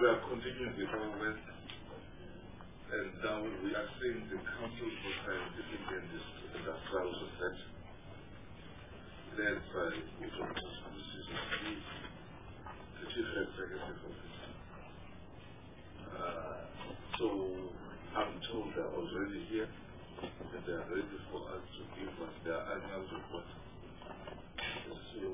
we are continuing with our work, and now we are seeing the Council for Scientific and Industrial Research, led by the Chief Executive Officer. So I'm told they are already here, and they are ready for us to give us their annual report. So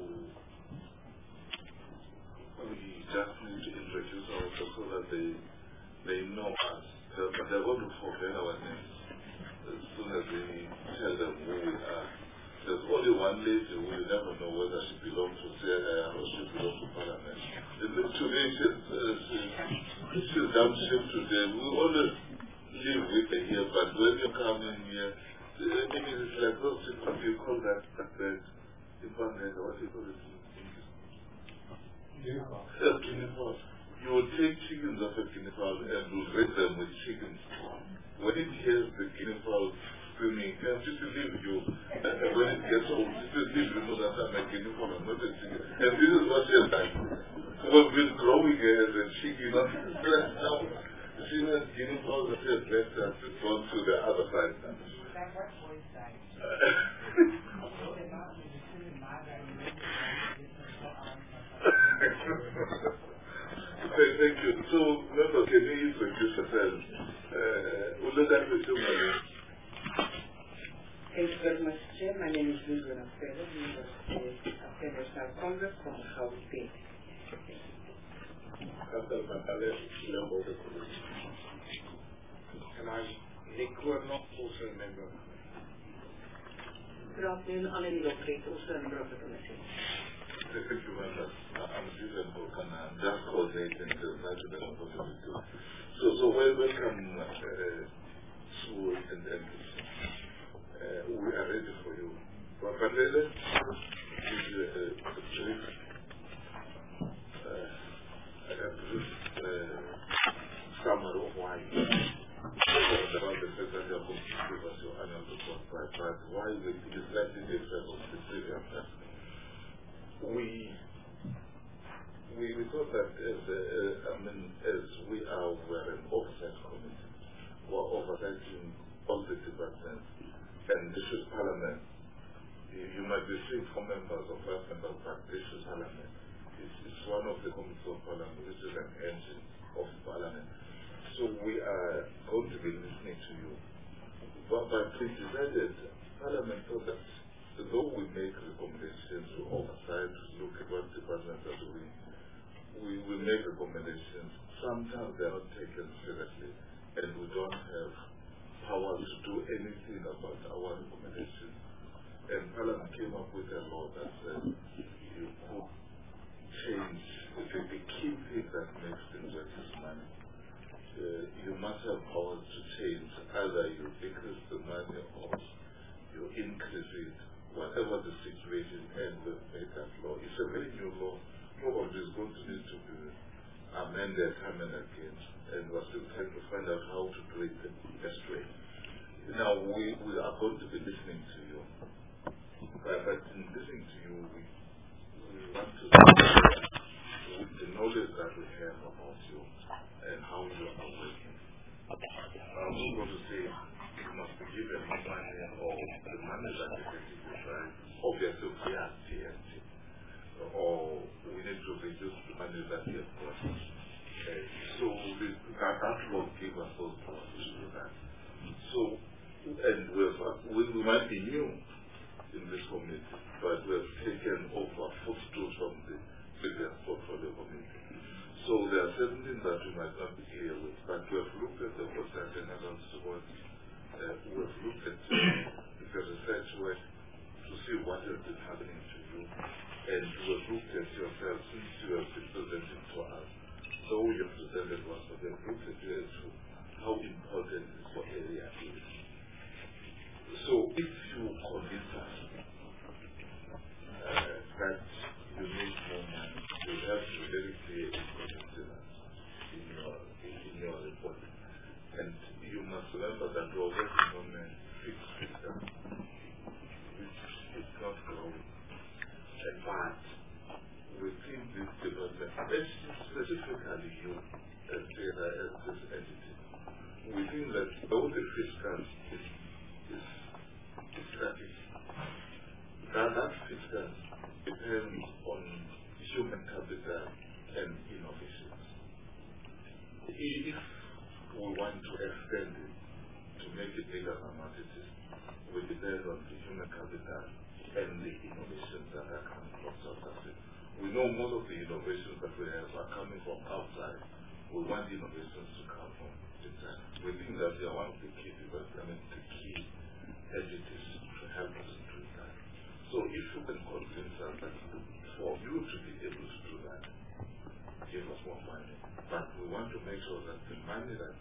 we just need to introduce ourselves so that they know us. But they're going to forget our names as soon as we tell them who we are. There's only one lady who will never know whether she belongs to CNR or she belongs to Parliament. Today she's done shift today. We always live with her here, but when you come in here, it's like those people, you call that bird in Bangladesh, what do you call it in English? Guinea fowl. You will take chickens off a guinea fowl and will raise them with chickens. When it hears the guinea fowl screaming, it can just leave you. And when it gets old, it just leave you know that I'm a guinea fowl, I'm not a chicken. And this is what she has done. We've been growing her as a chicken. Now, she has guinea fowls that she has left us to go to the other side now. Thank you. So, members, can you introduce yourselves? Thank you very much, Chair. My name is Vivian Afero, member of the National Congress from House State. Captain Matale, member of the committee. And I'm Nick Gordon, also a member. Good afternoon, Alan Locate, also a member of the committee. Thank you, members. I'm Susan Bokan. I'm just coordinating the national opportunity. So welcome, Sue and we are ready for you. But let us give you a brief summary of why about the secretary of give us your annual report, but why we slightly different from the previous time. We thought that as we are an oversight committee, we're oversighting all the departments, and this is Parliament. You might be seeing 4 members or 5 members, but this is Parliament. It's one of the committees of Parliament, which is an engine of Parliament. So we are going to be listening to you. But we decided, Parliament thought that though we make recommendations to oversight, to look at what departments are doing, we will make recommendations. Sometimes they are not taken seriously, and we don't have power to do anything about our recommendations. And Parliament came up with a law that said you could change the key thing that makes things work is money. You must have power to change, either you increase the money or you increase it, whatever the situation, and we've made that law. It's a very new law. Probably is going to need to be amended time and again, and we're still trying to find out how to do it the best way. Now, we are going to be listening to you, but in listening to you, we want to with the knowledge that we have about you and how you are working. I'm not going to say you must be given more money or the money that you can give you, right? Obviously, we are TNT. Or we need to reduce the money that we have got. So that law gave us those powers to do that. So, and we might be new in this committee, but we have taken over footstools from the previous portfolio committee. So there are certain things that we might not be clear with, but we have looked at the process and what we have looked at the research work to see what has been happening to you. And you have looked at yourself since you have been presenting to us. So you have presented us, but you have looked at you as to how important this area is. So if you convince us that you need more money, you have to be very clear in your report. And you must remember that we are working on a fixed system, which is not growing. But within this development, specifically you, think that both the fiscal is static. That fiscal depends on human capital and innovations. If we want to extend it to make it bigger than what it is, we depend on the human capital and the innovations that are coming from South Africa. We know most of the innovations that we have are coming from outside. We want innovations to come from inside. We think that they are one of the key development, the key entities to help us do that. So if you can convince us that for you to be able to do that, give us more money. But we want to make sure that the money that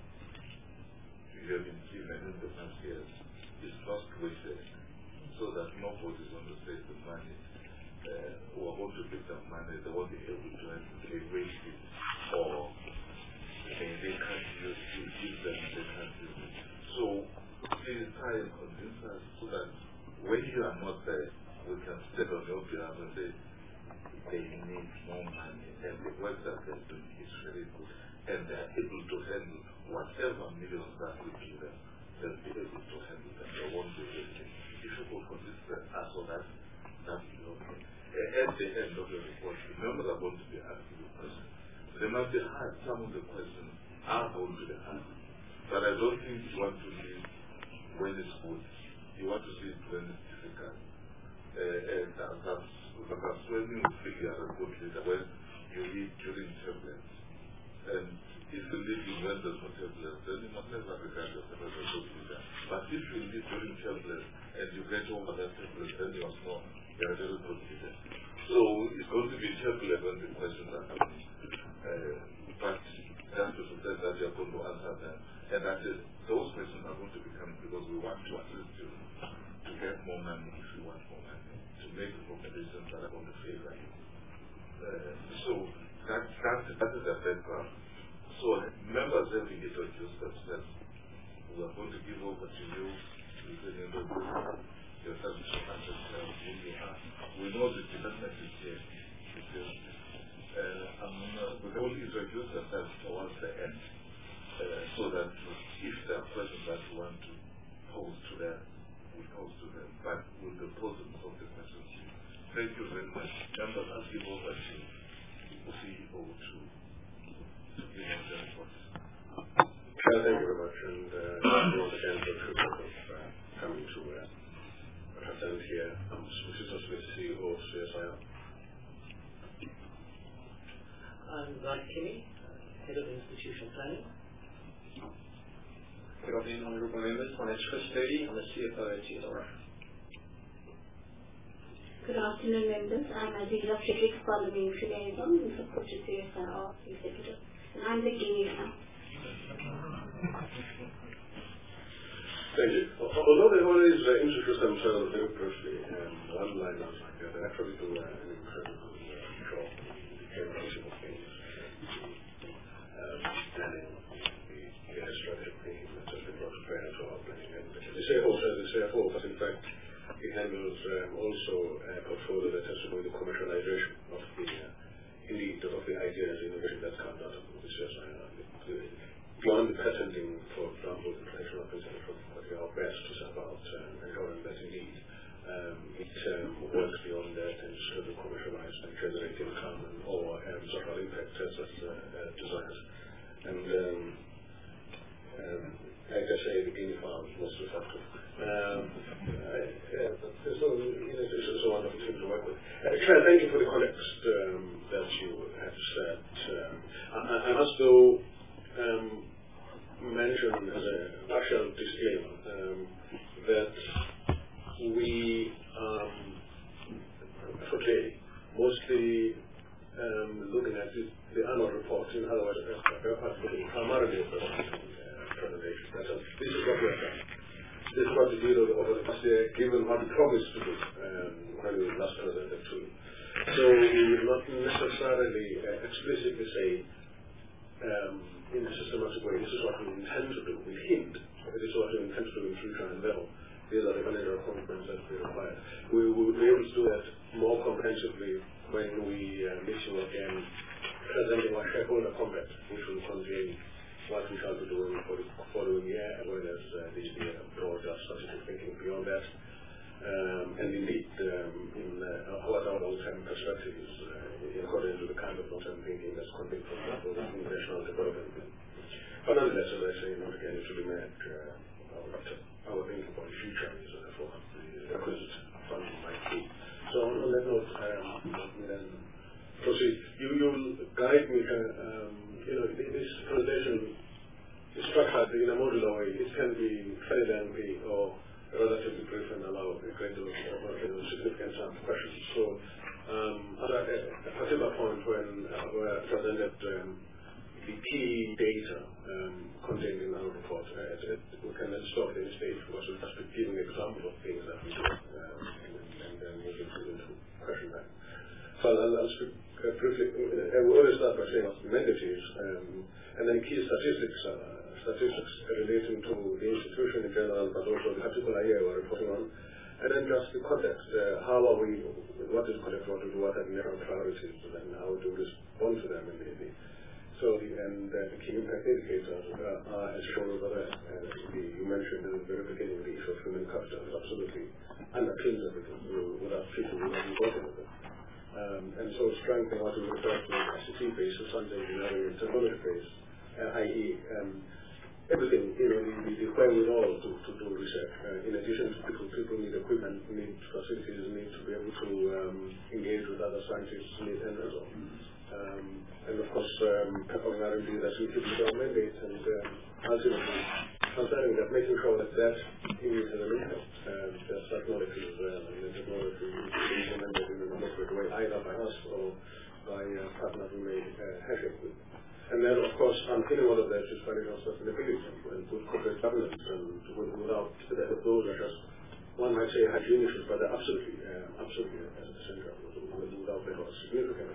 you have been given in the past years is not wasted, so that nobody is going to say the money, we are going to give them money, they won't be able to waste it, or they can't use it, you give them, they can't use it. So please try and convince us so that when you are not there, we can stand on your behalf and say they need more money, and the work that they're doing is very good, and they're able to handle whatever millions that we give them, they'll be able to handle them. They won't be wasting. If you could convince us of that, that will be okay. At the end of the report, members are going to be asking you questions. They must be hard. Some of the questions are going to be hard. But I don't think you want to leave when it's good. You want to see it when it's difficult. And that's when you feel you are a good leader, when you lead during turbulence. And if you lead when there's no turbulence, then you must never regard yourself as a good leader. But if you lead during turbulence and you get over that turbulence, then you must know you're a very good leader. So it's going to be turbulent when the questions are coming. But that's to say that you're going to answer them. And that is, those questions are going to be coming because we want to assist you to get more money if you want more money, to make recommendations that are going to favor you. So that is the background. So members have introduced themselves. We are going to give over to you. You can introduce yourself to understand who you are. We know the development is here. We will introduce ourselves towards the end, so that if there are questions that we want to pose to them, we pose to them, but we'll be posing some of the questions. Thank you very much. Members, I'll give over to CEO to give us the report. Thank you very much, and once again, the privilege of coming to present here. I'm Mr. Smith, CEO of CSIR. I'm Guy Kinney, Head of Institutional Planning. Good afternoon, honourable members. My name is Chris Sturdy. I'm the CFO at CSIR. Good afternoon, members. I'm Aziza Frederick, Parliamentary Liaison in support to CSIR Executive. And I'm the Guinea now. Thank you. Although they always introduce themselves very briefly, one line is like they actually do an incredible job in generation of things. Planning, the strategic thing that has been brought to bear to our planning. And the CFO says the CFO, but in fact, it handles also a portfolio that has to do with the commercialization of the ideas, innovation that comes out of the CSIR. Beyond the patenting, for example, the collection of intellectual property, our best to serve out ensuring that indeed it works beyond that and sort of commercialize and generate income or social impact as desired. And like I say, the Guinea farm is most effective. It's a wonderful team to work with. Claire, thank you for the context that you have said. I must though mention as a partial disclaimer that we today mostly looking at the annual reports, in other words, looking primarily at the presentation. This is what we have done. This is what we did over the past year, given what we promised to do when we last presented to you. So we will not necessarily explicitly say in a systematic way, this is what we intend to do. We hint, this is what we intend to do in future, and then these are the financial commitments that we require. We will be able to do that more comprehensively when we meet you again, presenting our shareholder compact, which will contain what we shall be doing for the following year, as well as the broader strategic thinking beyond that. And indeed, what our long-term perspective is in accordance with the kind of long-term thinking that's coming from the national development. But nonetheless, as I say, not again, it should be made our thinking for the future is therefore the requisite funding might be. So on that note, then proceed. You will guide me. This presentation is structured in a modular way. It can be fairly lengthy or relatively brief and allow a great deal of significant time for questions. So at a particular point when we presented the key data contained in our report, we can then stop at any stage because we'll just be giving examples of things that we do and then move into question time. So I'll speak briefly. We always start by saying what's the negatives and then key statistics relating to the institution in general, but also the particular area we're reporting on, and then just the context. How are we? What is the context? What do we do? What are the national priorities? And how do we respond to them immediately? So the key impact indicators are as shown over there. You mentioned at the very beginning the issue of human capital is absolutely underpins everything. Without people, we wouldn't be working with it. And so strengthening what we refer to as ICT based, science, engineering, and technology based, i.e. everything, the wherewithal to do research. In addition to people need equipment, need facilities, need to be able to engage with other scientists, and so on. And of course, performing R&D that's in keeping with our mandate, and ultimately concerning that, making sure that is an impact, that technology is and the technology is implemented in an appropriate way, either by us or by partners we may have with. And then, of course, underpinning all of that is financial sustainability and good corporate governance, and without those are just, one might say, hygiene issues, but they're absolutely essential. Without them, are significant.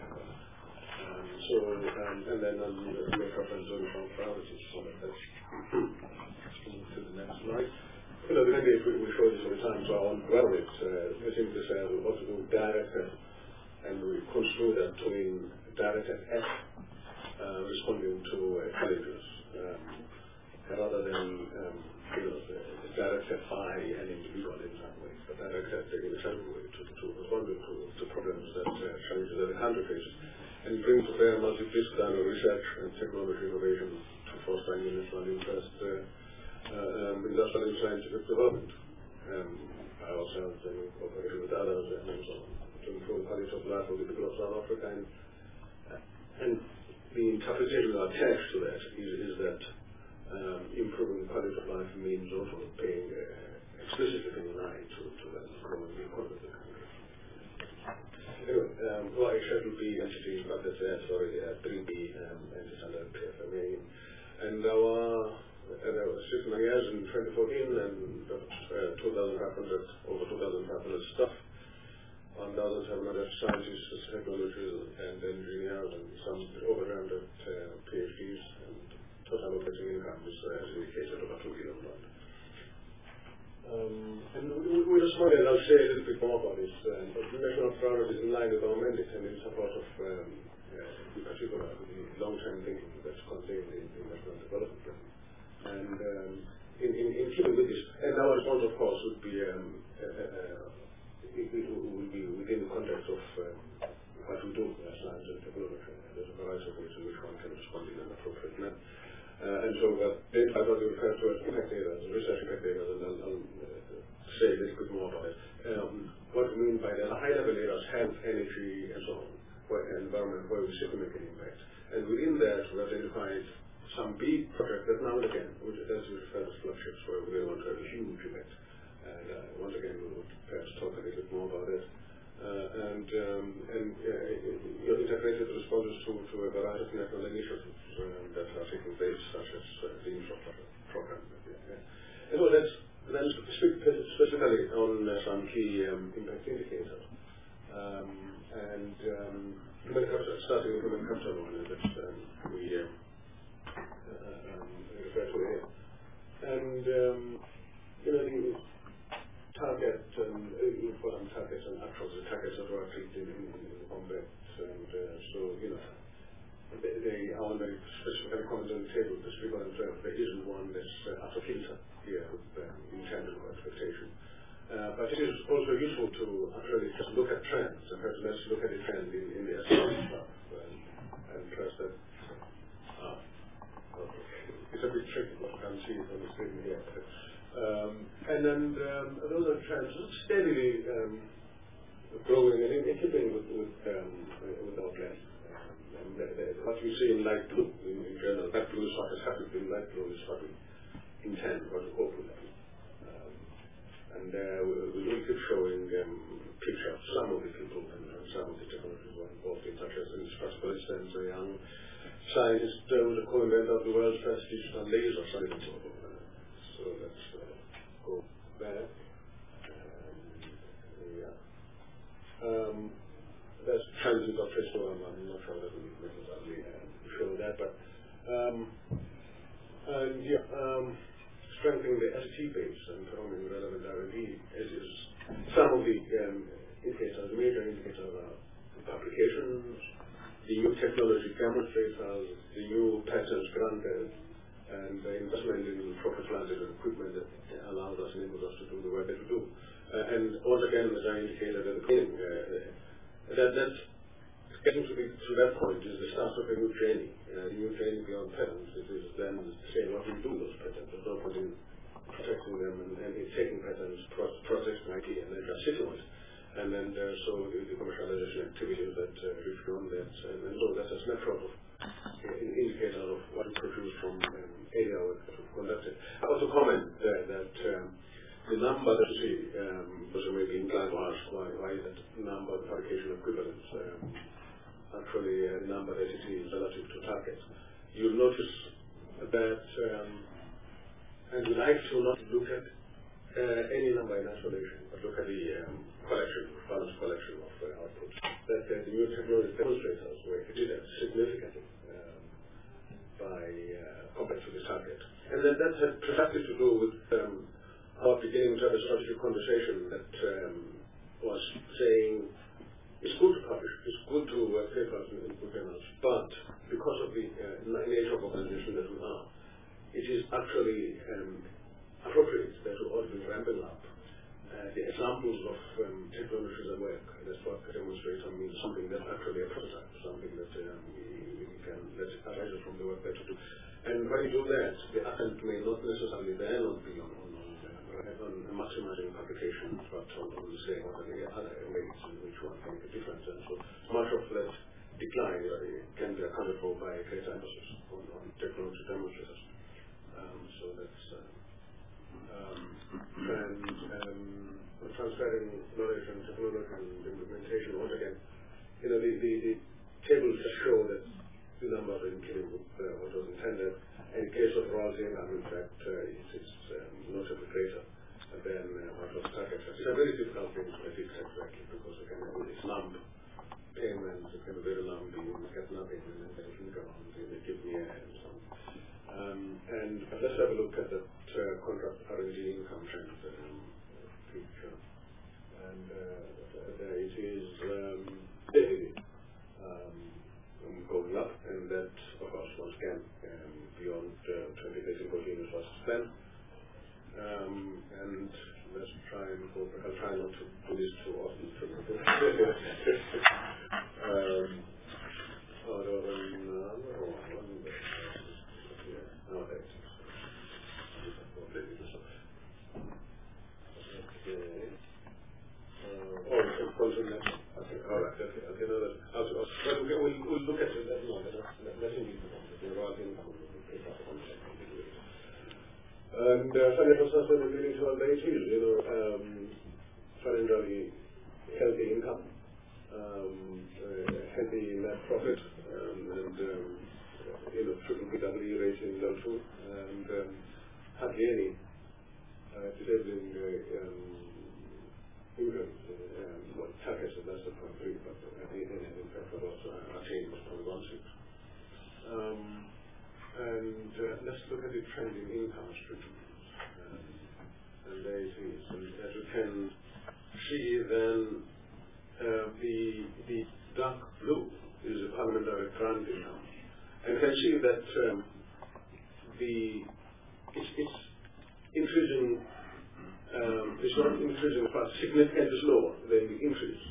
And then make reference to the priorities. So that's to the next slide. The mandate we show this all the time, so I won't dwell on it. I think this what to do direct, and we construe that to mean direct and responding to challenges, rather than directed by an individual in some ways, but directed in a certain way to respond to problems that challenges that the country faces, and bring to bear multidisciplinary research and technology innovation to foster mutual interest, industrial and scientific development by ourselves and in cooperation with others, and so on, to improve quality of life for the people of South Africa. And the interpretation attached to that is that improving quality of life means also paying explicitly in line to that growing economy of the country. Anyway, I scheduled B entities, but that's already 3B entities under PFMA. And our 6 years in 2014 and 2,500 staff, 1,700 scientists, technologists, and engineers, and some over 100 PhDs, and total operating income is indicated over $2 billion. And we just wanted, and I'll say a little bit more about this, but the national priorities in line with our mandate and in support of, in particular, the long-term thinking that's contained in the National Development Plan. And in keeping with this, and our response, of course, would be within the context of what we do as science and technology. There's a variety of ways in which one can respond in an appropriate manner. And so data I thought we refer to as impact data, research impact data, and I'll say a little bit more about it. What we mean by that, high-level data is health, energy, and so on, environment, where we seek to make an impact. And within that, we identified some big projects that now and again, which as we refer to flagships, where we really want to have a huge impact. And once again, we would perhaps talk a little bit more about it. And integrated responses to a variety of national initiatives that are taking place, such as the infrastructure program. And so let's speak specifically on some key impact indicators. Human capital, starting with human capital, that we refer to here. And the target, important targets and actuals, the targets that were achieved in the combat. And so, I want to specifically comment on the table to speak on them there isn't one that's out of kilter here with intent or expectation. But it is also useful to actually just look at trends, and perhaps let's look at a trend in India and trust that. It's a bit tricky, but I can't see it on the screen here. And then those are trends steadily growing and in keeping with our plan. What we see in light blue in general, light blue is what is happening in light blue is what we intend, what we hope will happen. And we will keep showing pictures of some of the people and some of the technologies we're involved in, such as, for instance, a young scientist was a co-inventor of the world's first digital laser sighting model. So let's go back. That's transit of festival. I'm not sure that we necessarily show that, but strengthening the ST base and promoting relevant R&D is some of the indicators, major indicators are publications, the new technology demonstrators, the new patents granted, and the investment in professionalized equipment that allows us, enables us to do the work that we do. And once again, as I indicated at the beginning, that's getting to that point is the start of a new journey. The new journey beyond patents. It is then saying what we do with those patents. There's no point in protecting them and taking patents, protecting IP, and then just sitting on it. And then so the commercialization activities that reach beyond that. And so that's a snapshot of an indicator of what we produce from area work that we've conducted. I also comment that the number that you see, because you may be inclined to ask why that number of publication equivalents actually the number that it is relative to target. You'll notice that, and we like to not look at any number in isolation, but look at the balanced collection of output. That the new technology demonstrators were exceeded significantly compared to the target. And then that had precisely to do with our beginning to have a strategic conversation that was saying it's good to publish, it's good to papers in good journals, but because of the nature of organization that we are, it is actually appropriate that we ought to be ramping up the examples of technologies at work. That's what demonstrator means, something that's actually a prototype, something that that arises from the work that we do. And when you do that, the accent may not necessarily then be on maximizing publications, but on saying what are the other ways in which one can make a difference. And so much of that decline can be accounted for by greater emphasis on technology demonstrators. So that's transferring knowledge and technology and implementation. Once again, the tables just show that the numbers are in keeping with what was intended. In case of royalty income, in fact, it's notably greater than what was targeted. It's a very difficult thing to predict exactly because it's lump payments, it can be very lumpy, you get nothing, and then there's income on it, they give me a and so on. And let's have a look at that contract R&D income trend picture. And there it is steadily going up, and that, of course, once again, beyond 2013-14 was planned. And let's try and go. I'll try not to do this too often. We'll look at it. And financial sustainability to our bases, financially healthy income, healthy net profit, and triple BW rating level 2, and hardly any disabling income. Targets are less than 0.3, but in fact was attained was 0.16. And let's look at the trend in income streams. And there it is. And as you can see, then the dark blue is a parliamentary grant income. And you can see that it's increasing. It's not increasing, but significantly slower than the increase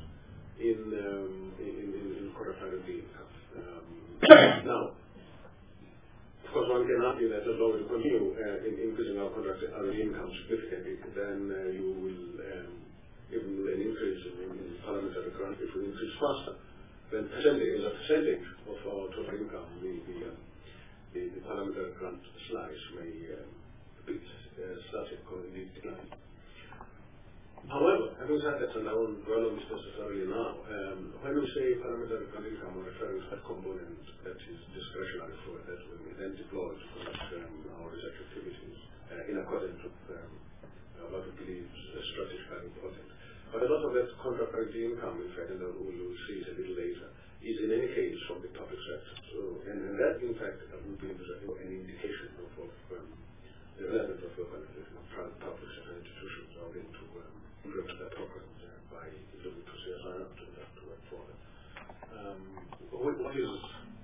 in contract R&D income. Now, of course, one can argue that as long as we continue in increasing our contract R&D income significantly, then you will, even with an increase in parliamentary grant, it will increase faster. Then as a percentage of our total income, the parliamentary grant slice may start to decline. However, having said that, and I won't dwell on this necessarily now, when we say parliamentary grant income, we're referring to that component that is discretionary for that we then deploy to our research activities in accordance with what we believe is strategically important. But a lot of that contract R&D income, in fact, and we will see it a little later, is in any case from the public sector. So, and that, in fact, would be an indication of the relevance of the organization of private public sector institutions are into implement that program by looking to CSIR to work for them. What is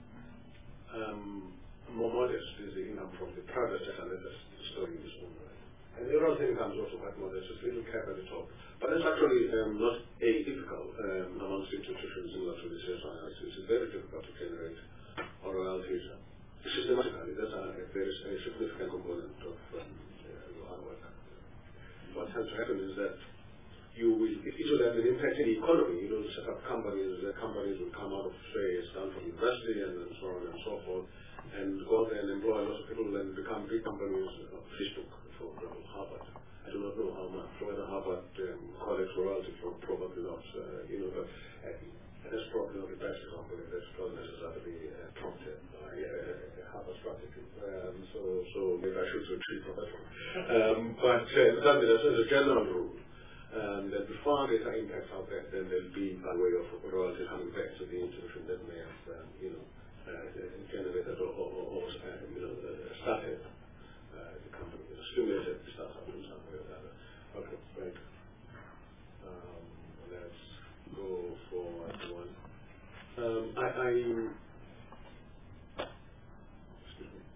more modest is the income from the private sector that is storing this own right. And the other income is also quite modest, it's a little cap at the top. But it's actually not atypical amongst institutions similar to the CSIR. It's very difficult to generate royalties systematically. That's a very significant component of our work. What tends to happen is that it will have an impact in the economy. You know, to set up companies will come out of, say, Stanford University and so on and so forth, and go there and employ lots of people and become big companies. Facebook, for example, Harvard. I do not know how much, whether Harvard collects royalty from, probably not, but that's probably not the best company that's not necessarily prompted by Harvard strategy. So maybe I should retreat from that one. But certainly as a general rule, that before data impacts out there, then there'll be by way of royalties coming back to the institution that may have, generated or started the company, stimulated the startup in some way or another. Okay, right. Let's go forward one. Excuse me.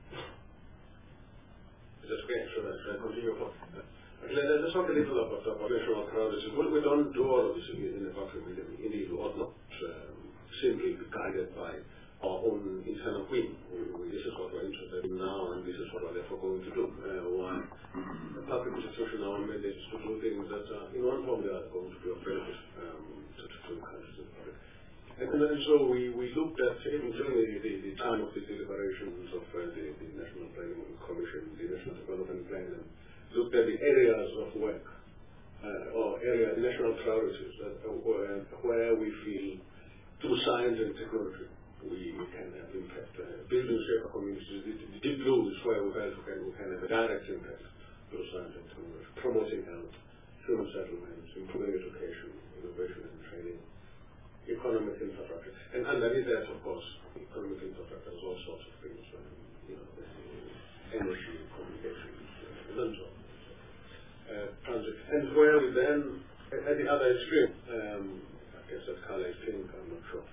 Is that okay? Should I continue? Let's talk a little about operational priorities. We don't do all of this in the vacuum. Indeed, we ought not simply be guided by our own internal whim. This is what we're interested in now, and this is what we're therefore going to do. One public institution, our mandate is to do things that in one form they are going to be of benefit to the country, to the public. And so we looked at, even during the time of the deliberations of the National Planning Commission, the National Development Plan, and looked at the areas of work, or national priorities where we feel, through science and technology, we can have impact. Building safer communities, the deep blue is where we felt we can have a direct impact through science and technology, promoting health, human settlements, improving education, innovation and training, economic infrastructure. And underneath that, of course, economic infrastructure is all sorts of things, energy, communication, and so on. Transit. And where we then, at the other extreme, I guess that's color is pink, I'm not sure.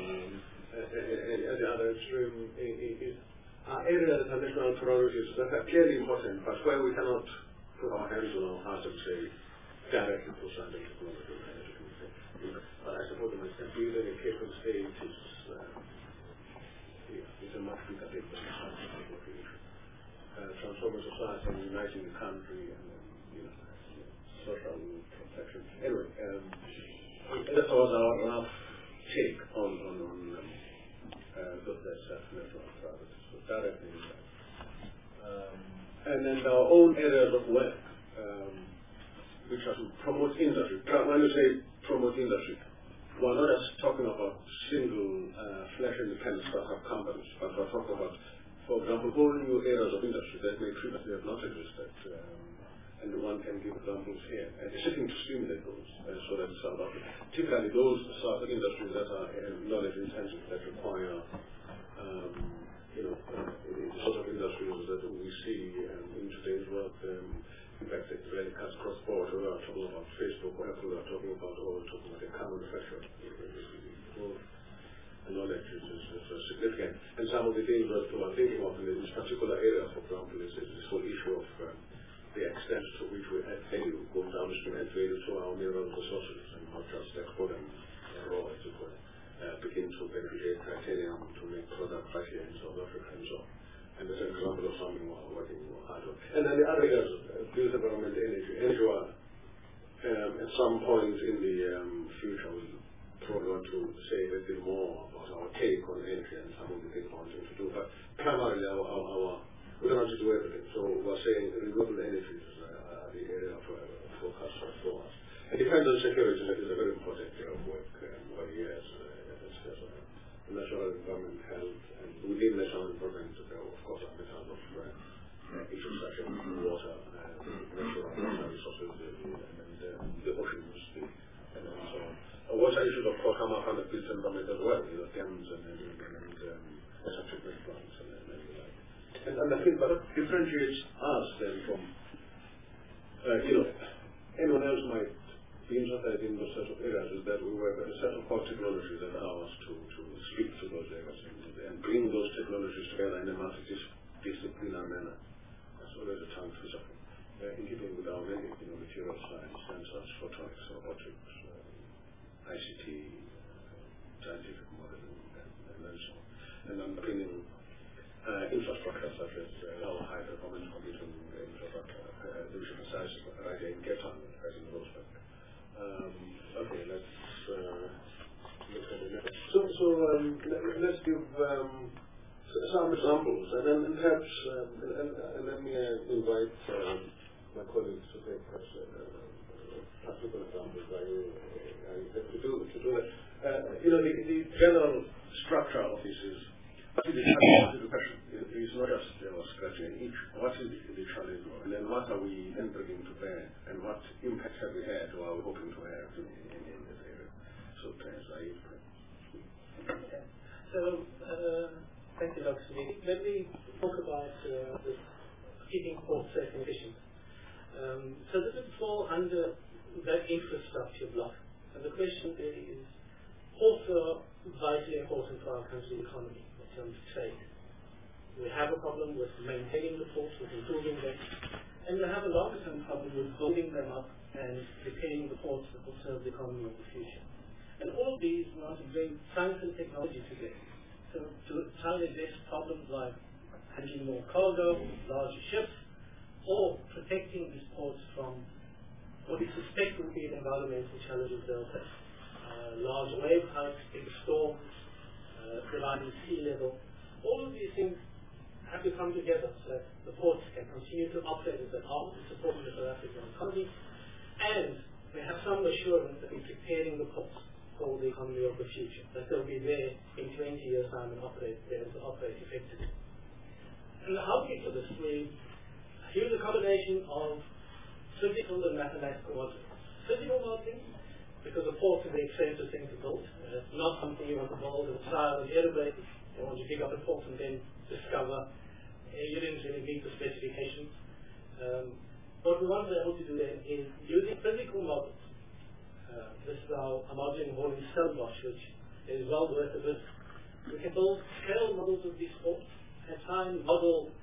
At the other extreme are areas that are national priorities that are clearly important, but where we cannot put our hands on our hearts and say, directly to science and technology and education. But I suppose the building a capable state is a much bigger thing than science and technology. Transforming society and uniting the country and social protection. Anyway, that was our rough take on that's national priorities. So directly and then our own areas of work, which are to promote industry. When you say promote industry, we're not just talking about single flash independent startup companies, but we're talking about, for example, whole new areas of industry that may previously have not existed. And one can give examples here. And seeking to stimulate those so that it's about typically those sort of industries that are knowledge intensive, that require the sort of industries that we see in today's world. In fact, it really cuts cross border. We are talking about Facebook, or Apple, we are talking about, or we're talking about the car manufacturer. The knowledge is significant. And some of the things that we're thinking of involved in this particular area, for example, is this whole issue of the extent to which we add value, go downstream, add value to our mineral resources, and not just export them raw, as it were. Begin to beneficiate titanium to make products right here in South Africa and so on. And that's an example of something we're working hard on. And then the other areas, built environment, energy, at some point in the future, we'll probably want to say a little bit more about our take on energy and some of the things we want to do. But primarily, we don't want to do everything. So we're saying renewable energies are the area of focus for us. And defense and security is a very important area of work over the years. National environment, health, and within national environment, of course, on the kind of issues such as water, natural resources, and the oceans, and so on. Water issues, of course, come up under built environment as well, dams and water treatment plants and the like. And I think that differentiates us then from, anyone else might be interested in those sorts of areas, is that we work with a set of core technologies that allow us to speak to those areas and bring those technologies together in a multidisciplinary manner. That's always a tongue twister. In keeping with our many material science, sensors, photonics, robotics, ICT, scientific modeling, and so on. And then bringing infrastructure such as our high performance computing infrastructure, which is size right here in Cape Town, right in Rosebank. Okay, let's look at the next. So let's give some examples, and then perhaps let me invite my colleagues to take practical examples. To do it. The general structure of this is what is the challenge? It's not just scratching each. What is the challenge, and then what are we then bringing to bear, and what impact have we had, or are we hoping to have in this area? So, Saeed. Okay. So, thank you, Dr. Smith. Let me talk about the keeping ports safe and efficient. So this would fall under that infrastructure block. And the question there is, ports are vitally important for our country's economy in terms of trade. We have a problem with maintaining the ports, with improving them, and we have a longer-term problem with building them up and repairing the ports that will serve the economy of the future. And all of these want to bring science and technology together. So to try to address problems like handling more cargo, larger ships, or protecting these ports from what we suspect will be the environmental challenges they'll face. Large wave heights, big storms, providing sea level. All of these things have to come together so that the ports can continue to operate as they are to support the South African economy, and we have some assurance that we're preparing the ports for the economy of the future, that they'll be there in 20 years' time and operate effectively. And how do we do this? We use a combination of physical and mathematical modeling. Physical modeling, because the ports are the expensive thing to build. It's not something you want to build and trial and iterate. You want to dig up a port and then discover you didn't really meet the specifications. What we want to be able to do then is using physical models. This is our modeling hall in Stellenbosch, which is well worth a visit. We can build scale models of these ports and try and model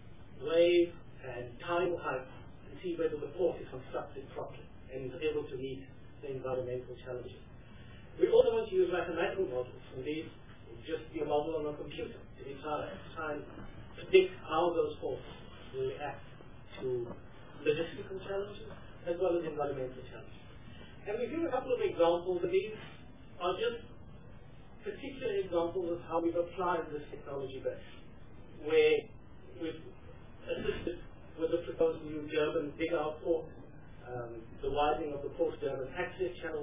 wave and tidal height and see whether the port is constructed properly and is able to meet the environmental challenges. We also want to use mathematical models, and these will just be a model on a computer to try and predict how those ports will react to logistical challenges as well as environmental challenges. And we give a couple of examples, and these are just particular examples of how we've applied this technology base, where we've assisted with the proposed new Durban dig-out port, the widening of the Port Durban access channel,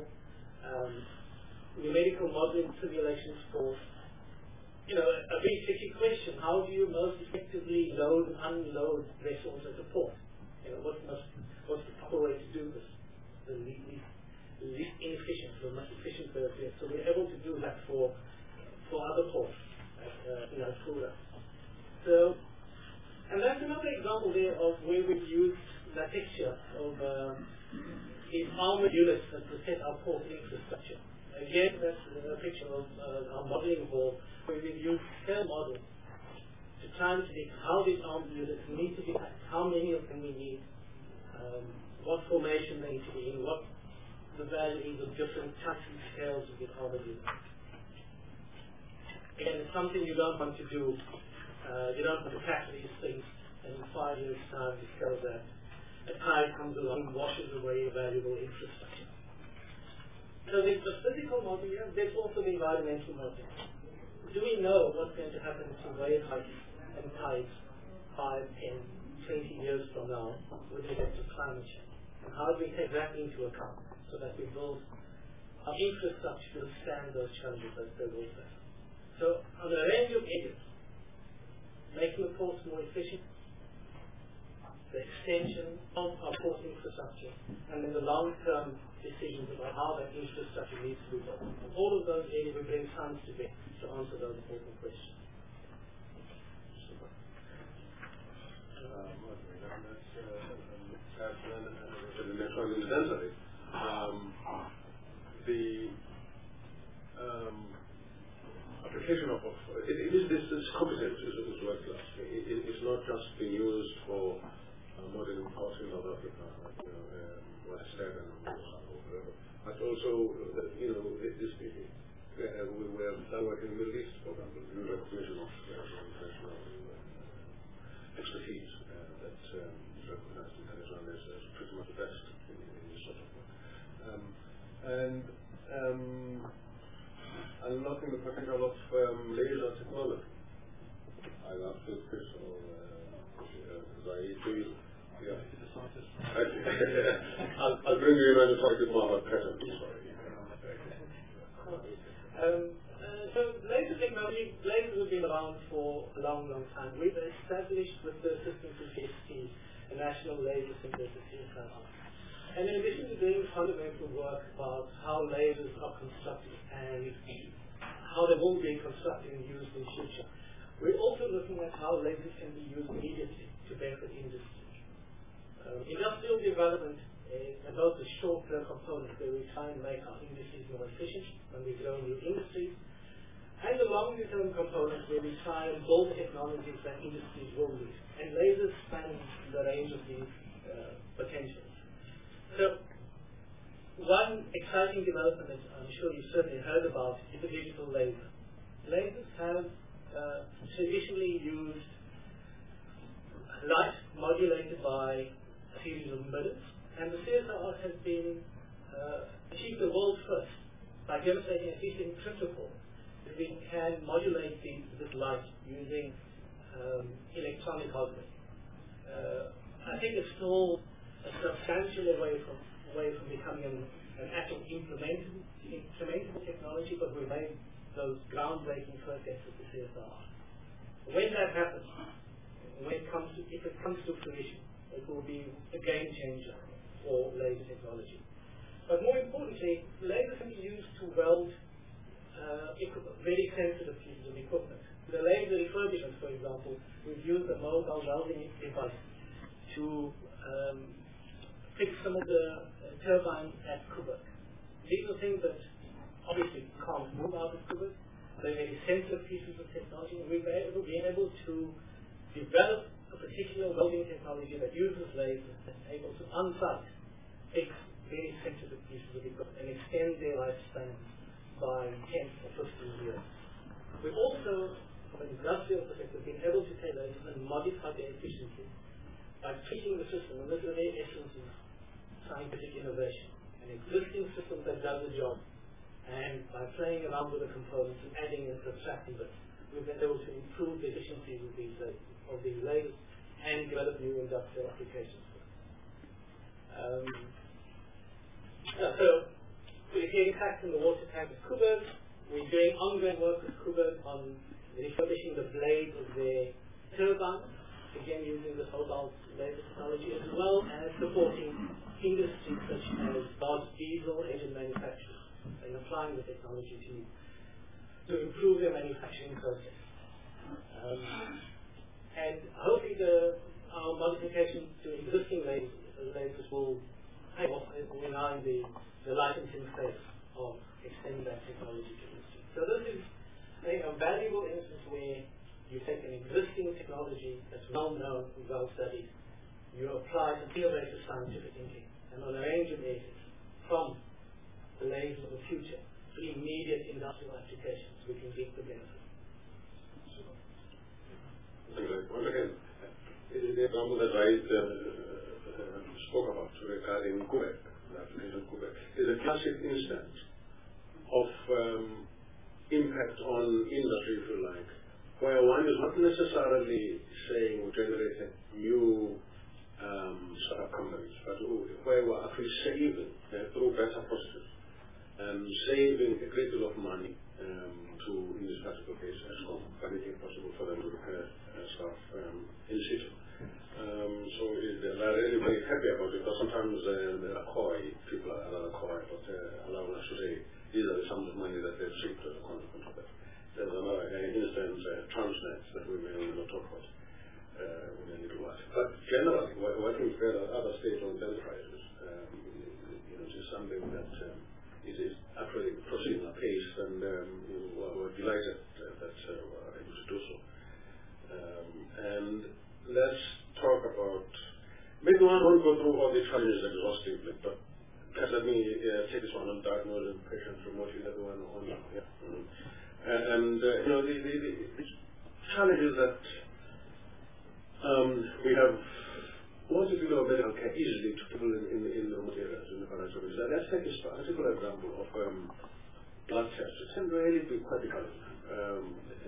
numerical modeling simulations for, a very tricky question. How do you most effectively load and unload vessels at the port? What's the proper way to do this? The least inefficient, the most efficient way of doing it. So we're able to do that for other ports, through that. So, and that's another example there of where we've used that picture of these armored units that protect our port infrastructure. Again, that's a picture of our modeling hall where we've used scale models to try and predict how these armed units need to be packed, how many of them we need, what formation they need to be in, what the values of different types and scales of the armored units. Again, it's something you don't want to do. You don't want to pack these things and in 5 years' time discover that a tide comes along and washes away valuable infrastructure. So the physical model, there's also the environmental model. Do we know what's going to happen to wave heights and tides 5, 10, 20 years from now with respect to climate change? And how do we take that into account so that we build our infrastructure to withstand those challenges as they will face? So on a range of areas, making the ports more efficient, the extension of our port infrastructure, and then the long-term decisions about how that infrastructure needs to be built. And all of those areas we bring science to bear to answer those important questions. The next one is density. The application of this competence is world class. It's not just being used for modeling ports in South Africa, Western and but also, we were done work in the Middle East, for example, the recognition of international expertise that is recognized internationally as pretty much the best in this sort of work. I'm not in the potential of laser technology. I love this Chris or Zaid to you. Yeah. I'll bring you in and talk a bit more about patterns. Sorry. So laser technology, lasers have been around for a long, long time. We've established with the Systems of PhD a national laser synthesis center. And in addition to doing fundamental work about how lasers are constructed and how they will be constructed and used in the future, we're also looking at how lasers can be used immediately to benefit industry. Industrial development is both the short-term component where we try and make our industries more efficient when we grow new industries, and the longer-term component where we try and build technologies that industries will need. And lasers span the range of these potentials. So, one exciting development that I'm sure you've certainly heard about is the digital laser. Lasers have traditionally used light modulated by a series of mirrors, and the CSIR has been achieved the world first by demonstrating, at least in principle, that we can modulate this light using electronic hardware. I think it's still a substantial way from becoming an actual implementable technology, but we made those groundbreaking first steps with the CSIR. When that happens, if it comes to fruition, it will be a game changer for laser technology. But more importantly, lasers can be used to weld very sensitive pieces of equipment. The laser refurbishment, for example, we've used a mobile welding device to fix some of the turbines at Koeberg. These are things that obviously can't move out of Koeberg. They're very sensitive pieces of technology, and we've been able to develop a particular welding technology that uses lasers and is able to on-site fix very sensitive pieces of equipment and extend their lifespans by 10 or 15 years. We've also, from an industrial perspective, been able to take lasers and modify their efficiency by treating the system, and this is the very essence of scientific innovation, an existing system that does the job, and by playing around with the components and adding and subtracting bits, we've been able to improve the efficiency of these lasers and develop new industrial applications. So we're getting back in the water tank of Koeberg. We're doing ongoing work with Koeberg on refurbishing the blades of their turbines, again using this mobile laser technology, as well as supporting industries such as large diesel engine manufacturers and applying the technology to improve their manufacturing process. And hopefully our modifications to existing lasers will pay off in the licensing phase of extending that technology to industry. So this is a valuable instance where You take an existing technology that's well known and well studied, you apply the field-based scientific thinking, and on a range of areas, from the layers of the future to immediate industrial applications, we can reap the benefit. Once again, the example that I spoke about regarding Quebec, the application of Quebec, is a classic instance of impact on industry, if you like, where one is not necessarily saying we generated new startup companies, but where we're actually saving through better processes, saving a great deal of money to, in this particular case, ESCOM, but making it possible for them to repair stuff in situ. So they're really very happy about it, but sometimes they are coy, people are rather coy, but allow us to say these are the sums of money that they've saved as a consequence of that. There's another instance, Transnet, that we may not talk about in a little while. But generally, working together with other state-owned enterprises is something that is actually proceeding at pace, and we're delighted that we're able to do so. And let's talk about, maybe one won't go through all the challenges exhaustively, but let me take this one on diagnosing patients remotely, the one on. Yeah. And the challenges that we have wanted to deliver medical care easily to people in the remote areas, in the financial areas. Let's take this particular example of blood tests. It can really be quite difficult.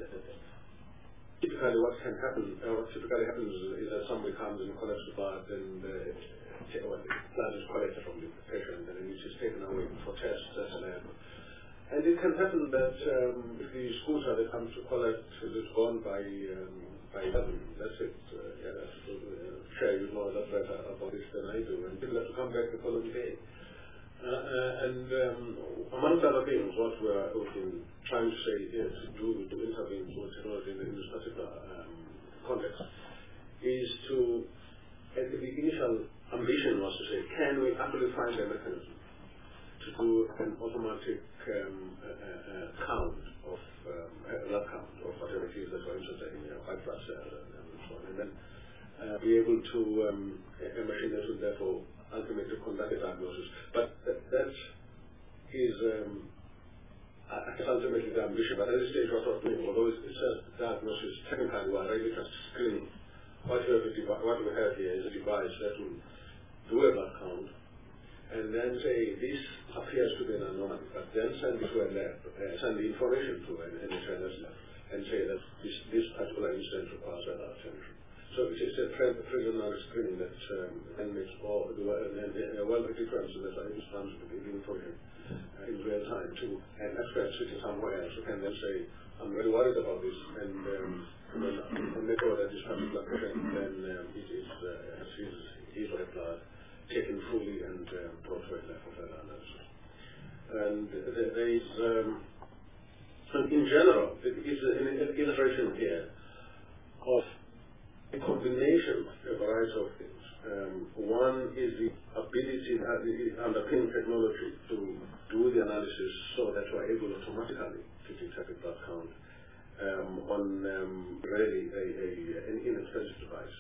Typically what happens is that somebody comes and collects the blood, and the blood is collected from the patient, and it is taken away for tests as a lab. And it can happen that the scooter that comes to collect is gone by 11. That's it. Sure, you know a lot better about this than I do, and people have to come back the following day. And amongst other things, what we've been trying to say here to intervene with technology in this particular context is to, the initial ambition was to say, can we actually find a mechanism to do an automatic count of blood count of whatever it is that we're interested in, white blood cells and so on, and then be able to a machine that will therefore ultimately conduct a diagnosis. But that is ultimately the ambition. But at this stage, what we're doing, although it says diagnosis, technically we are really just screening. What we have here is a device that will do a blood count, and then say this appears to be an anomaly, but then send it to a lab, send the information to an NHS lab, and say that this particular incident requires our attention. So it is a preliminary screening that then makes all the difference that I understand to be information in real time to an expert sitting somewhere else who can then say, I'm very worried about this, and make sure that this particular patient then has his blood taken fully and brought to a lab for further analysis. And there is, in general, it is an illustration here of a combination of a variety of things. One is the ability underpinning technology to do the analysis so that we're able automatically to detect a blood count on really an inexpensive device.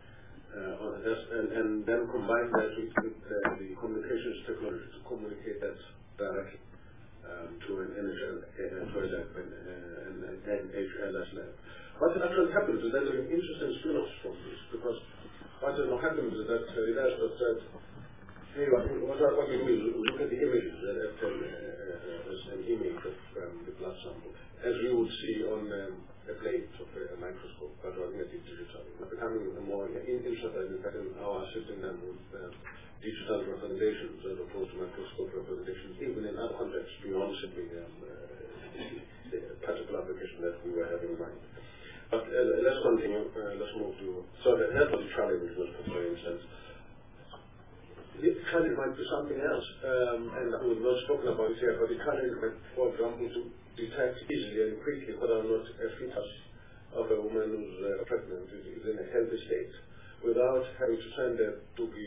And then combine that with the communications technology to communicate that directly to an NHLS lab. What actually happens is that there's an interesting spin-off from this, because what happens is that the expert said, hey, what we do is look at the images as an image of the blood sample, as we would see on a plate of a microscope, but we're looking at it digitally. We're becoming more interested in our assisting them with digital representations as opposed to microscope representations, even in other contexts beyond simply the particular application that we were having in mind. But let's continue. Let's move to. So that was the challenge, for instance. The challenge might be something else, and we've not spoken about it here, but the challenge might, for example, to detect easily and quickly whether or not a fetus of a woman who's pregnant is in a healthy state, without having to send her to be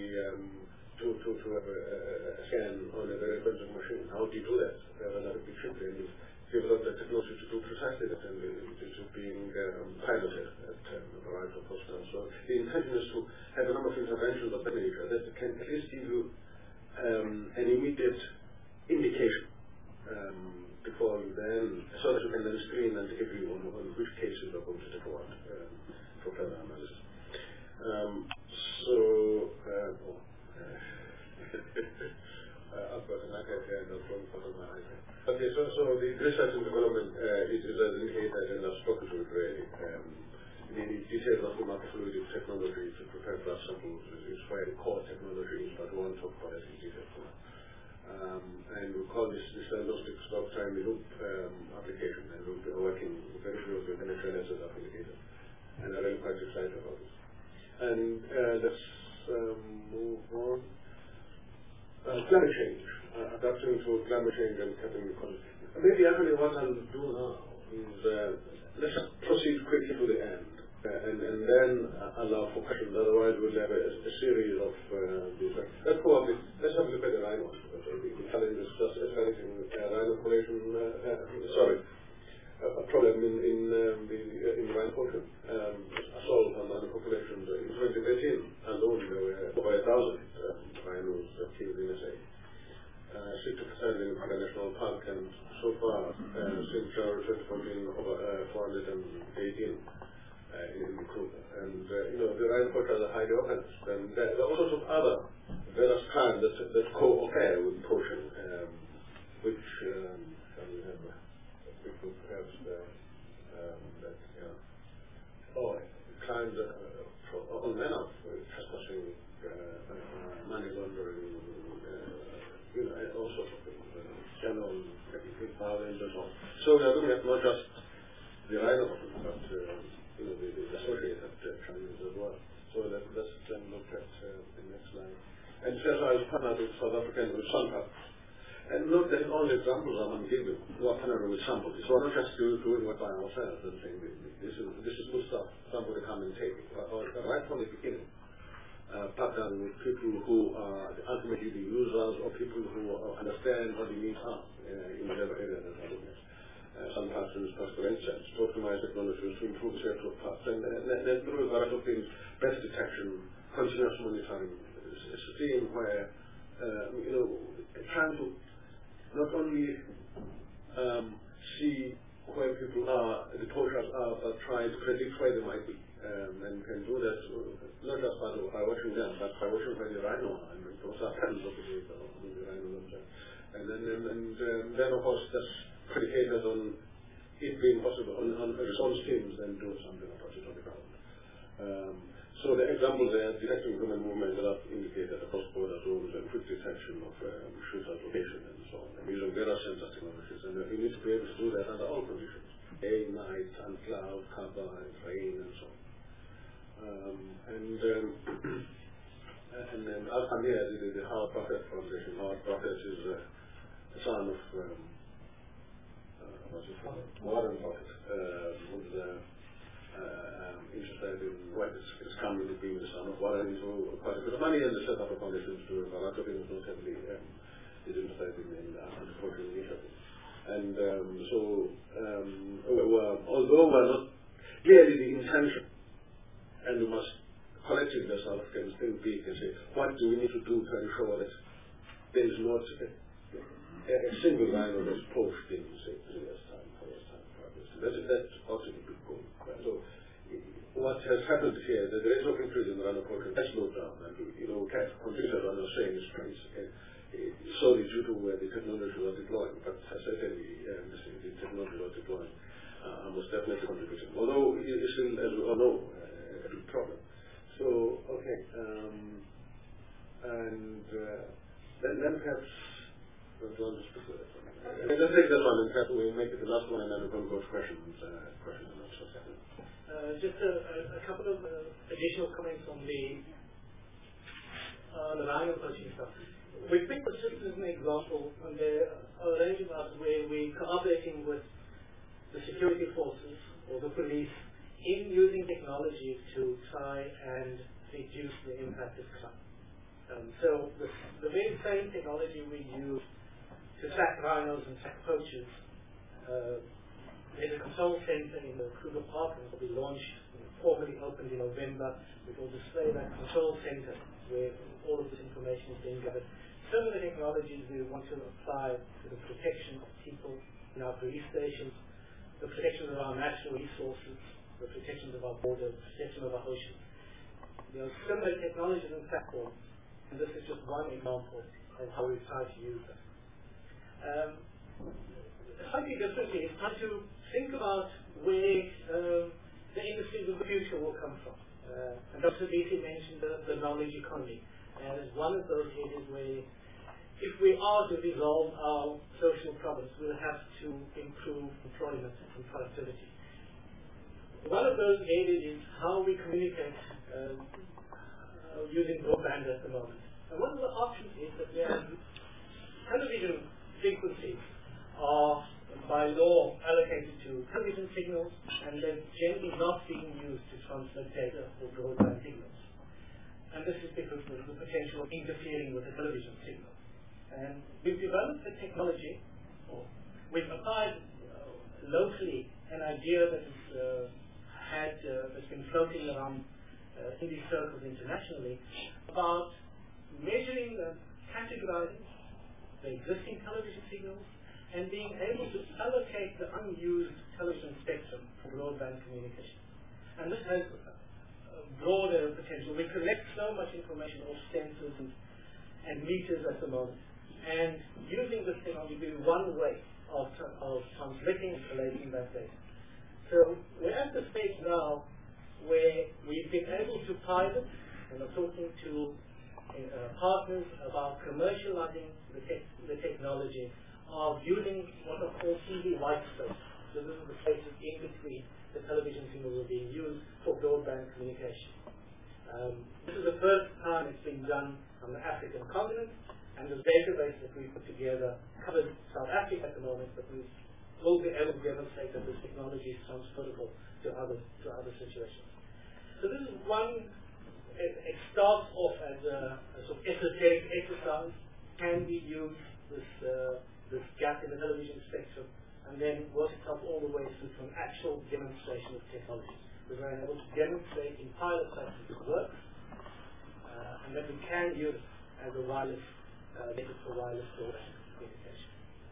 to have a scan on a very expensive machine. How do you do that? Relatively cheaply, and developed the technology to do precisely that, and it is being piloted at a variety of hospitals. So the intention is to have a number of interventions of that nature that can at least give you an immediate indication before you then, so that you can then screen and give you on which cases are going to take forward for further analysis. I've got an iPad here and I've got a photo of my iPad. Okay, so the research and development is as indicated, and I've spoken to it already. The details of the microfluidic technology to prepare blood samples is quite a core technology, but we won't talk about it in detail for now. And we call this diagnostic stop time loop application, and we'll be working very closely with the NHS as applicator. And I'm really quite excited about this. And let's move on. Climate change, adapting to climate change and cutting the cost. Maybe actually what I'll do now is let's proceed quickly to the end and then allow for questions. Otherwise we'll have a series of these. Let's have a look at the rhino. The challenge is just escalating rhino population, a problem in the rhino population. Assault on rhino populations in 2013 alone there were over 1,000 rhinos killed in SA. 60% in Kruger National Park, and so far since January 2014 over 418 in Kruger. And the rhino population are highly organized, and there are all sorts of other various kinds that co-occur with poaching, which can we have perhaps kinds all manner of trespassing, money laundering, all sorts of things, general violence and so on. So we are looking at not just the rhino, but the associated challenges as well. So let's then look at the next slide. And so I was partnered with South African with SANPAP. And note that all the examples I'm going to give you were partnered with somebody. So I'm not just doing it by ourselves and saying this is good stuff, somebody come and take it. Or right from the beginning, partnering with people who are ultimately the users, or people who understand what the needs are in whatever area that they're looking at. Some parts in for instance, to optimize technologies to improve safety of parts, and then through a variety of things, best detection, continuous monitoring, a scheme where trying to not only see where people are, the poachers are, but try to predict where they might be, and can do that not just by watching them, but by watching where the rhino are, and those are tens of the rhino themselves. And then of course that's predicated on it being possible on response teams then do something about it on the ground. So the examples there, detecting human movement that I've indicated across border zones and quick detection of shooter location and so on, and using various sensor technologies, and we need to be able to do that under all conditions, day, night, and cloud, cover, and rain, and so on. And then I'm here, the Howard Buffett Foundation. Howard Buffett is a son of Warren Buffett, who's interested in it's coming to being the son of Warren, into quite a bit of money, and the set up a foundation to do a lot of things, not heavily is interested in anti-poaching initiatives. And although we're not clearly the intention, and we must collectively as South Africans think big and say, what do we need to do to ensure that there is not a single rhino that's poached in, say, 3 years' time, 4 years' time, 5 years' time. That's also a big goal. Right? So what has happened here, the rate of increase in rhino poaching has slowed down, and we can't consider rhino saying it's solely due to where the technology was deployed, but certainly the technology was deployed was definitely contributing. Although it is still, as we all know, a big problem. So, okay, and then perhaps let's take that one, and perhaps we make it the last one, and then we're going to go to questions and answers. Just a couple of additional comments on the rhino poaching stuff. We picked this just as an example, and there are a range of us where we're collaborating with the security forces or the police in using technology to try and reduce the impact of crime. So the very same technology we use to track rhinos and track poachers There's a control center in the Kruger Park, and it will be launched, formally opened in November. It will display that control center where all of this information is being gathered. Some of the technologies we want to apply to the protection of people in our police stations, the protection of our natural resources, the protection of our borders, the protection of our oceans. There are similar technologies and platforms, and this is just one example of how we try to use them. Slightly differently, it's time to think about where the industries of the future will come from. And Dr. Beatty mentioned the knowledge economy as one of those areas where if we are to resolve our social problems, we'll have to improve employment and productivity. One of those areas is how we communicate using broadband at the moment. And one of the options is that we have television frequencies are by law allocated to television signals, and they're generally not being used to transmit data or broadband signals. And this is because of the potential of interfering with the television signal. And we've developed a technology, or we've applied locally an idea that has been floating around in these circles internationally about measuring and categorizing the existing television signals and being able to allocate the unused television spectrum for broadband communication. And this has a broader potential. We collect so much information off sensors and meters at the moment. And using this technology will be one way of transmitting and collating that data. So we're at the stage now where we've been able to pilot and are talking to partners about commercializing the technology of using what are called TV white space. So this is the places in between the television signals are being used for broadband communication. This is the first time it's been done on the African continent, and the database that we put together covers South Africa at the moment, but we will be able to demonstrate that this technology is transferable to other situations. So this is one. It starts off as a sort of esoteric exercise. Can we use this gap in the television spectrum, and then work itself all the way through to an actual demonstration of technology. We're very able to demonstrate in pilot sites that it works, and that we can use it as a wireless method for wireless broadband communication.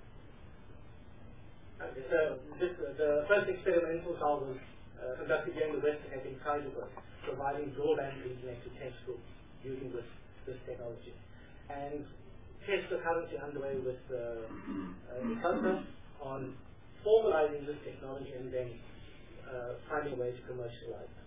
So the first experimental trial was conducted during the Western Cape in Kaiserberg, providing broadband internet to 10 schools using this technology. And tests are currently underway with ICASA on formalizing this technology and then finding a way to commercialize it.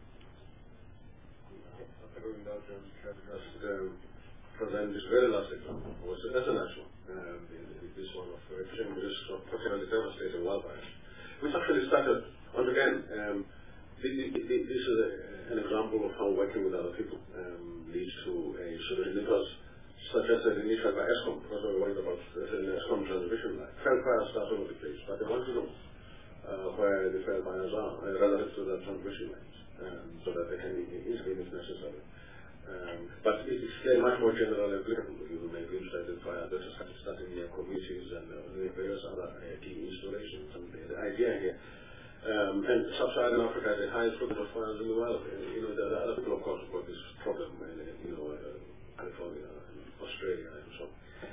Present this very last example was international. This one of extreme risk of particularly devastating wildfires, which actually started, once again, this is an example of how working with other people leads to a solution. It was suggested initially by ESCOM, because we were worried about an ESCOM transmission line. Failed fires start over the place, but they want to know where the failed fires are relative to the transmission lines, so that they can intervene if necessary. But it is still much more generally applicable. You may be interested via data science starting near communities and various other key installations. And the idea here, and Sub-Saharan Africa has the highest frequency of fires in the world. There are other people, of course, who've got this problem in California and Australia and so on.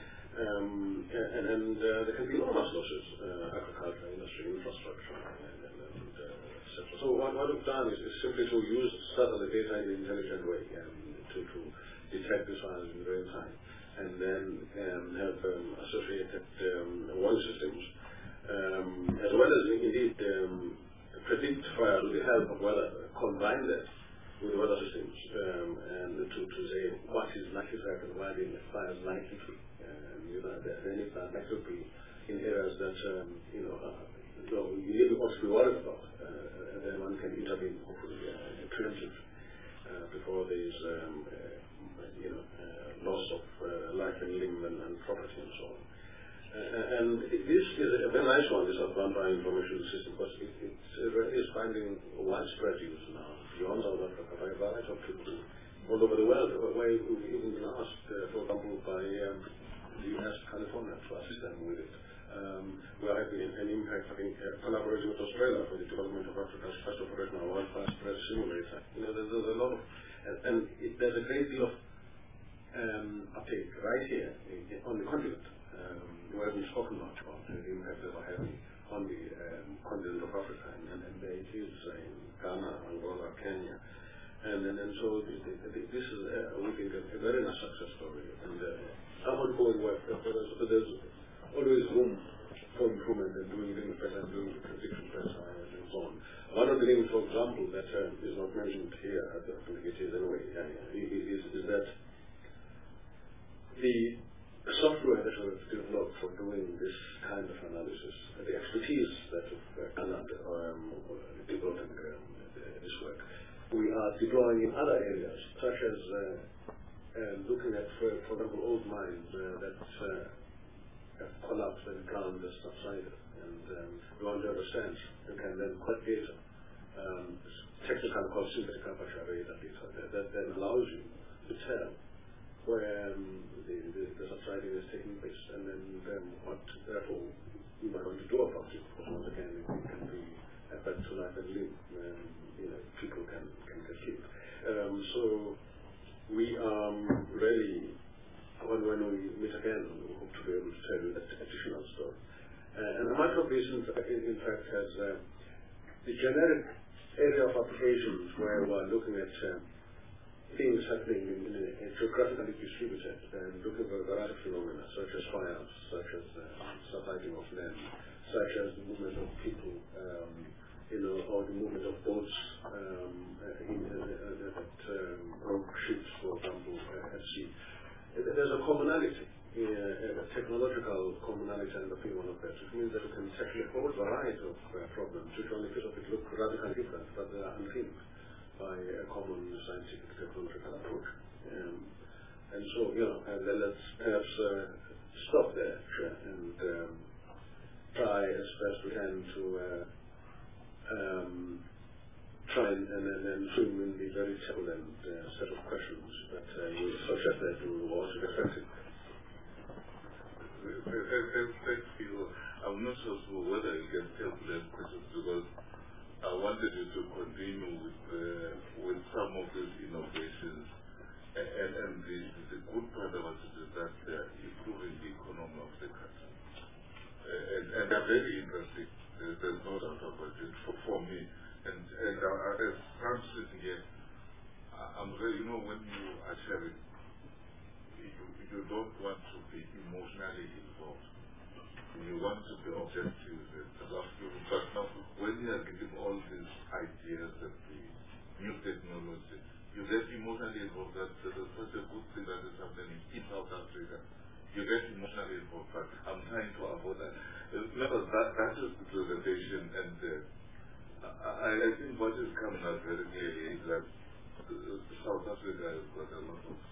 And there can be enormous losses, agriculture, industry, infrastructure, etc. So what we've done is simply to use satellite data in an intelligent way to detect these fires in real time, and then have associated warning systems, as well as indeed predict fire with the help of weather, combine that with weather systems, and to say what is likely to happen, where the fire is likely to be. Then it's likely to be in areas that you need to be worried about, and then one can intervene hopefully preemptively before there is loss of life and limb and property and so on. And this is a very nice one, this advanced information system, because it is finding widespread use now beyond South Africa by a variety of people all over the world, where we've even been asked, for example, by the US California to assist them with it. We are having an impact, having collaboration with Australia for the development of Africa's first operational world-class stress simulator. There's a lot of, and there's a great deal of uptake right here on the continent. We haven't spoken much about the impact that we're having on the continent of Africa, and there it is in Ghana, Angola, Kenya. And so this is, we think, a very nice success story. And ongoing work, but there's always room for improvement and doing things better and doing prediction better and so on. One of the things, for example, that is not mentioned here, I think it is anyway, is that the software that we have developed for doing this kind of analysis, the expertise that we've developing this work, we are deploying in other areas, such as looking at, for example, old mines that have collapsed and the ground has subsided, and we want to understand and can then collect data, technical called synthetic aperture radar data, that then allows you to tell where the subsiding is taking place, and then what, therefore, we might want to do about it, because once again, it can be back to life and live, people can get killed. So we really, when we meet again, we hope to be able to tell you that additional story. And a microvision, in fact, has the generic area of applications where we're looking at things happening in a geographically distributed and looking for a variety of phenomena, such as fires, such as subsiding of land, such as the movement of people, or the movement of boats rogue ships, for example, at sea. There's a commonality, a technological commonality and the one of that, which means that we can tackle a whole variety of problems, which on the face of it look radically different, but they are unlinked by a common scientific technological approach. And so, and then let's perhaps stop there and try as best we can to try and swim in the very turbulent set of questions that you suggested you also expected. Thank you. I'm not sure whether you can turbulent questions, because I wanted you to continue with some of these innovations, and the good part about it is that they're improving the economy of the country, and they're very interesting. There's no doubt about it for me. And as I'm sitting here, I'm very, when you are sharing, you don't want to be emotionally involved. You want to be objective and but now when you are getting all these ideas and the new technology, you get emotionally involved. That there's such a good thing that is happening in South Africa. You get emotionally involved, but I'm trying to avoid that. Remember, that is the presentation, and I think what is coming out very clearly is that South Africa has got a lot of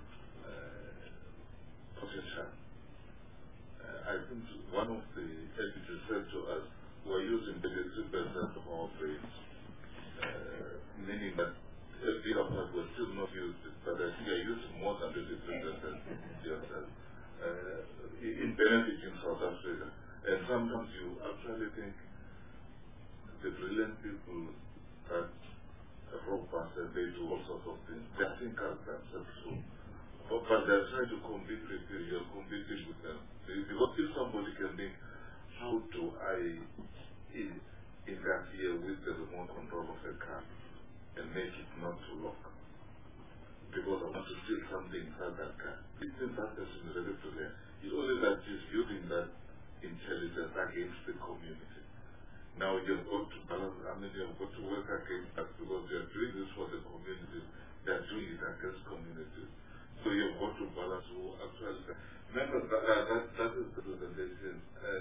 potential. I think one of the entities said to us, we're using 33% of our brains, meaning that a big part was still not used, but I think you're using more than 33% yourself in benefiting South Africa. And sometimes you actually think the brilliant people that robust and they do all sorts of things, they think as themselves too. But they're trying to compete with you, you're competing with them. Because if somebody can think, how do I interfere with the remote control of a car and make it not to lock? Because I want to steal something inside that car. It's in that person ready to learn. It's only that he's using that intelligence against the community. Now you've got to balance, you've got to work against that, because they're doing this for the community, they're doing it against communities. So you've got to balance who actually. Remember, that is the presentation.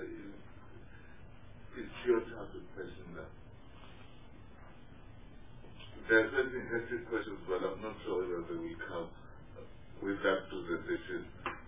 It's your chance to question that. There are certain hectic questions, but I'm not sure whether they will come with that presentation.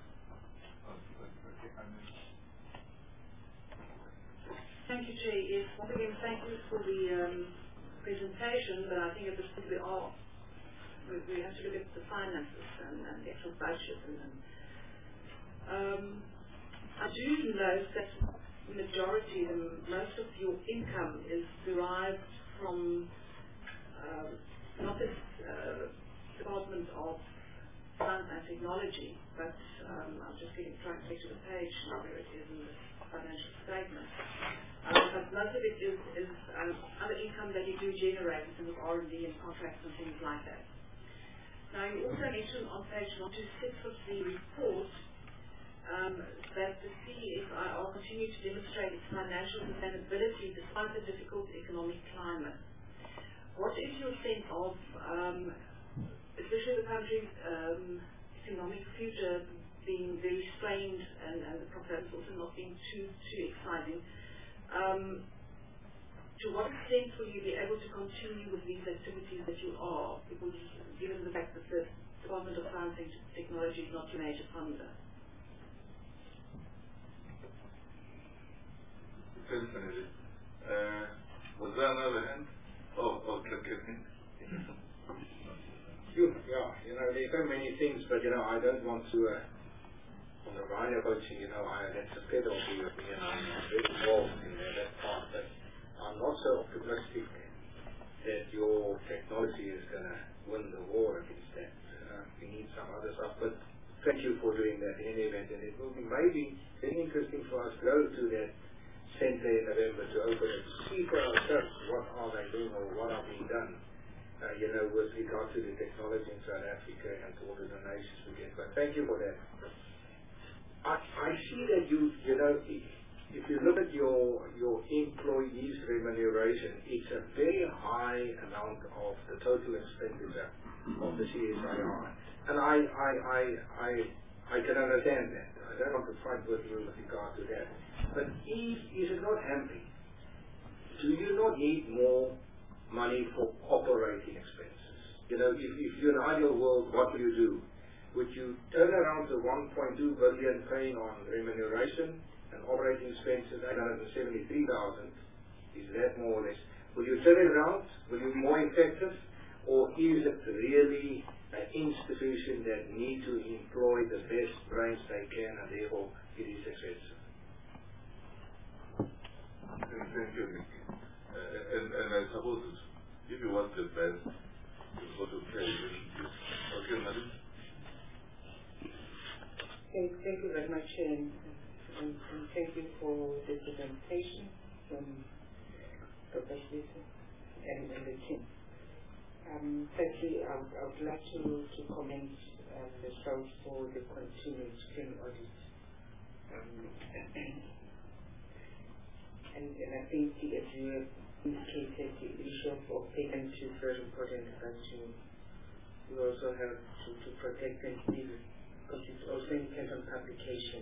Thank you, Jay. Yes, once again, thank you for the presentation, but I think at this point we have to look at the finances and the actual budget. I do know that majority, most of your income is derived from not this Department of Science and Technology, but I'm just trying to get to the page where it is in the financial statement. But most of it is other income that you do generate in terms of R&D and contracts and things like that. Now, you also mentioned on page 126 of the report that the CSIR continues to demonstrate its financial sustainability despite the difficult economic climate. What is your sense of, especially the country's economic future being very strained and the prospects also not being too exciting? To what extent will you be able to continue with these activities that you are, because given the fact that the Department of Science and Technology is not your major funder? Was there another hand? Okay. Yeah, there's so many things, but I don't want to on the rhino coaching, that's a bit of the I'm very involved in that part, but I'm not so optimistic that your technology is going to win the war against that. We need some other stuff, but thank you for doing that in any event, and it will be maybe very interesting for us to go to that center in November to open it, to see for ourselves what are they doing or what are being done, with regard to the technology in South Africa and to all the donations we get. But thank you for that. I see that if you look at your employees' remuneration, it's a very high amount of the total expenditure of the CSIR, and I can understand that. I don't want to fight with you with regard to that. But is it not empty? Do you not need more money for operating expenses? If you're in an ideal world, what will you do? Would you turn around to 1.2 billion paying on remuneration and operating expenses, 873,000? Is that more or less? Will you turn it around? Will you be more effective? Or is it really an institution that need to employ the best brains they can and therefore it is expensive? Thank you, Nick. And I suppose if you want the best, you've got to pay. Okay, Madam? Thank you very much, and thank you for the presentation from Dr. Schlitter and the team. Firstly, I would like to commend the South for the continued screen audit. And I think, as you have indicated, the issue of patent is very important, but you also have to protect and deal, because it's also important on publication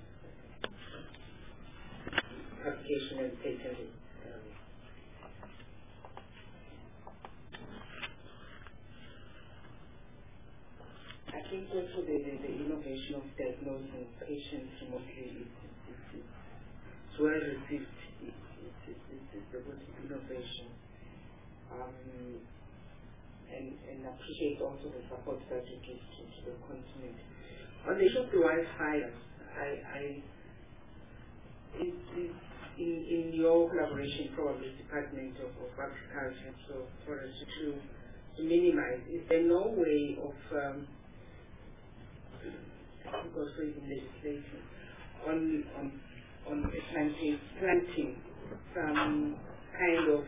and patenting. I think also the innovation of diagnosing patients remotely is well received. It's a good innovation. And appreciate also the support that you give to the continent. On the issue of the wildfires, in your collaboration, probably Department of Agriculture, so for us to minimize, is there no way of also in legislation on planting some kind of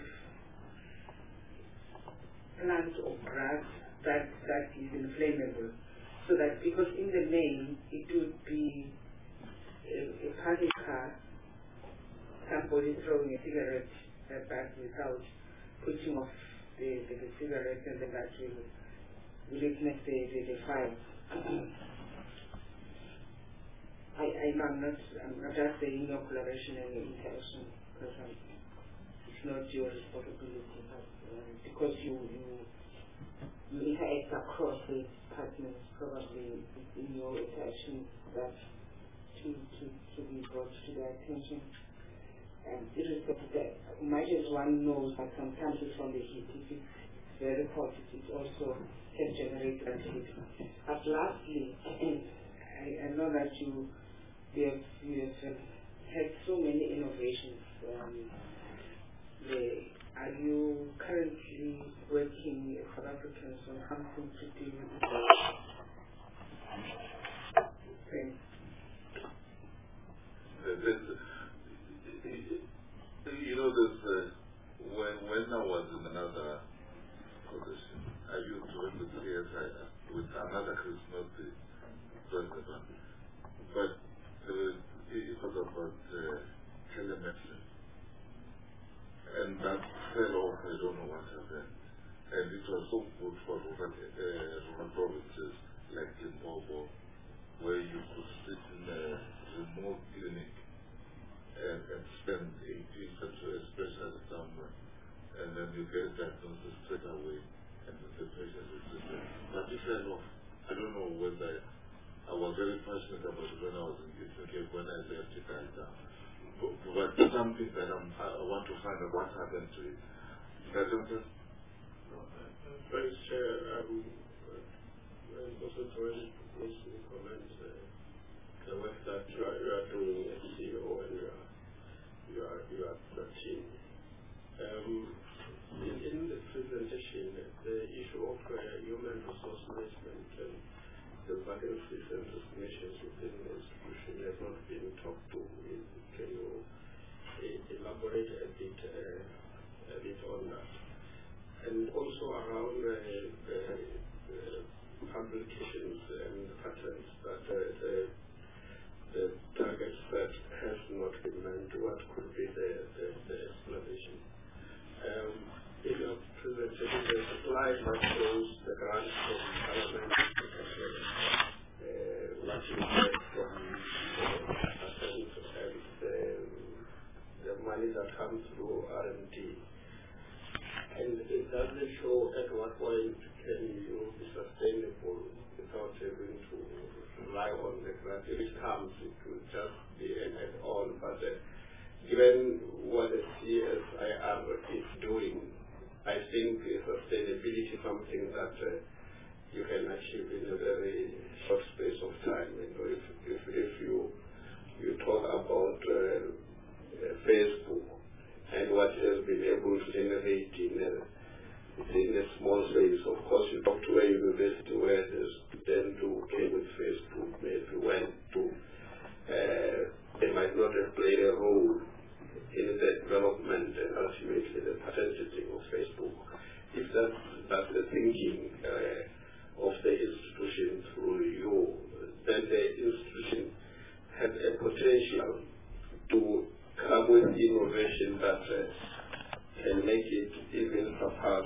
plant or grass that is inflammable, so that, because in the main it would be a party car, somebody throwing a cigarette back without putting off the cigarette, and then that will ignite the fire. I'm not just saying your collaboration and your interaction, because it's not your responsibility, but because you interact across the departments, probably in your interaction, that to be brought to their attention. And irrespective of that, much as one knows that sometimes from the heat, if it's very hot, it also can generate heat. But lastly, I know that you have had so many innovations there. Are you currently working as South Africans on something to do with things? You know, when I was in another position, I used to work with CSI, with another charismatic president, but it was about telemedicine, and that fell off. I don't know what happened, and it was so good for rural provinces like Limpopo, where you could sit in a remote clinic and spend 8 weeks at a specialist somewhere, and then you get diagnosis straight away, and the patient is different. But it fell off. I don't know whether I was very passionate about it when I was in UK. When I left it, but something that I want to find out what happened to it. Thanks, Chair. Also to comment the work that you are doing as CEO and your team. In the presentation, the issue of human resource management and the vacancies and resignations within the institution has not been talked to. Can you elaborate a bit on that? And also around publications and patterns that the targets that has not been met, what could be the explanation? In your presentation, there's a slide that shows the grants from Parliament, what you get from patents and the money that comes through R&D. And it doesn't show at what point can you be sustainable without having to rely on the grant. If it comes, it will just be an add-on. But given what the CSIR is doing, I think sustainability is something that you can achieve in a very short space of time. You know, if you talk about Facebook and what it has been able to generate in a small space, of course, you talk to a university where the students who came with Facebook maybe went to, they might not have played a role in the development and ultimately the patenting of Facebook. If that's the thinking of the institution through you, then the institution has a potential to come with innovation that can make it even surpass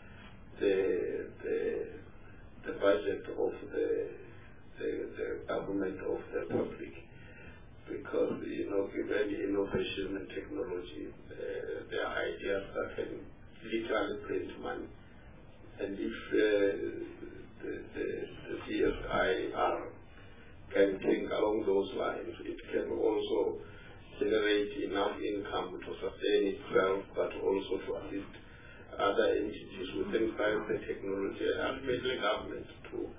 the budget of the government of the public. Because, you know, given innovation and technology, there are ideas that can literally print money. And if the CSIR can think along those lines, it can also generate enough income to sustain itself, but also to assist other entities within science and technology and the government to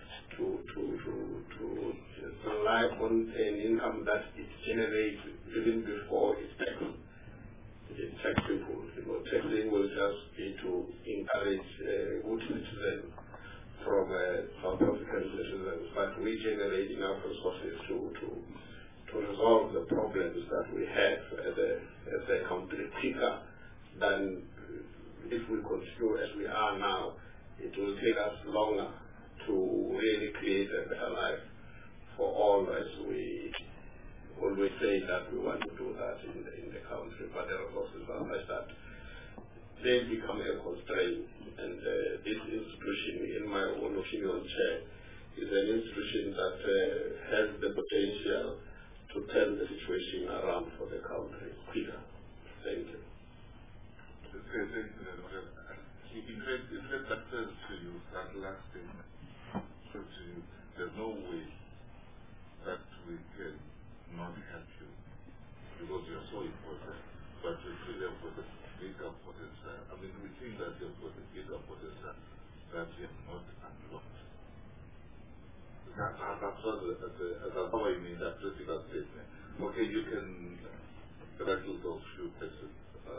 rely on an income that it generates even before it's taxable. You know, taxing will just be to encourage good citizens from South African citizens, but we generate enough resources to resolve the problems that we have as a country quicker than if we continue as we are now. It will take us longer to really create a better life for all, as we always say that we want to do that in the country, but the resources are such that they become a constraint. And this institution, in my own opinion, Chair, is an institution that has the potential to turn the situation around for the country quicker. Thank you. In fact, that says to you, that last statement, so to you, there's no way that we can not help you because you're so important, but we feel you've got a bigger potential. I mean, we think that you've got a bigger potential that you have not unlocked. That's what I mean, that critical statement. Okay, you can rattle those few questions.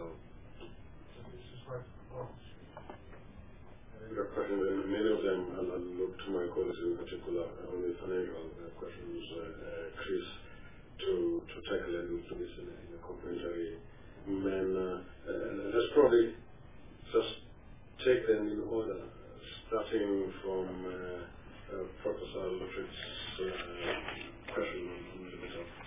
Many of them, I'll look to my colleagues in particular on the financial questions, Chris, to tackle and do this in a complementary manner. Let's probably just take them in order, starting from Professor Lutrick's question on the bit of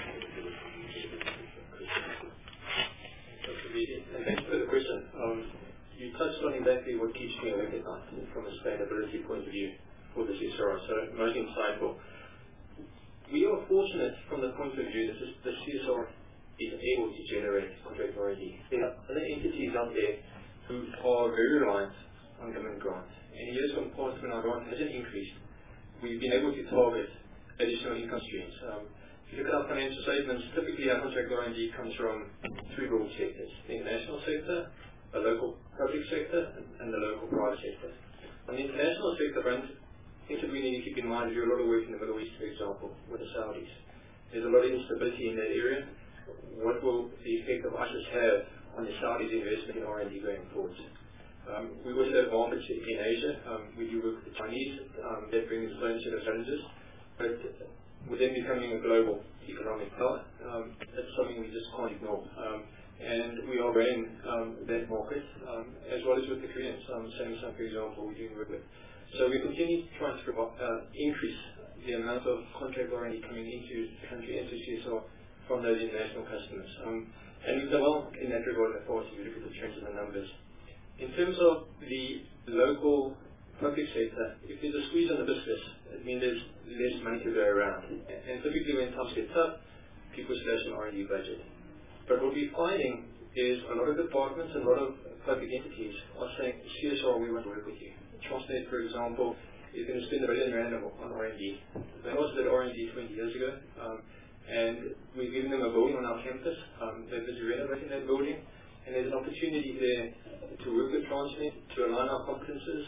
Dr. Beattie, and thanks for the question. You touched on exactly what keeps me awake at night from a sustainability point of view for the CSR, so most insightful. We are fortunate from the point of view that the CSR is able to generate contract R&D. There are other entities out there who are very reliant on government grants. And in years gone past, when our grant hasn't increased, we've been able to target additional income streams. If you look at our financial statements, typically our contract R&D comes from three broad sectors: the international sector, the local public sector, and the local private sector. On the international sector front, things that we need to keep in mind: we do a lot of work in the Middle East, for example, with the Saudis. There's a lot of instability in that area. What will the effect of ISIS have on the Saudis' investment in R&D going forward? We also have markets in Asia. We do work with the Chinese. That brings its own set of challenges. But with them becoming a global economic power, that's something we just can't ignore. And we are growing that market, as well as with the Koreans. Samsung, for example, we're doing work with. So we continue to try to increase the amount of contract R&D coming into the country, into CSR, from those international customers. And we've done well in that regard in the past if you look at the trends in the numbers. In terms of the local public sector, if there's a squeeze on the business, it means there's less money to go around. And typically when times get tough, people slash an R&D budget. But what we're finding is a lot of departments and a lot of public entities are saying, CSR, we want to work with you. Transnet, for example, is going to spend R1 billion on R&D. They also did R&D 20 years ago, and we've given them a building on our campus. They're busy renovating that building, and there's an opportunity there to work with Transnet, to align our competences,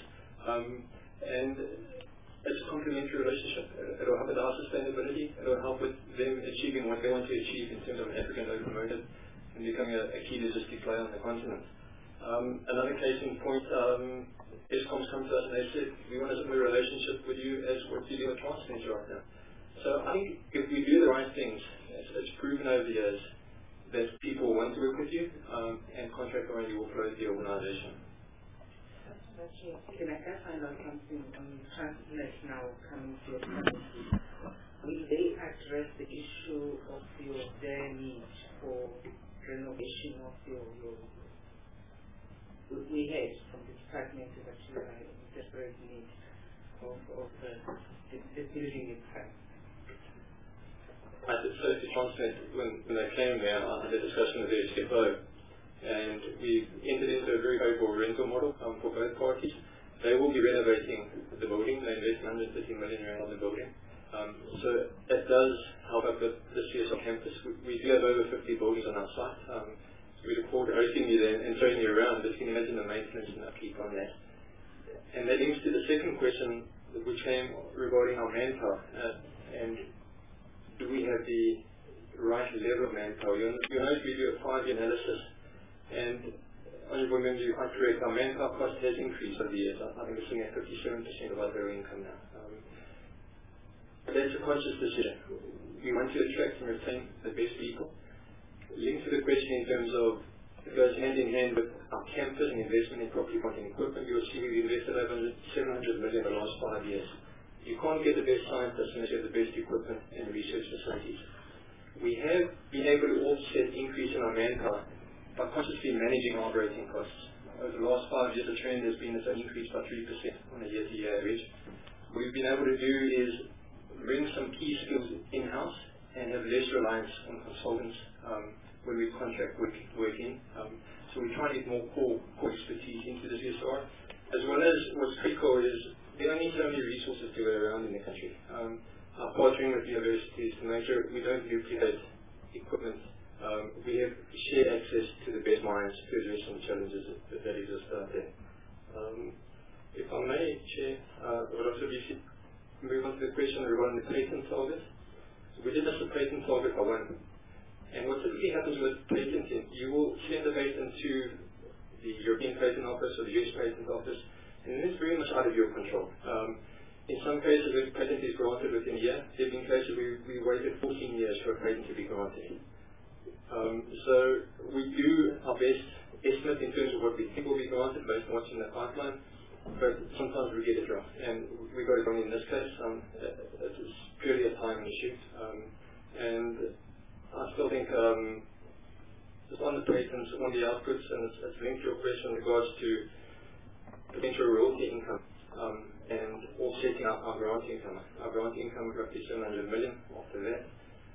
and it's a complementary relationship. It will help with our sustainability. It will help with them achieving what they want to achieve in terms of an African locomotive and becoming a key logistic player on the continent. Another case in point, Eskom's come to us and they said, we want a similar relationship with you as what you do with Transnet right now. So I think if we do the right things, it's proven over the years that people want to work with you, and contract R&D will flow to the organization. Can I find out something on Transnet now coming to your community? Will they address the issue of their need for renovation of your we had from the department that you are in desperate need of the building itself? I did so to Transnet when they came there. I had a discussion with their CFO, and we entered into a very favorable rental model for both parties. They will be renovating the building. They invest 130 million rand on the building. So that does help up with the CSR campus. We do have over 50 buildings on our site. We look forward to hosting you there and showing you around, but you can imagine the maintenance and upkeep on that. And that links to the second question which came regarding our manpower, and do we have the right level of manpower? You know, we do a 5-year analysis, and honourable member, you're quite correct, our manpower cost has increased over the years. I think it's sitting at 57% of our very income now. But that's a conscious decision. We want to attract and retain the best people. Linked to the question in terms of, it goes hand in hand with our campus and investment in property, plant and equipment. You'll see we've invested over 700 million in the last 5 years. You can't get the best scientists unless you have the best equipment and research facilities. We have been able to offset increase in our manpower by consciously managing our operating costs. Over the last 5 years, the trend has been an increase by 3% on a year-to-year average. What we've been able to do is bring some key skills in-house and have less reliance on consultants when we contract work in. So we try to get more core expertise into the CSR, as well as what's critical is there are only so many resources to go around in the country. Our partnering with universities to make sure we don't duplicate equipment. We have shared access to the best minds to address some challenges that exist out there. If I may, Chair, I would also move on to the question regarding the patent target. We did miss the patent target by one. And what typically happens with patenting, you will send the patent to the European Patent Office or the US Patent Office, and it's very much out of your control. In some cases, the patent is granted within a year. There have been cases we waited 14 years for a patent to be granted. So we do our best estimate in terms of what we think will be granted based on what's in the pipeline, but sometimes we get it wrong. And we got it wrong in this case. It is purely a timing issue. And I still think just on the patents, on the outputs, and it's linked to your question in regards to potential royalty income and offsetting our grant income. Our grant income is roughly 700 million after that.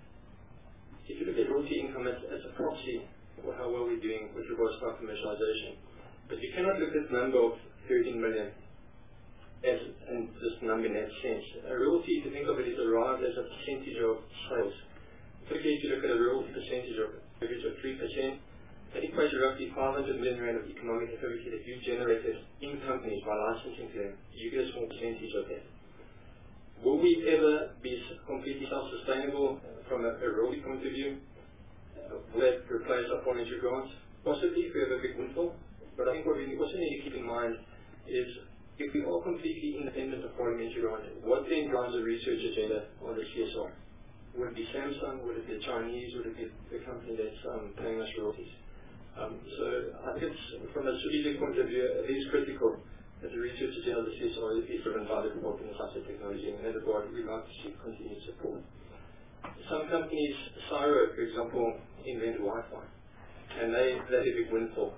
If you look at royalty income as a proxy for how well we're doing with regards to our commercialization, but you cannot look at the number of 13 million as this number in that sense. A royalty, if you think of it, is derived as a percentage of sales. Typically, if you look at a royalty percentage of average of 3%, that equates to roughly 500 million rand of economic activity that you've generated in companies by licensing to them. You get a small percentage of that. Will we ever be completely self-sustainable from a royalty point of view? Will that replace our parliamentary grants? Possibly, if we have a big windfall. But I think what we also need to keep in mind is if we are completely independent of parliamentary grants, what then drives the research agenda on the CSR? Would it be Samsung? Would it be Chinese? Would it be the company that's paying us royalties? So I think it's, from a strategic point of view, it is critical that the research agenda of the CSR is driven by the development of science and technology, and in that regard, we'd like to see continued support. Some companies, Cyro, for example, invented Wi-Fi, and they had a big windfall.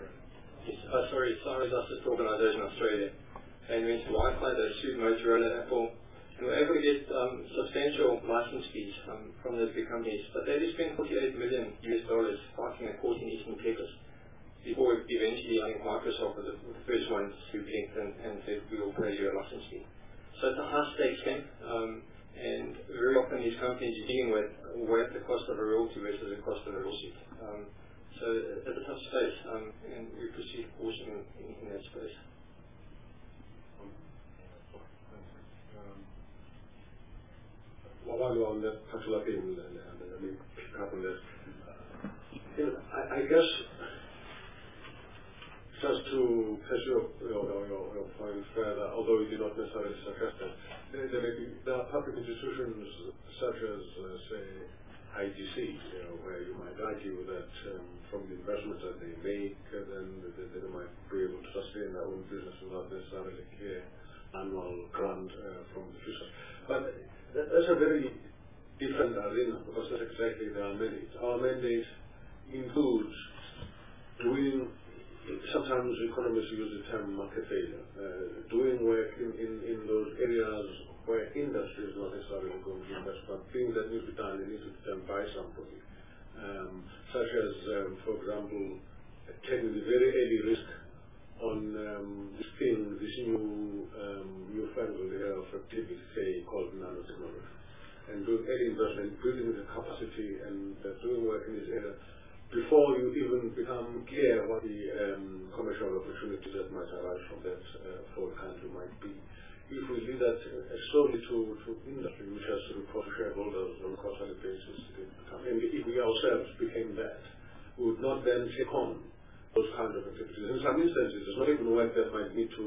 Cyro is our sister organisation in Australia. They invented Wi-Fi, they sued Motorola, Apple, and were able to get substantial license fees from those big companies. But they just spent $48 million fighting a court in Eastern Texas before eventually, I think Microsoft was the first one to blink and said, we will pay you a license fee. So it's a high-stakes game, and very often these companies you're dealing with weigh the cost of a royalty versus the cost of a lawsuit. So it's a tough space, and we proceed caution in that space. While you're on that particular theme, and let me pick up on this. I guess, just to press your point further, although you did not necessarily suggest that, there are public institutions such as, say, IGC, where you might argue that from the investments that they make, then they might be able to sustain their own business without necessarily a clear annual grant from the future. But that's a very different arena, because that's exactly their mandate. Our mandate includes doing, sometimes economists use the term market failure, doing work in those areas where industry is not necessarily going to invest, but things that need to be done, they need to be done by somebody. Such as, for example, taking the very early risk on this new fangled area of activity, say, called nanotechnology, and doing early investment, building the capacity and doing work in this area before you even become clear what the commercial opportunities that might arise from that for the country might be. If we leave that solely to industry, which has to report to shareholders on a quarterly basis, and if we ourselves became that, we would not then take on those kinds of activities. In some instances, it's not even work that might lead to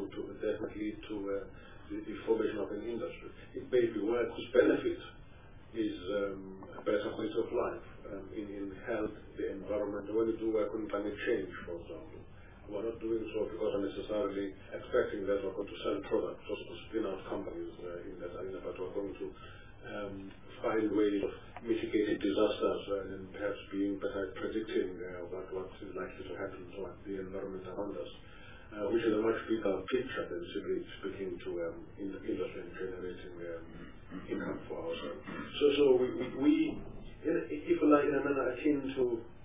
the formation of an industry. It may be work whose benefit is a better quality of life in health, the environment. When we do work on climate change, for example, we're not doing so because we're necessarily expecting that we're going to sell products or to spin out companies in that arena, but we're going to find ways of mitigating disasters and perhaps being better at predicting what is likely to happen to the environment around us, which is a much bigger picture than simply speaking to industry and generating income for ourselves. So we if you like, in a manner akin to,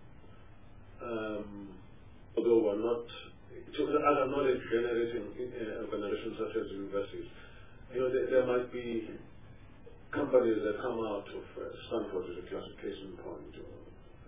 although we're not, to other knowledge generating organizations such as universities, there might be companies that come out of Stanford as a classic case in point,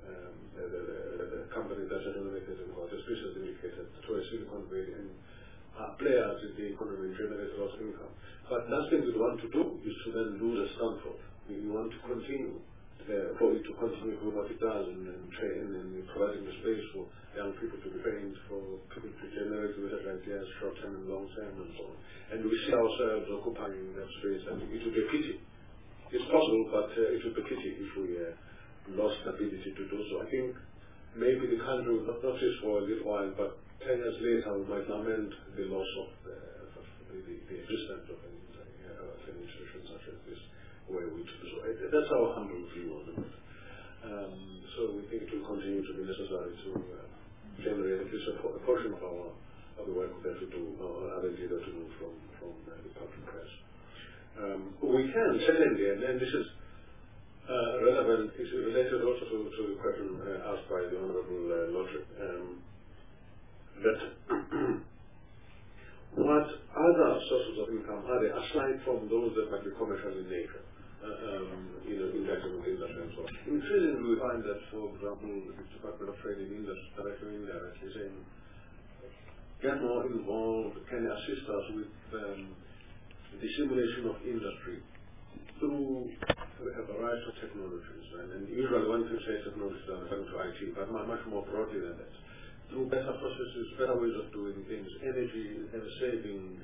the company that has innovated and got a species indicated to a Silicon Valley, and players in the economy and generate a lot of income. But last thing we want to do is to then lose a standpoint. We want to continue for it to continue with what it does and train and providing the space for young people to be trained, for people to generate research ideas, short-term and long-term and so on. And we see ourselves occupying that space, and it would be a pity. It's possible, but it would be a pity if we lost the ability to do so. I think maybe the country will not notice for a little while, but 10 years later we might lament the loss of the existence of an institution such as this, where we do so. That's our humble view on it. So we think it will continue to be necessary to generate at least a portion of the work that we do, or other data to do from the public press. We can, secondly, and this is relevant, is related also to the question asked by the Honourable Lodge, that what other sources of income are there aside from those that might be commercial in nature? In connection with industry and so on. Increasingly, we find that, for example, the Department of Trade and Industry, directly or indirectly, saying, get more involved, can you assist us with the simulation of industry through a variety of technologies. And usually when people say technologies, they're referring to IT, but much more broadly than that. Through better processes, better ways of doing things, energy saving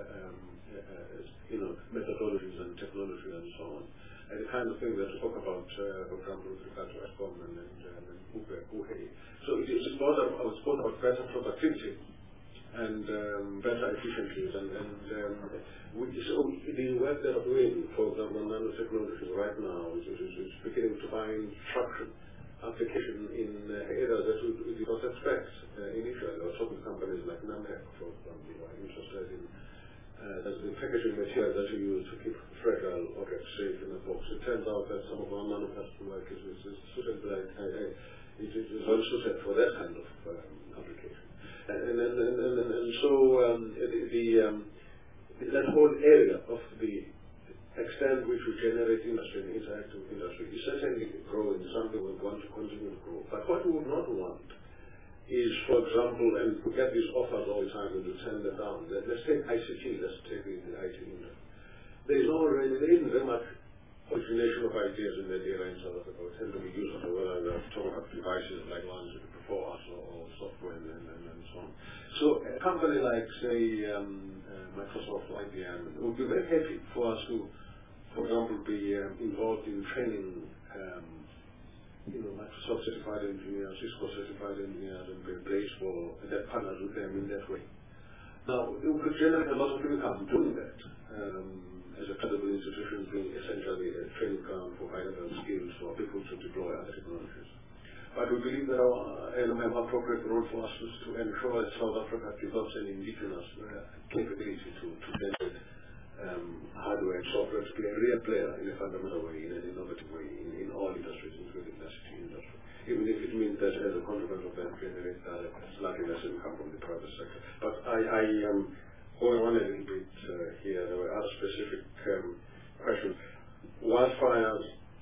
methodologies and technology and so on. And the kind of thing that we talk about, for example, with regard to ESCOM and UHE. So it is both about better productivity and better efficiencies. So the work that we're doing, for example, nanotechnology right now is beginning to find traction, application in areas that we did not expect initially. There are certain companies like Namhek, for example, who are interested in the packaging material that you use to keep fragile objects safe in a box. It turns out that some of our manufacturing work is suited well suited for that kind of application. And so that whole area of the extent which we generate industry and interactive industry is certainly growing, something we want to continue to grow. But what we would not want is, for example, and we get these offers all the time and we turn them down. Let's take ICT, let's take the IT industry. There isn't very much origination of ideas in that area in South Africa. We tend to be used to whether they're talking about devices like ones before us or software and so on. So a company like, say, Microsoft or IBM, it would be very happy for us to, for example, be involved in training Microsoft certified engineers, Cisco certified engineers, and be placed for that partners with them in that way. Now, we could generate a lot of income doing that. As a credible institution, being essentially a training ground for high-level skills for people to deploy other technologies. But we believe that our appropriate role for us is to ensure that South Africa develops an indigenous capability to generate hardware and software to be a real player in a fundamental way, in an innovative way, in all industries, including the ICT industry. Even if it means that as a consequence of that, generate slightly less income from the private sector. But I am going on a little bit here. There were other specific questions. Wildfires.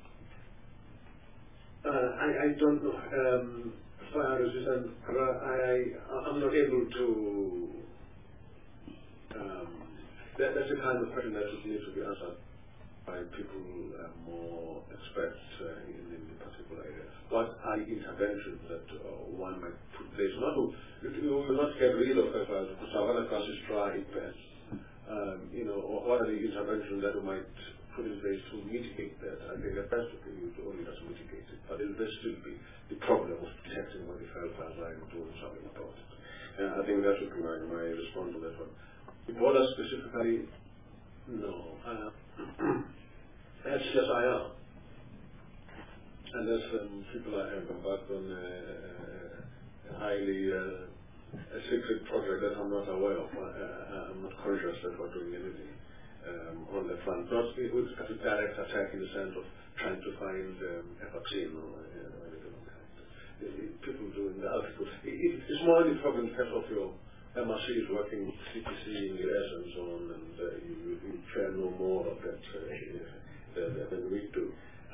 I don't know. Fire resistant. I'm not able to. That's the kind of question that needs to be answered by people more experts in the particular area. What are the interventions that one might put in place? You will not get rid of fires because Savannah grass is dry, it best. What are the interventions that we might put in place to mitigate that? I think at best we would only just mitigate it, but it will still be the problem of detecting when the fires are and doing something about it. I think that would be my response to that one. Ebola specifically, no. That's just IR. Unless people have embarked on a highly secret project that I'm not aware of. I'm not conscious that we're doing anything on the front. Not with a direct attack in the sense of trying to find a vaccine or anything like that. People doing the articles. It's more the problem in terms of your MRC is working with CTC in the US and so on, and you share no more of that than we do.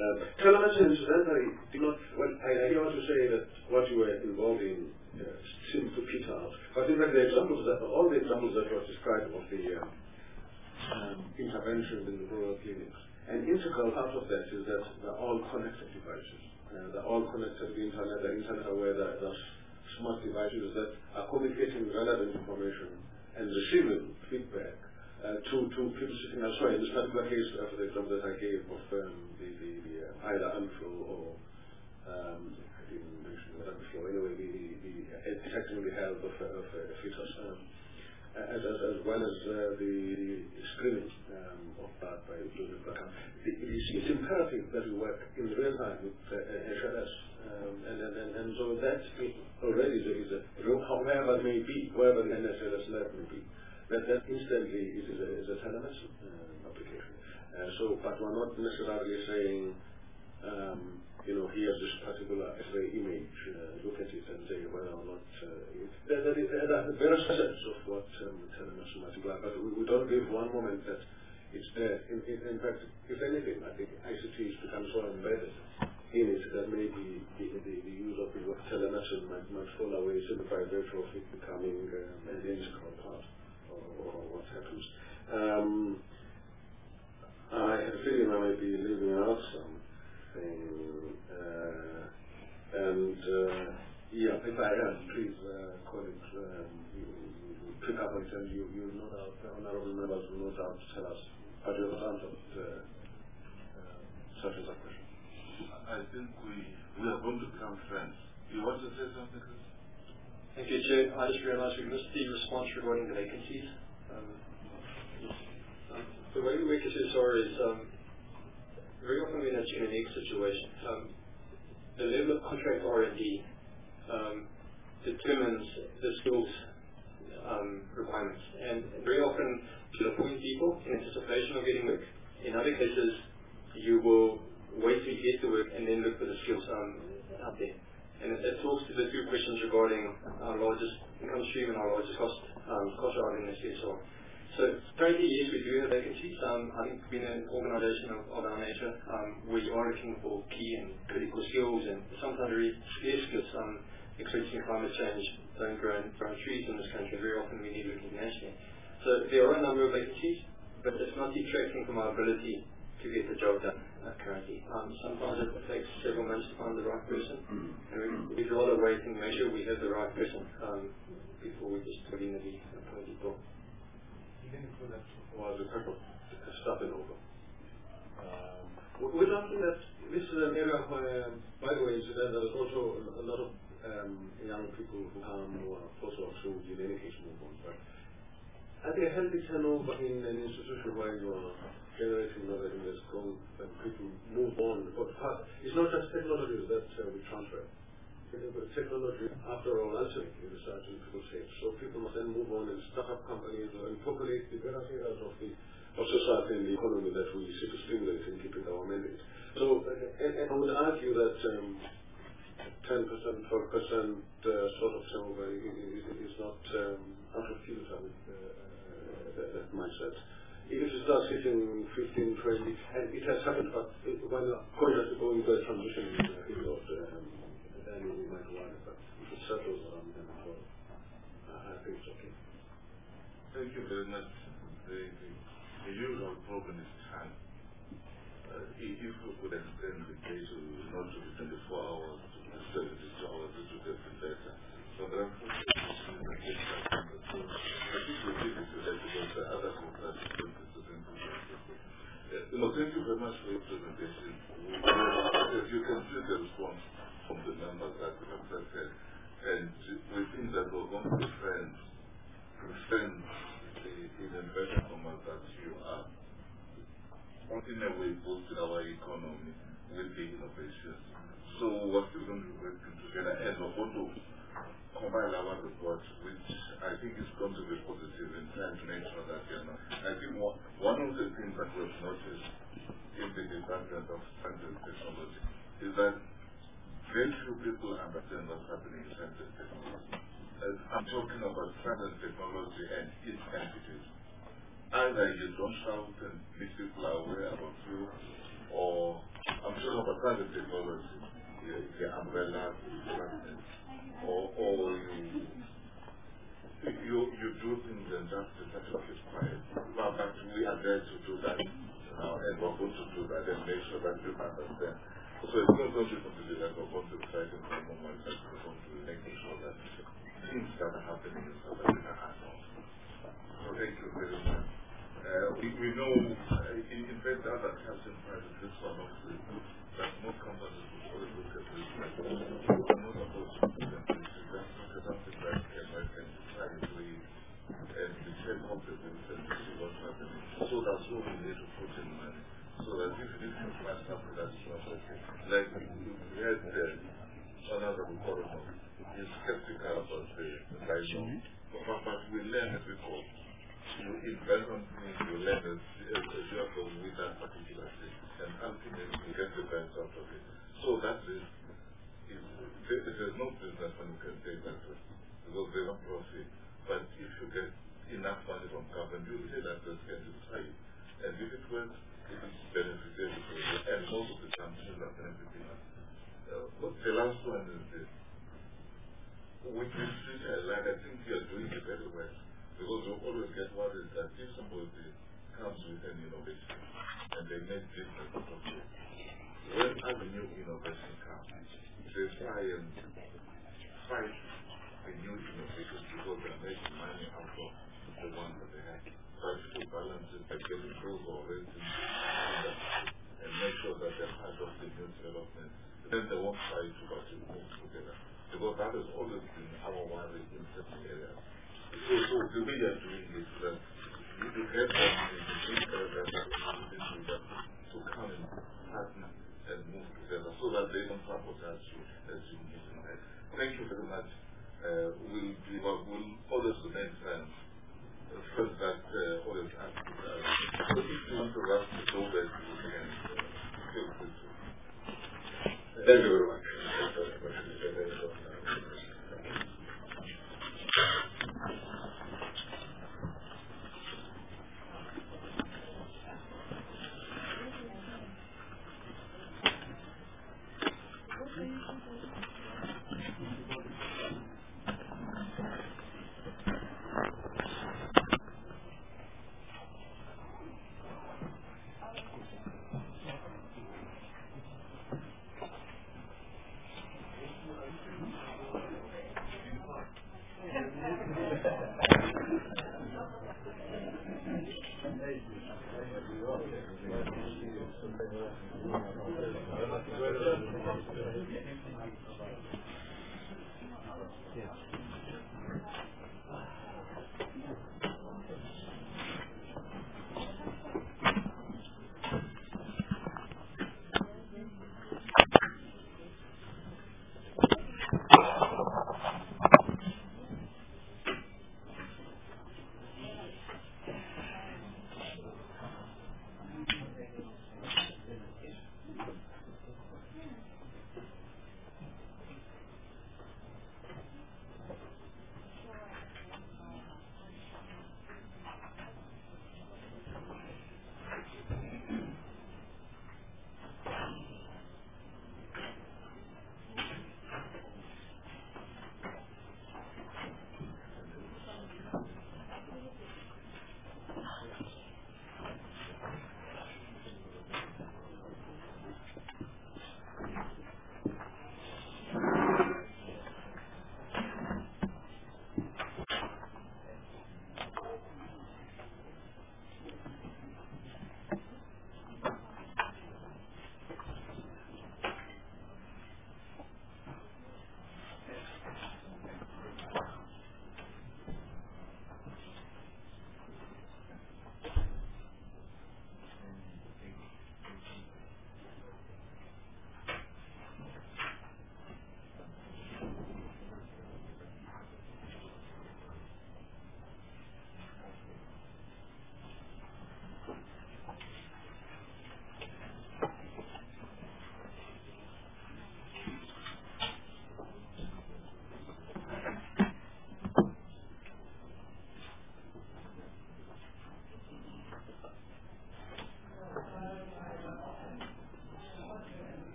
Telemedicine, incidentally, did not. Well, I hear what you say that what you were involved in seems to peter out. But in fact, all the examples that were described of the interventions in the rural clinics, an integral part of that is that they're all connected devices. They're all connected to the internet. The internet aware that there's smart devices that are communicating relevant information and receiving feedback to people sitting elsewhere. In this particular case, for the example that I gave of either Amflow or I didn't mention that Amflow. Anyway, detecting the health of a fetus, as well as the screening of that by using the account. It's imperative that we work in real time with HLS, and so that already is a however it may be, wherever the NSLS lab may be, that instantly is a telemedicine application. But we're not necessarily saying, here's this particular X-ray image, look at it and say whether or not there are various aspects of what telemedicine might be like, but we don't give one moment that it's there. In fact, if anything, I think ICT has become so embedded in it that maybe the use of the word telemedicine might fall away simply by virtue of it becoming an integral part of what happens. I have a feeling I might be leaving out something. If I am, please, colleagues, pick up on it and you no doubt, honorable members will no doubt tell us how you have answered such as a question. I think we are going to become friends. You want to say something, Chris? Thank you, Chair. I just realized we missed the response regarding the vacancies. The way we work at CSR is very often we're in a unique situation. The level of contract R&D determines the skills requirements, and very often you'll appoint people in anticipation of getting work. In other cases, you will wait till you get the work and then look for the skills out there. And it talks to the two questions regarding our largest income stream and our largest cost driving the CSR. So currently, yes, we do have vacancies. I think being an organisation of our nature, we are looking for key and critical skills and sometimes very scarce skills. Experts in climate change don't grow trees in this country. Very often we need to look internationally. So there are a number of vacancies, but it's not detracting from our ability to get the job done currently. Sometimes it takes several months to find the right person, and we'd rather wait and make sure we have the right person before we just put in the appointed people. Was a type of starting over. We're talking that this is an area where, by the way, there's also a lot of young people who come who are postdocs who in any case move on. But I think a healthy turnover in an institution where you are generating knowledge in this growth and people move on. But it's not just technology that we transfer. Technology, after all, ultimately research in people's heads. So people must then move on and start up companies and populate the various areas of society and the economy that we seek to stimulate in keeping our mandate. So I would argue that 10%, 12% sort of turnover is not out of kilter with that mindset. If it starts hitting 15, 20, and it has happened, but when consciously going to a transition period, then we might worry, but if it settles around then I think it's okay. Thank you very much. The usual problem is time. If we could extend the day to not to be 24 hours, to 72 hours, it would have been better. So there are I think we did it today because the other concerns thank you very much for your presentation. As you can see the response from the members that we have said, and we think that we're going to be friends in a better format that you are. In a way, boosting our economy with the innovations. So we're still going to be working together and we're going to compile our report, which I think is going to be positive in trying to make sure that, I think one of the things that we've noticed in the development of science and technology is that very few people understand what's happening in science and technology. I'm talking about science and technology and its entities. Either you don't shout and these people are aware about you, or I'm sure private technology, the umbrella department, or you do things and just keep quiet. But we are there to do that, and we're going to do that and make sure that people understand. So it's not going to be something that we're going to try to compromise, but we're going to be making sure that things that are happening in South Africa are known. So thank you very much. We know, in fact, other countries, this one also, that most companies will always look at this like, we're not supposed to do that. That's something that can try to do it and we check competence and see what's happening. So that's what we need to put in money. So that if this is my something that's not okay. Like we had another forum, he's skeptical about the Bible, but we learn as we go. You invest on things, you learn as you have to with that particular thing, and ultimately you get the best out of it. So that is, there's no business when you can take that risk, because they don't profit. But if you get enough money from government, you say that risk and you try it. And if it works, it is beneficial for you. And most of the countries are benefiting us. The last one is this. With this future, like I think you are doing it very well. Because you always get worried that if somebody comes with an innovation and they make business out of it, when a new innovation comes, they try and fight the new innovation because they're making money out of the one that they have. So I think to balance it by getting those already in the industry and make sure that they're part of the new development. Then they won't try to move together. Because that has always been our worry in certain areas. So the way you're doing it is that you get them to come and partner and move together so that they don't sabotage you as you move in there. Thank you very much. We'll always remain friends. First that always ask you so if you want to rush to go back, you can feel free to. Thank you very much.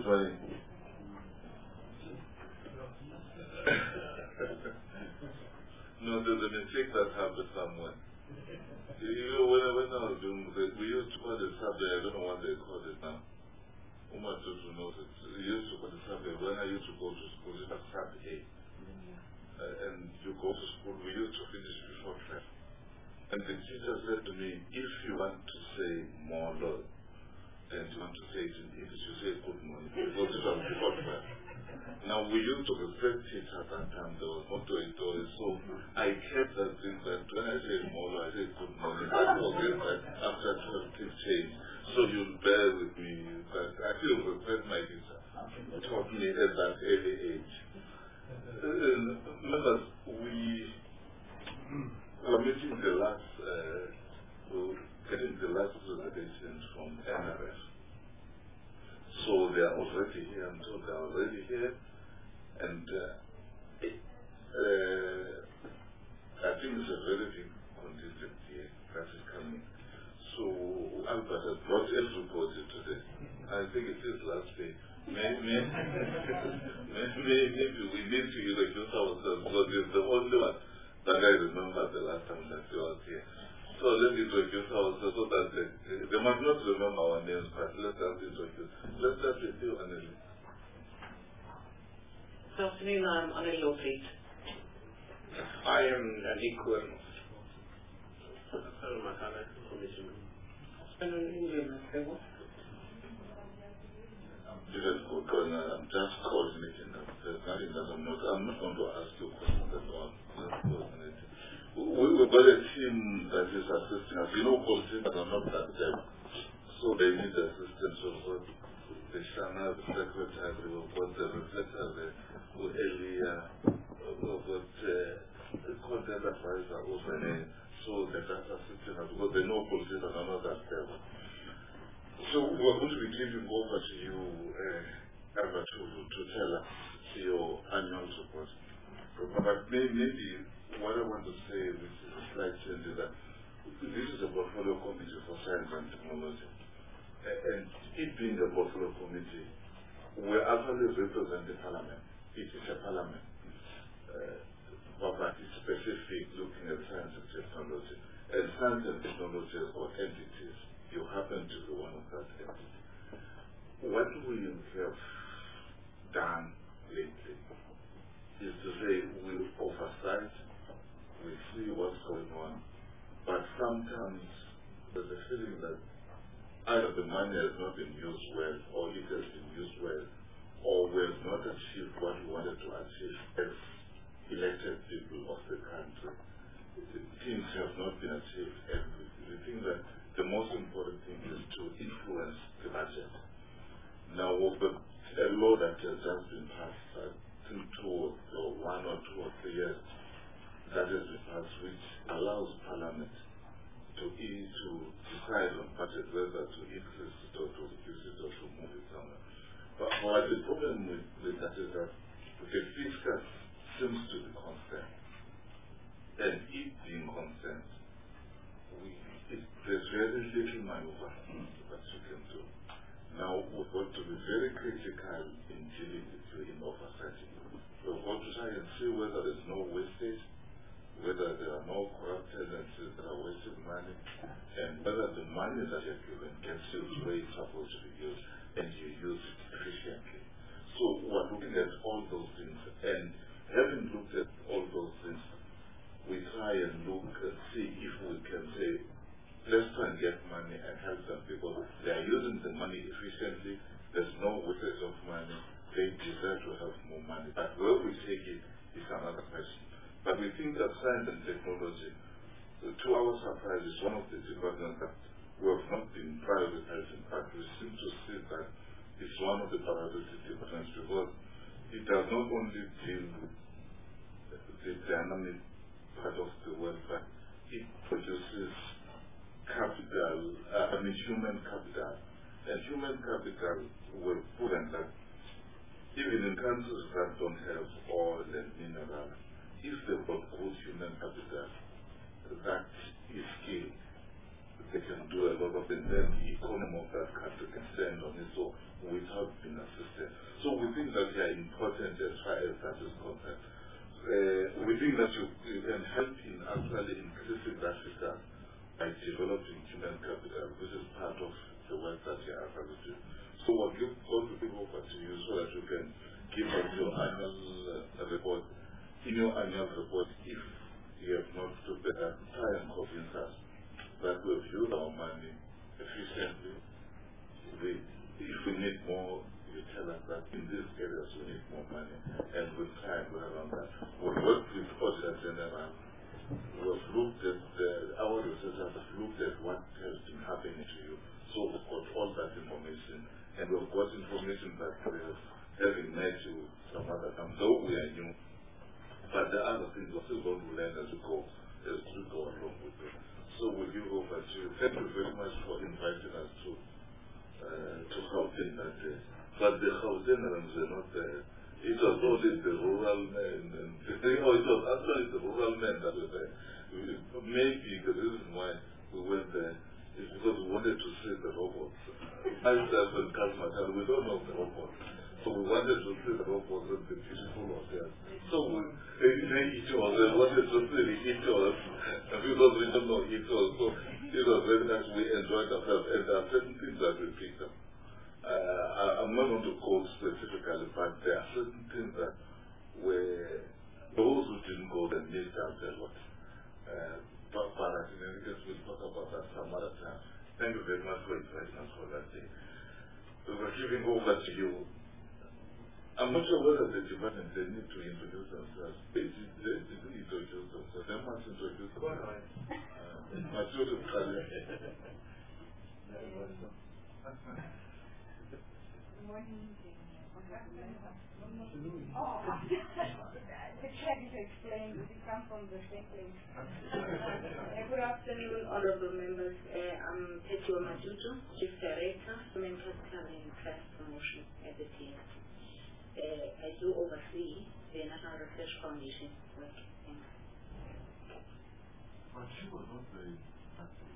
funny. No, there's a mistake that happened somewhere. You know, when I was doing this, we used to call it survey. I don't know what they call it now. Umar doesn't know it. We used to call it survey. When I used to go to school, it was sub A. And you go to school, we used to finish before 12. And the teacher said to me, if you want to say more Lord, and you want to say it in English, you say good morning. Because it was before 12. Now, we used to respect each other at that time. There was not doing stories. So I kept that thing that when I say more Lord, I say good morning. I forget that after 12 things change. So you'll bear with me. But I still respect my teacher. Taught me at that early age. Members, we were meeting the last, getting the last reservations from NRF. So they are already here. I'm told they are already here. And I think it's a very big contingent here that is coming. So Albert has brought everybody today. I think it is last day. Maybe we need to introduce ourselves because it's the only one that I remember the last time that you was here. So let's introduce ourselves so that they must not remember our names, but let us introduce. Let's start with you, Anneli. Good afternoon, I'm Anneli Lawfleet. I am Andy Quinn. I'm just coordinating. There's nothing that I'm not going to ask you questions at all. We've got a team that is assisting us. You know, politicians are not that dead. So they need assistance. We've got the Shana, the secretary, we've got the reflector, the Elia, we've got the content advisor, so the data assistant as well. They know politicians are not that dead. So we're going to be giving over to you, Albert, to tell us your annual report. But maybe what I want to say, which is a slight change, is that this is a portfolio committee for science and technology. And it being a portfolio committee, we're actually representing Parliament. It is a Parliament. But it's specific looking at science and technology. And science and technology or entities, you happen to be one of that entity. What we have done lately is to say we oversight, we see what's going on, but sometimes there's a feeling that either the money has not been used well, or it has been used well, or we have not achieved what we wanted to achieve as elected people of the country. Things have not been achieved, and we think that the most important thing is to influence the budget. Now, we've got a law that has just been passed, I think 1 or 2 or 3 years, that has been passed, which allows Parliament to decide on budget whether to increase it or to reduce it or to move it somewhere. But the problem with that is that the fiscal seems to be constant. And it being constant, there's very little maneuver that you can do. Now, we've got to be very critical in dealing with you in oversighting. We've got to try and see whether there's no wastage, whether there are no corrupt tendencies that are wasting money, and whether the money that you're given gets used where it's supposed to be used, and you use it efficiently. So we're looking at all those things, and having looked at all those things, we try and look and see if we can say, let's try and get money and help them because they are using the money efficiently, there's no wastage of money, they deserve to have more money. But where we take it is another question. But we think that science and technology, to our surprise, is one of the departments that we have not been prioritizing, but we seem to see that it's one of the priority departments because it does not only deal with the dynamic part of the world, but it produces capital, human capital. And human capital will proven that even in countries that don't have oil and minerals, if they've got good human capital, that is skill. They can do a lot of and then the economy of that country can stand on its own without being assisted. So we think that they are important as far as that is concerned. We think that you can help in actually increasing that figure by developing human capital, which is part of the work that you are going to do. So we'll give all the people over to you so that you can give us your annual report. In your annual report, if you have not prepared, try and convince us that we have used our money efficiently. If we need more, you tell us that in these areas we need more money, and we'll try and go around that. We've worked with Auditor General. We've looked at our researchers have looked at what has been happening to you. So we've got all that information, and we've got information that we have having met you some other time, though we are new. But the other things we're still going to learn as we go along with it. So we'll give over to you. Thank you very much for inviting us to Gauteng that day. But the Gautengers were not there. It was only the rural men, and it was actually the rural men that were there. Maybe the reason why we went there is because we wanted to see the robots. Myself and Kalmatan, we don't know the robots. So we wanted to see the robots and the beautiful hotels. So we wanted to see the eaters, because we don't know eaters. So it was very nice. We enjoyed ourselves, and there are certain things that we picked up. I'm not going to quote specifically, but there are certain things that were those who didn't go then missed out a lot. But I think we'll talk about that some other time. Thank you very much for inviting us for that day. So we're giving over to you. I'm not sure whether the department they need to introduce themselves. They didn't introduce themselves. They must introduce themselves. My children tell you. Oh, the chair is explained. We come from the same place. Good afternoon, honorable members. I'm Petiwa Majuju, Chief Director, Human Capital and Trust Promotion at the TS. I do oversee the National Research Foundation work. Thanks. But she was not very active.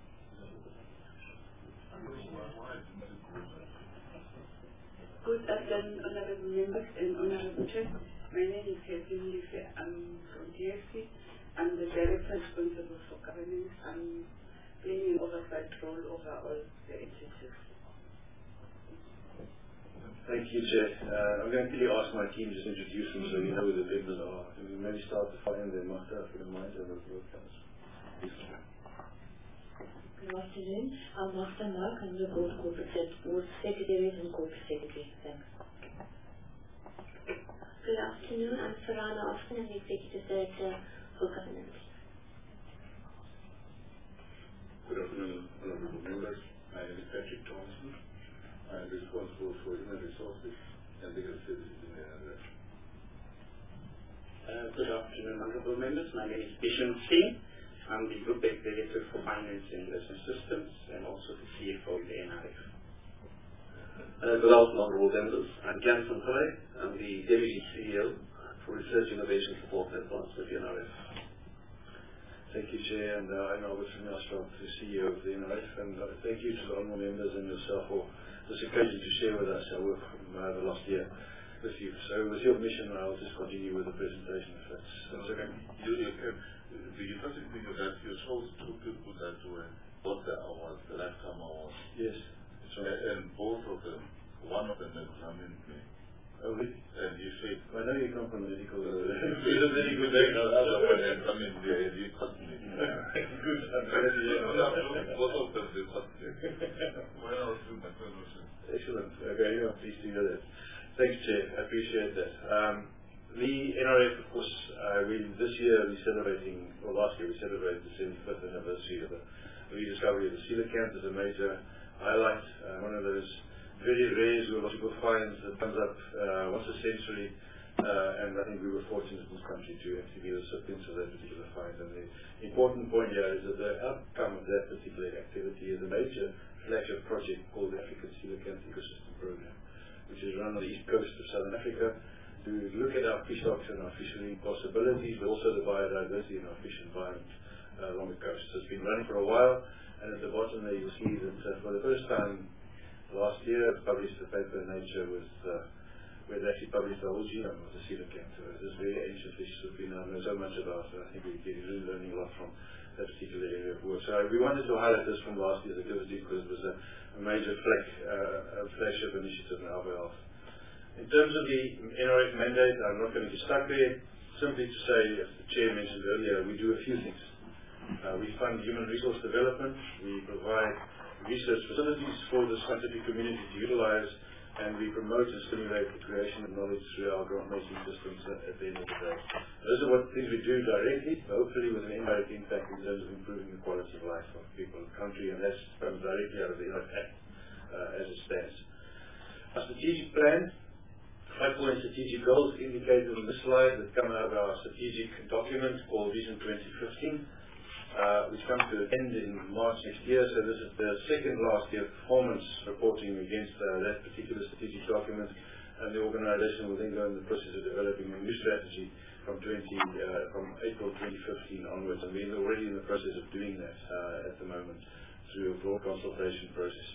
Why didn't you go there? Good afternoon, honorable members and honorable chair. My name is Helen Life. I'm from DSC. I'm the director responsible for governance. I'm playing an oversight role over all the entities. Thank you, Chair. I'm going to quickly ask my team just to introduce them so we know who the members are. And we maybe start the fire and then Martha, if you don't mind, and we'll Good afternoon. I'm Martha Mark. I'm the Board Secretary and Corporate Secretary. Thanks. Good afternoon. I'm Farana Austin. I'm the Executive Director for Governance. Good afternoon, honorable members. My name is Patrick Thompson. I am responsible for human resources and legal services in the NRF. Good afternoon, honorable members. My name is Bishan Singh. I'm the Group Director for Finance and Business Systems and also the CFO of the NRF. Good afternoon, honorable members. I'm Jansen Pillay. I'm the Deputy CEO for Research, Innovation, Support and Advancement of the NRF. Thank you, Chair, and I'm Albert Srinivasan, the CEO of the NRF, and thank you to the honourable members and yourself for this occasion to share with us our work from the last year with you. So with your permission, I'll just continue with the presentation if that's okay. You can. The interesting thing is that you chose two people that were got the awards, the lifetime awards. Yes. And both of them, one of them examined me. Oh, really? And he said, I know you come from medical. He's a very good actor. The other one examined me and he cut me. Good. Both of them, they cut me. When I was doing my fellowship. Excellent. Okay, I'm pleased to hear that. Thanks, Chair. I appreciate that. The NRF, of course, this year we're celebrating, or last year we celebrated the 75th anniversary of the rediscovery of the coelacanth as a major highlight. One of those very rare zoological finds that comes up once a century, and I think we were fortunate in this country to actually be the recipients of that particular find. And the important point here is that the outcome of that particular activity is a major flagship project called the African Coelacanth Ecosystem Program, which is run on the east coast of Southern Africa to look at our fish stocks and our fishery possibilities, but also the biodiversity in our fish environment along the coast. So it's been running for a while, And at the bottom there you'll see that for the first time last year published a paper in Nature with where they actually published the whole genome of the coelacanth. So this very ancient fish that we now know so much about. I think we're really learning a lot from that particular area of work. So we wanted to highlight this from last year's activity because it was a major flagship initiative in our health. In terms of the NRF mandate, I'm not going to get stuck there. Simply to say, as the Chair mentioned earlier, we do a few things. We fund human resource development. We provide research facilities for the scientific community to utilize, and we promote and stimulate the creation of knowledge through our grant-making systems at the end of the day. Those are what things we do directly, hopefully with an indirect impact in terms of improving the quality of life of people in the country, and that comes directly out of the NRF Act as it stands. Our strategic plan, 5-point strategic goals indicated on this slide that come out of our strategic document called Vision 2015. Which comes to an end in March next year, so this is the second last year performance reporting against that particular strategic document, and the organisation will then go in the process of developing a new strategy from April 2015 onwards, and we're already in the process of doing that at the moment through a broad consultation process.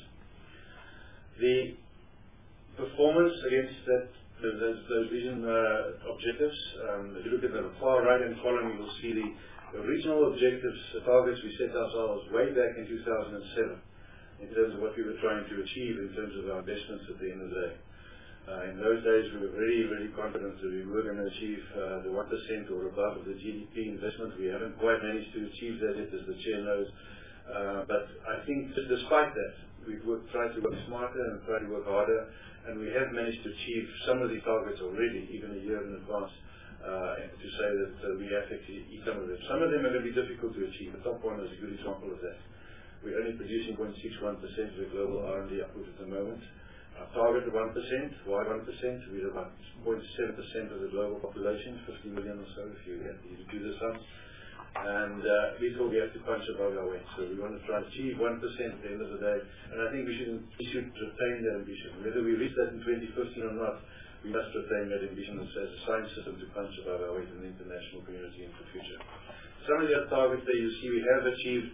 The performance against those vision objectives, if you look at the far right-hand column, you will see the regional objectives, the targets we set ourselves way back in 2007 in terms of what we were trying to achieve in terms of our investments at the end of the day. In those days we were very, very confident that we were going to achieve the 1% or above of the GDP investment. We haven't quite managed to achieve that yet, as the Chair knows. But I think that despite that, we've tried to work smarter and tried to work harder, and we have managed to achieve some of the targets already, even a year in advance. To say that we have actually eat some of them. Some of them are going to be difficult to achieve. The top one is a good example of that. We're only producing 0.61% of the global R&D output at the moment. Our target of 1%, why 1%? We're about 0.7% of the global population, 50 million or so if you do the sums. And we thought we have to punch above our weight. So we want to try and achieve 1% at the end of the day. And I think we should retain that ambition. Whether we reach that in 2015 or not, we must retain that ambition as a science system to punch above our weight in the international community in the future. Some of the other targets that you see we have achieved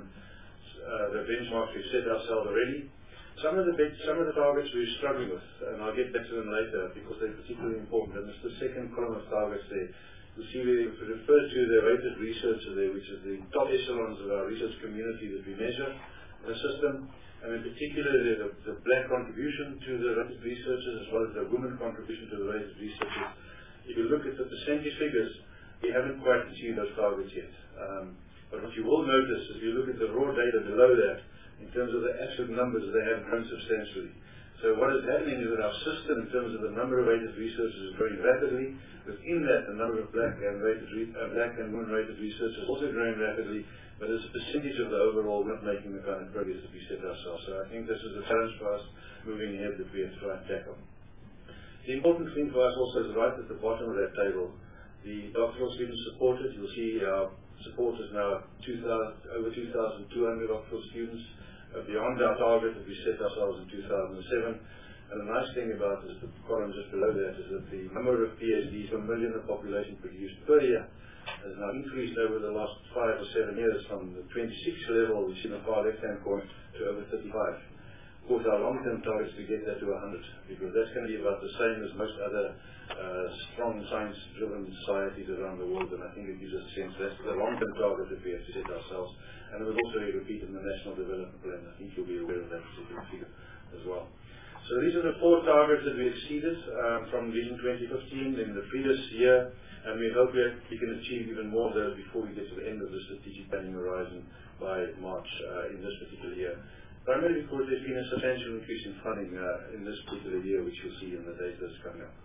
the benchmarks we've set ourselves already. Some of the targets we're struggling with, and I'll get back to them later because they're particularly important. And it's the second column of targets there. You see we refer to the rated researchers there, which is the top echelons of our research community that we measure in the system. And in particular, the black contribution to the rated researchers as well as the women contribution to the rated researchers. If you look at the percentage figures, we haven't quite achieved those targets yet. But what you will notice, if you look at the raw data below that, in terms of the absolute numbers, they have grown substantially. So what is happening is that our system, in terms of the number of rated researchers, is growing rapidly. Within that, the number of black and women rated researchers is also growing rapidly. But as a percentage of the overall, we're not making the kind of progress that we set ourselves. So I think this is a challenge for us moving ahead that we have to try and tackle. The important thing for us also is right at the bottom of that table. The doctoral students supported, you'll see our support is now over 2,200 doctoral students, beyond our target that we set ourselves in 2007. And the nice thing about this, the column just below that, is that the number of PhDs per million of population produced per year has now increased over the last 5 or 7 years from the 26 level, which is in the far left-hand corner, to over 35. Of course, our long-term target is to get that to 100, because that's going to be about the same as most other strong science-driven societies around the world, and I think it gives us a sense that's the long-term target that we have to set ourselves. And it was also repeated in the National Development Plan. I think you'll be aware of that particular figure as well. So these are the 4 targets that we exceeded from Vision 2015 in the previous year. And we hope that we can achieve even more of those before we get to the end of the strategic planning horizon by March in this particular year. Primarily because there's been a substantial increase in funding in this particular year, which you'll see in the data that's coming up.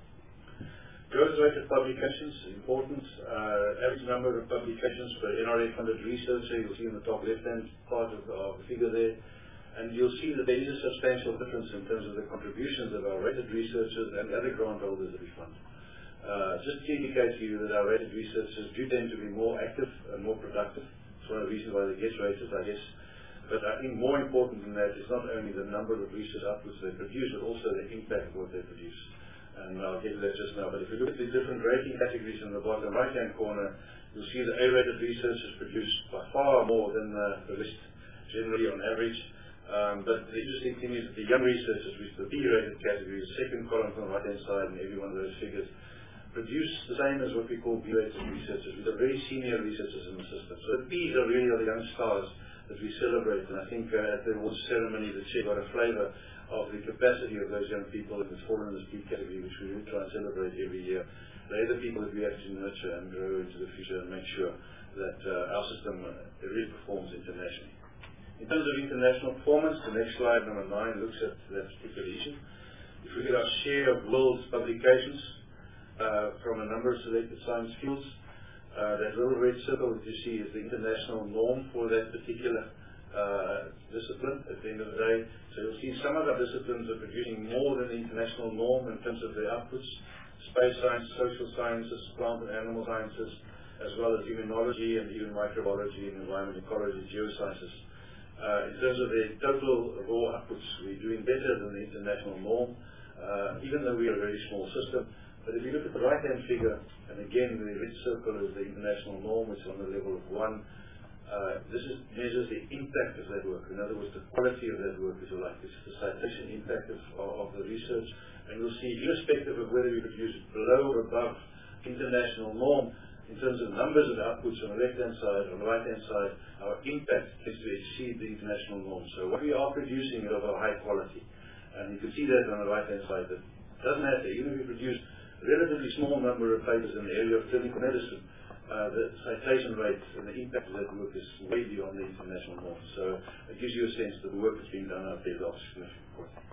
Growth rate of publications, important. Average number of publications per NRA-funded researcher, you'll see in the top left-hand part of the figure there. And you'll see that there is a substantial difference in terms of the contributions of our rated researchers and other grant holders that we fund. Just to indicate to you that our rated researchers do tend to be more active and more productive. It's one of the reasons why they get rated, I guess. But I think more important than that is not only the number of research outputs they produce, but also the impact of what they produce. And I'll get to that just now. But if you look at the different rating categories in the bottom right-hand corner, you'll see the A-rated researchers produce by far more than the rest. generally on average. But the interesting thing is that the young researchers, which is the B-rated category, the second column from the right-hand side in every one of those figures, produce the same as what we call B-rated researchers, which are very senior researchers in the system. So the Bs are really the young stars that we celebrate, and I think at the awards ceremony the chair got a flavour of the capacity of those young people that fall in this B category, which we really try and celebrate every year. They're the people that we have to nurture and grow into the future and make sure that our system really performs internationally. In terms of international performance, the next slide, number 9, looks at that particular issue. If we get our share of world's publications from a number of selected science fields, that little red circle that you see is the international norm for that particular discipline at the end of the day. So you'll see some of our disciplines are producing more than the international norm in terms of their outputs. Space science, social sciences, plant and animal sciences, as well as immunology and even microbiology and environment ecology, geosciences. In terms of their total raw outputs, we're doing better than the international norm, even though we are a very small system. But if you look at the right-hand figure, and again the red circle is the international norm, which is on the level of 1. This measures the impact of that work. In other words, the quality of that work, if you like. This is the citation impact of the research. And you'll see, irrespective of whether we produce below or above international norm, in terms of numbers of outputs on the left-hand side, on the right-hand side, our impact is to exceed the international norm. So what we are producing is of a high quality. And you can see that on the right-hand side. That doesn't matter. Even if we produce a relatively small number of papers in the area of clinical medicine, the citation rate and the impact of that work is way beyond the international norm. So it gives you a sense that the work that's being done out there is of significant quality.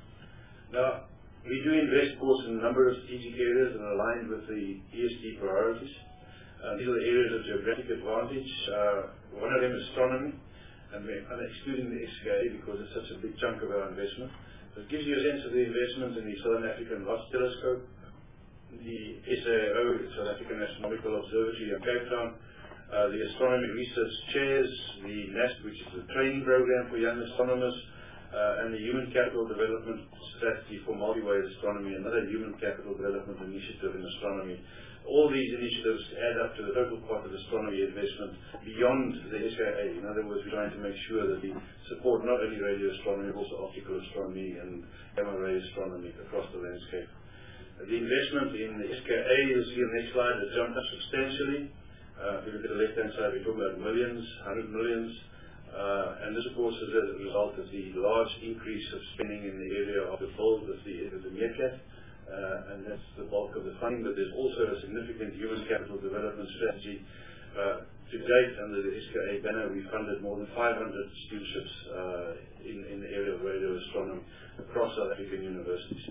Now, we do invest, of course, in a number of strategic areas and aligned with the ESG priorities. These are the areas of geographic advantage. One of them is astronomy, and we're excluding the SKA because it's such a big chunk of our investment. So it gives you a sense of the investment in the Southern African Ross Telescope, the SAO, the South African Astronomical Observatory in Cape Town, the Astronomy Research Chairs, the NAST, which is the training program for young astronomers, and the Human Capital Development Strategy for Multi-Way Astronomy, another human capital development initiative in astronomy. All these initiatives add up to the total cost of astronomy investment beyond the SKA. In other words, we're trying to make sure that we support not only radio astronomy, but also optical astronomy and gamma ray astronomy across the landscape. The investment in the SKA, you'll see on the next slide, has jumped up substantially. If you look at the left-hand side, we're talking about millions, 100 millions. And this, of course, is as a result of the large increase of spending in the area of the build of the Meerkat. And that's the bulk of the funding, but there's also a significant human capital development strategy. To date, under the SKA banner, we funded more than 500 studentships in the area of radio astronomy across South African universities.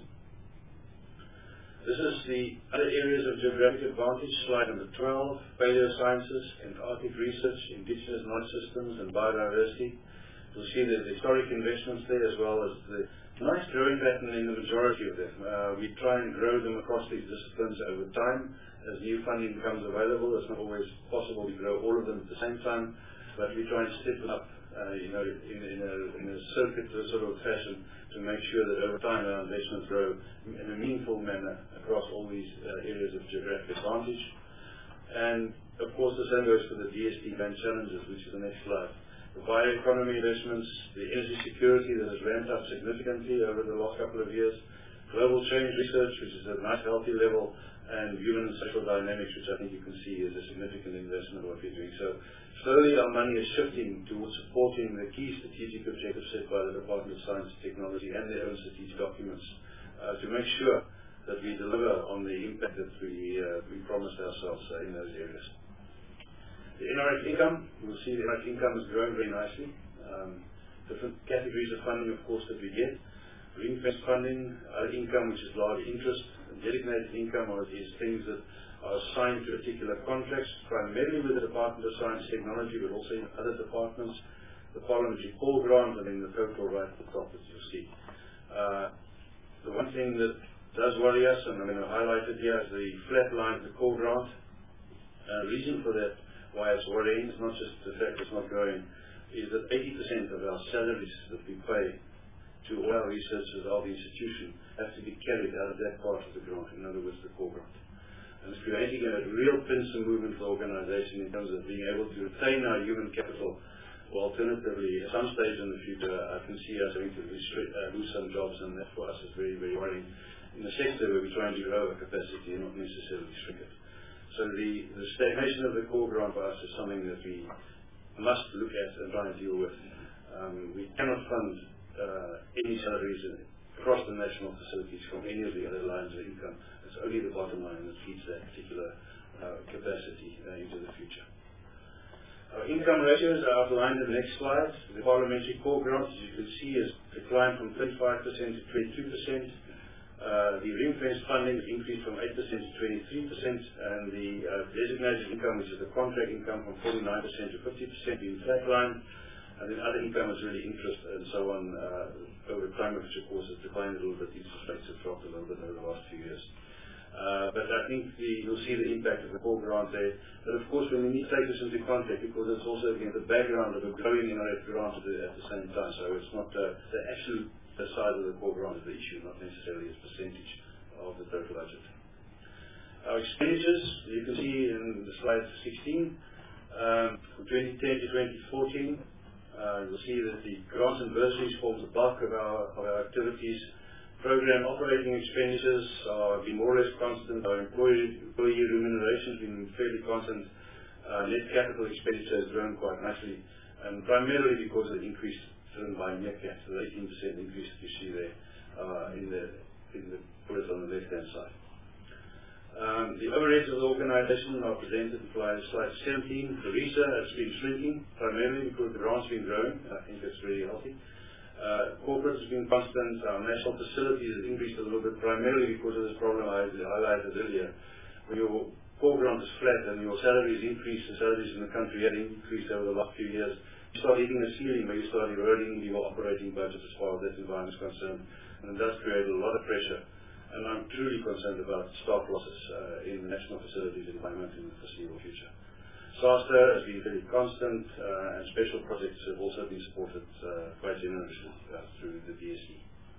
This is the other areas of geographic advantage, slide number 12, paleosciences, Antarctic research, indigenous knowledge systems, and biodiversity. You'll see there's historic investments there, as well as the nice growing pattern in the majority of them. We try and grow them across these disciplines over time. As new funding becomes available, it's not always possible to grow all of them at the same time, but we try and step them up in a circuit sort of fashion to make sure that over time our investments grow in a meaningful manner across all these areas of geographic advantage. And of course the same goes for the DST band challenges, which is the next slide. The bioeconomy investments, the energy security that has ramped up significantly over the last couple of years, global change research, which is at a nice healthy level, and human and social dynamics, which I think you can see is a significant investment of what we're doing. So slowly our money is shifting towards supporting the key strategic objectives set by the Department of Science and Technology and their own strategic documents to make sure that we deliver on the impact that we promised ourselves in those areas. The NRF income, you'll see the NRF income has grown very nicely. Different categories of funding, of course, that we get. Ring-fence funding, income, which is large interest, and designated income is things that are assigned to particular contracts, primarily with the Department of Science and Technology, but also in other departments. The parliamentary core grant, and then the total right at the top that you'll see. The one thing that does worry us, and I'm going to highlight it here, is the flat line of the core grant. Reason for that, why it's worrying, it's not just the fact it's not growing, is that 80% of our salaries that we pay to all our researchers of the institution have to be carried out of that part of the grant, in other words, the core grant. And it's creating a real pincer movement for the organization in terms of being able to retain our human capital or alternatively, at some stage in the future, I can see us having to lose some jobs, and that for us is very, very worrying in a sector where we're trying to grow our capacity and not necessarily shrink it. So the stagnation of the core grant for us is something that we must look at and try and deal with. We cannot fund any salaries across the national facilities from any of the other lines of income. It's only the bottom line that feeds that particular capacity into the future. Our income ratios are outlined in the next slide. The parliamentary core grant, as you can see, has declined from 35% to 22%. The ring-fenced funding has increased from 8% to 23%, and the designated income, which is the contract income, from 49% to 50%, being flatlined. And then other income is really interest and so on over time, which of course has declined a little bit. Interest rates have dropped a little bit over the last few years. But I think you'll see the impact of the core grant there. But of course, when we need to take this into context, because it's also against the background of a growing NRF grant at the same time. So it's not the absolute size of the core grant is the issue, not necessarily its percentage of the total budget. Our expenditures, you can see in the slide 16, from 2010 to 2014, you'll see that the grants and bursaries forms the bulk of our activities. Program operating expenditures have been more or less constant. Our employee remuneration has been fairly constant. Net capital expenditure has grown quite nicely, and primarily because of the increase driven by MECAT, the 18% increase that you see there in the bullet on the left-hand side. The overheads of the organisation are presented in slide 17. The RESA has been shrinking, primarily because the grant's been growing. I think that's very healthy. Corporate has been constant. Our national facilities have increased a little bit, primarily because of this problem I highlighted earlier. When your core grant is flat and your salaries increase, the salaries in the country have increased over the last few years, you start hitting a ceiling where you start eroding your operating budget as far as that environment is concerned. And it does create a lot of pressure. And I'm truly concerned about staff losses in the national facilities environment in the foreseeable future. SASTA has been very constant, and special projects have also been supported quite generously through the DSE.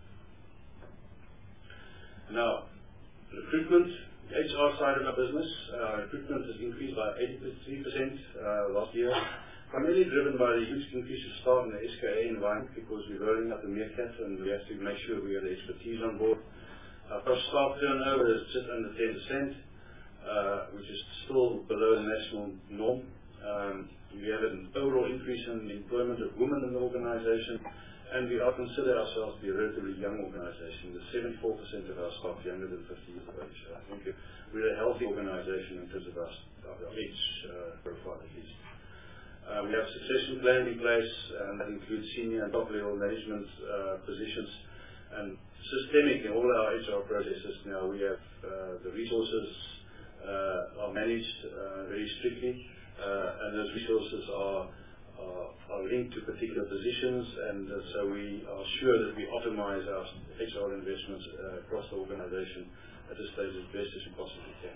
Now, recruitment, the HR side of our business, recruitment has increased by 83% last year, primarily driven by the huge increase of staff in the SKA environment because we're rolling out the MECAT and we have to make sure we have the expertise on board. Our staff turnover is just under 10%. Which is still below the national norm. We have an overall increase in the employment of women in the organisation, and we are consider ourselves to be a relatively young organisation, with 74% of our staff younger than 50 years of age. So I think we're a healthy organisation in terms of our age profile at least. We have succession plans in place, and that includes senior and top level management positions, and systemic in all our HR processes now. We have the resources are managed very strictly, and those resources are linked to particular positions, and so we are sure that we optimize our HR investments across the organisation at this stage as best as we possibly can.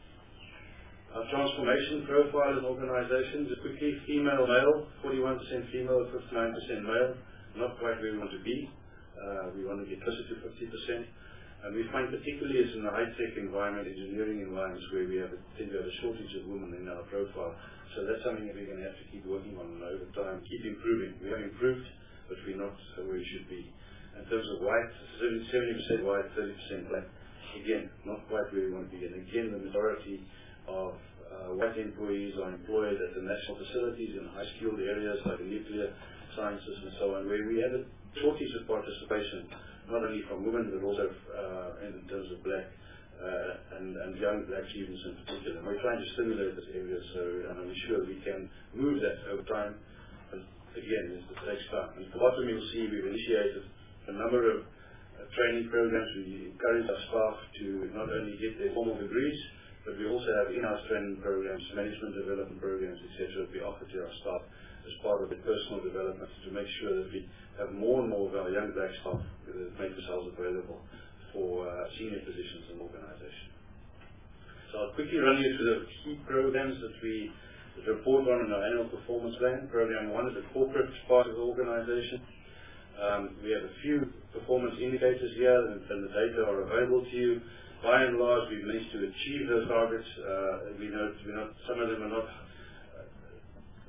Our transformation profile as an organisation is quickly female-male, 41% female, 59% male, not quite where we want to be. We want to get closer to 50%. And we find particularly it's in the high-tech environment, engineering environments, where we tend to have a shortage of women in our profile. So that's something that we're going to have to keep working on over time, keep improving. We have improved, but we're not where we should be. In terms of white, 70% white, 30% black. Again, not quite where we want to be. And again, the majority of white employees are employed at the national facilities in high-skilled areas like nuclear sciences and so on, where we have a shortage of participation, not only from women, but also in terms of black and young black students in particular. And we're trying to stimulate this area, so I'm sure we can move that over time. But again, it takes time. And at the bottom, you'll see we've initiated a number of training programs. We encourage our staff to not only get their formal degrees, but we also have in-house training programs, management development programs, etc., that we offer to our staff as part of the personal development to make sure that we have more and more of our young black staff that make themselves available for senior positions in the organisation. So I'll quickly run you through the key programs that we report on in our annual performance plan. Program 1 is the corporate part of the organisation. We have a few performance indicators here, and the data are available to you. By and large, we've managed to achieve those targets. We know some of them are not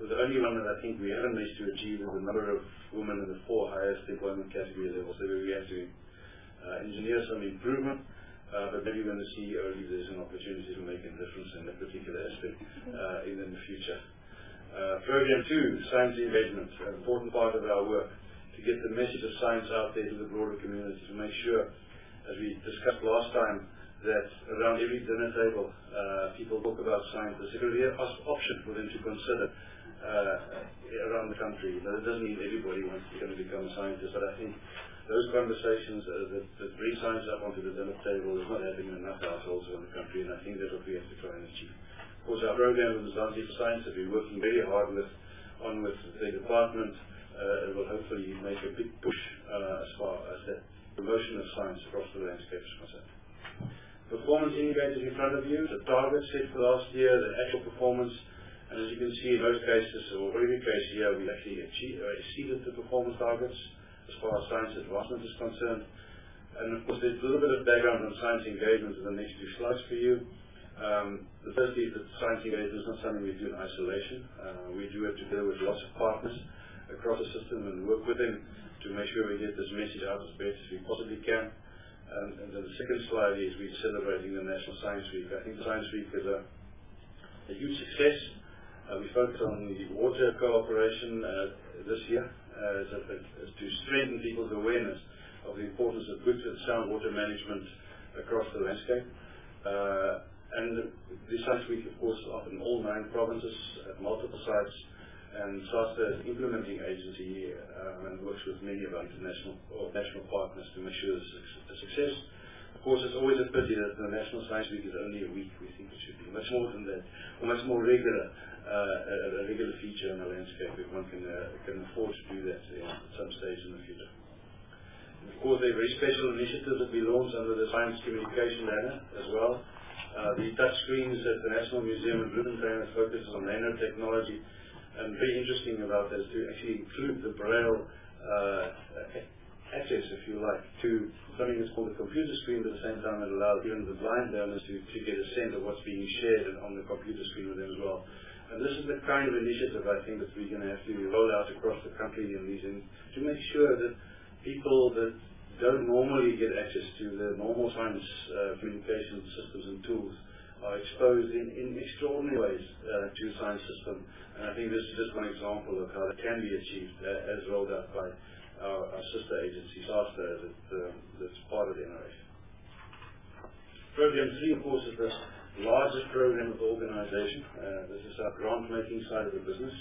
the only one that I think we haven't managed to achieve is the number of women in the 4 highest employment category levels. So we have to engineer some improvement, but maybe when the CEO leaves, there's an opportunity to make a difference in that particular aspect in the future. Program 2, science engagement, an important part of our work, to get the message of science out there to the broader community, to make sure, as we discussed last time, that around every dinner table, people talk about science. It's a career option for them to consider around the country. That doesn't mean everybody wants to become a scientist, but I think those conversations that bring science up onto the dinner table is not happening in enough households around the country, and I think that's what we have to try and achieve. Of course, our program in Mzansi for Science that we're working very hard with the department will hopefully make a big push as far as the promotion of science across the landscape is concerned. Performance indicators in front of you, the targets set for last year, the actual performance, and as you can see in most cases, or every case here, we actually exceeded the performance targets as far as science advancement is concerned. And of course, there's a little bit of background on science engagement in the next 2 slides for you. The first is that science engagement is not something we do in isolation. We do it together with lots of partners across the system and work with them to make sure we get this message out as best as we possibly can. And then the second slide is we're celebrating the National Science Week. I think the Science Week is a huge success. We focus on the water cooperation this year to strengthen people's awareness of the importance of good and sound water management across the landscape. And the Science Week, of course, is often all 9 provinces at multiple sites, and SASTA is an implementing agency and works with many of our international or national partners to make sure it's a success. Of course, it's always a pity that the National Science Week is only a week. We think it should be much more than that, or much more regular, a regular feature in the landscape if one can afford to do that at some stage in the future. And of course, there are very special initiatives that we launched under the Science Communication Ladder as well. The touch screens at the National Museum in Bloemfontein focuses on nanotechnology. And very interesting about that is to actually include the Braille access, if you like, to something that's called a computer screen, but at the same time it allows even the blind learners to get a sense of what's being shared on the computer screen with them as well. And this is the kind of initiative I think that we're going to have to roll out across the country to make sure that people that don't normally get access to the normal science communication systems and tools are exposed in extraordinary ways to the science system. And I think this is just one example of how that can be achieved as rolled out by our sister agency, SASTA, that's part of the NRF. Program 3, of course, is the largest program of the organization. This is our grant-making side of the business.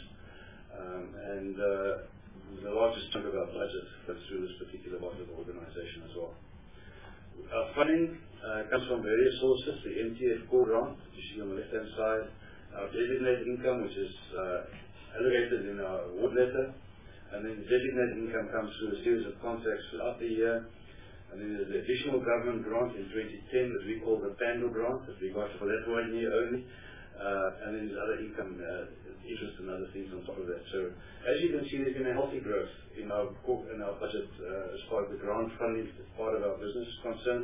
And the largest chunk of our budget goes through this particular part of the organization as well. Our funding comes from various sources. The MTF core grant, which you see on the left-hand side, our designated income, which is allocated in our award letter, and then the designated income comes through a series of contracts throughout the year, and then there's the additional government grant in 2010 that we call the PANDO grant that we got for that 1 year only, and then there's other income, interest and other things on top of that. So as you can see, there's been a healthy growth in our budget as far as the grant funding part of our business is concerned.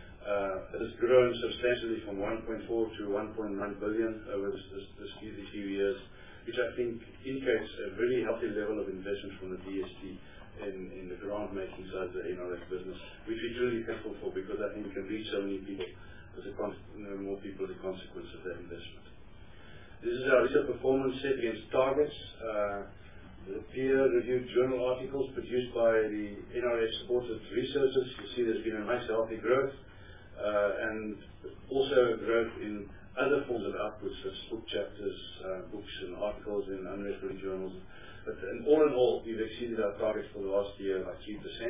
It has grown substantially from 1.4 to 1.9 billion over these few years, which I think indicates a very healthy level of investment from the DST in the grant-making side of the NRF business, which we're truly thankful for because I think we can reach so many people, more people as a consequence of that investment. This is our research performance set against targets. The peer-reviewed journal articles produced by the NRF-supported researchers. You see there's been a nice healthy growth, and also growth in other forms of outputs, such as book chapters, books and articles in unreported journals. But in all, we've exceeded our targets for the last year by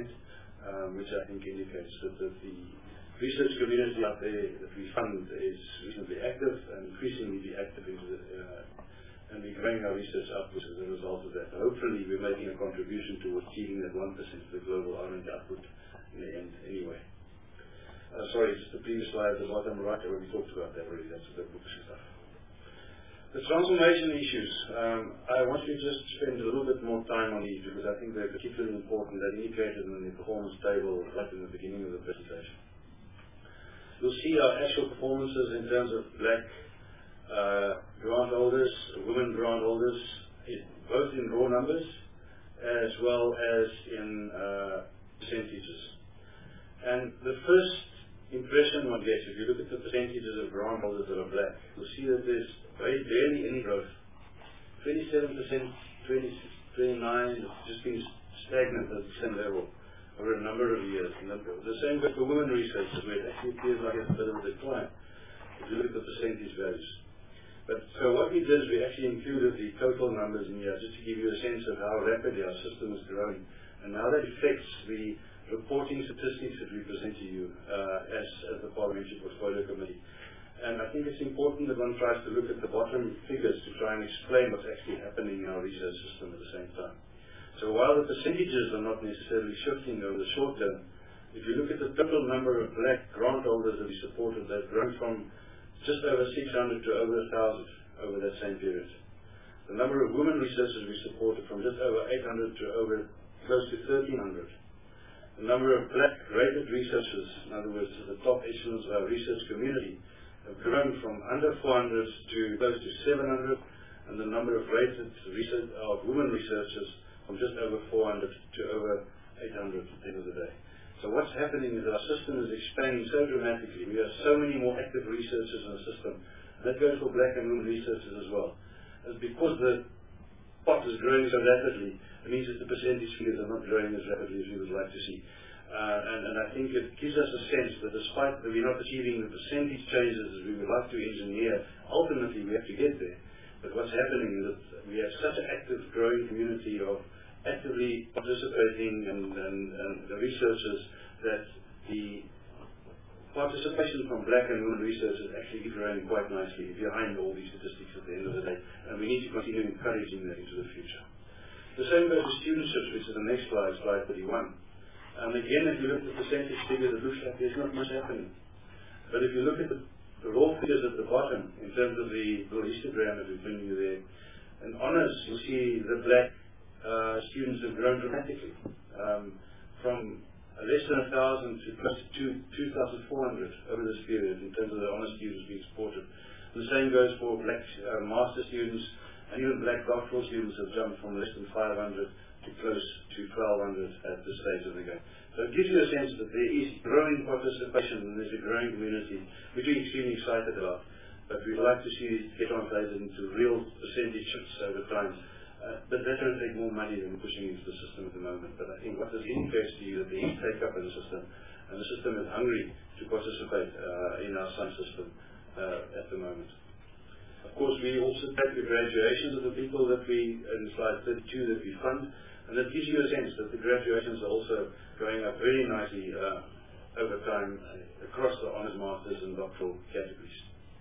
3%, which I think indicates that the research community out there that we fund is reasonably active and increasingly be active and we're growing our research outputs as a result of that. Hopefully, we're making a contribution towards achieving that 1% of the global R&D output in the end anyway. Sorry, just the previous slide at the bottom right, where we talked about that already. That's the books and stuff. The transformation issues. I want you to just spend a little bit more time on these because I think they're particularly important. They're indicated in the performance table right in the beginning of the presentation. You'll see our actual performances in terms of black grant holders, women grant holders, both in raw numbers as well as in percentages. And the first impression one gets, if you look at the percentages of grant holders that are black, you'll see that there's very barely any growth. 27%, 29%, it's just been stagnant at the same level over a number of years. And the same goes for women researchers, where it actually appears like it's a bit of a decline if you look at the percentage values. But so what we did is we actually included the total numbers in here just to give you a sense of how rapidly our system is growing and how that affects the reporting statistics that we present to you as the Parliamentary Portfolio Committee. And I think it's important that one tries to look at the bottom figures to try and explain what's actually happening in our research system at the same time. So while the percentages are not necessarily shifting over the short term, if you look at the total number of black grant holders that we supported, they've grown from just over 600 to over 1,000 over that same period. The number of women researchers we supported from just over 800 to over close to 1,300. The number of black rated researchers, in other words, the top echelons of our research community, have grown from under 400 to close to 700, and the number of rated women researchers from just over 400 to over 800 at the end of the day. So what's happening is that our system is expanding so dramatically. We have so many more active researchers in the system. And that goes for black and women researchers as well. As because the pot is growing so rapidly, it means that the percentage figures are not growing as rapidly as we would like to see. And I think it gives us a sense that despite that we're not achieving the percentage changes as we would like to engineer, ultimately we have to get there. But what's happening is that we have such an active, growing community of actively participating and the researchers that the participation from black and women researchers actually growing quite nicely behind all these statistics at the end of the day. And we need to continue encouraging that into the future. The same goes for studentships, which is the next slide, slide 31. And again, if you look at the percentage figures, it looks like there's not much happening. But if you look at the raw figures at the bottom, in terms of the little histogram that we've given you there, in honours, you'll see the black students have grown dramatically, from less than 1,000 to close to 2,400 over this period in terms of the honours students being supported. The same goes for black master students, and even black doctoral students have jumped from less than 500 to close to 1,200 at this stage of the game. So it gives you a sense that there is growing participation and there's a growing community, which we're extremely excited about. But we'd like to see it get translated into real percentage shifts over time. But that will take more money than pushing into the system at the moment. But I think what this indicates to you that there is take-up in the system, and the system is hungry to participate in our science system at the moment. Of course, we also take the graduations of the people that we, in slide 32, that we fund, and that gives you a sense that the graduations are also going up very nicely over time across the honours, masters and doctoral categories.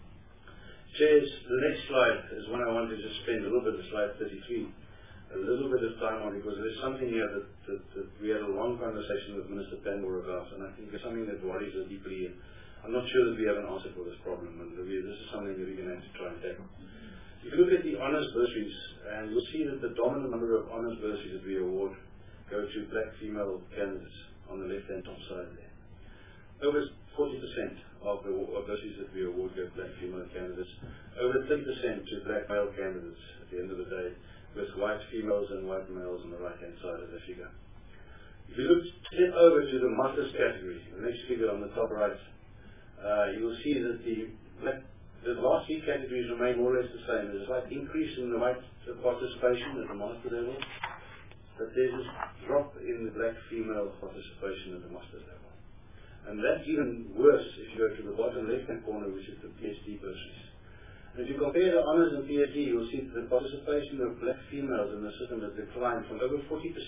Chairs, the next slide is one I wanted to just spend a little bit of slide 33, a little bit of time on, because there's something here that we had a long conversation with Minister Pandor about, and I think it's something that worries us deeply. I'm not sure that we have an answer for this problem, and this is something that we're going to have to try and tackle. If you look at the honours bursaries, and you'll see that the dominant number of honours bursaries that we award go to black female candidates on the left-hand top side there. Over 40% of the bursaries that we award go to black female candidates. Over 30% to black male candidates at the end of the day, with white females and white males on the right-hand side of the figure. If you step over to the masters category, the next figure on the top right, you will see that the last three categories remain more or less the same. There's a slight increase in the white participation at the master level, but there's a drop in the black female participation at the master's level. And that's even worse if you go to the bottom left-hand corner, which is the PhD bursaries. And if you compare the honours and PhD, you'll see that the participation of black females in the system has declined from over 40%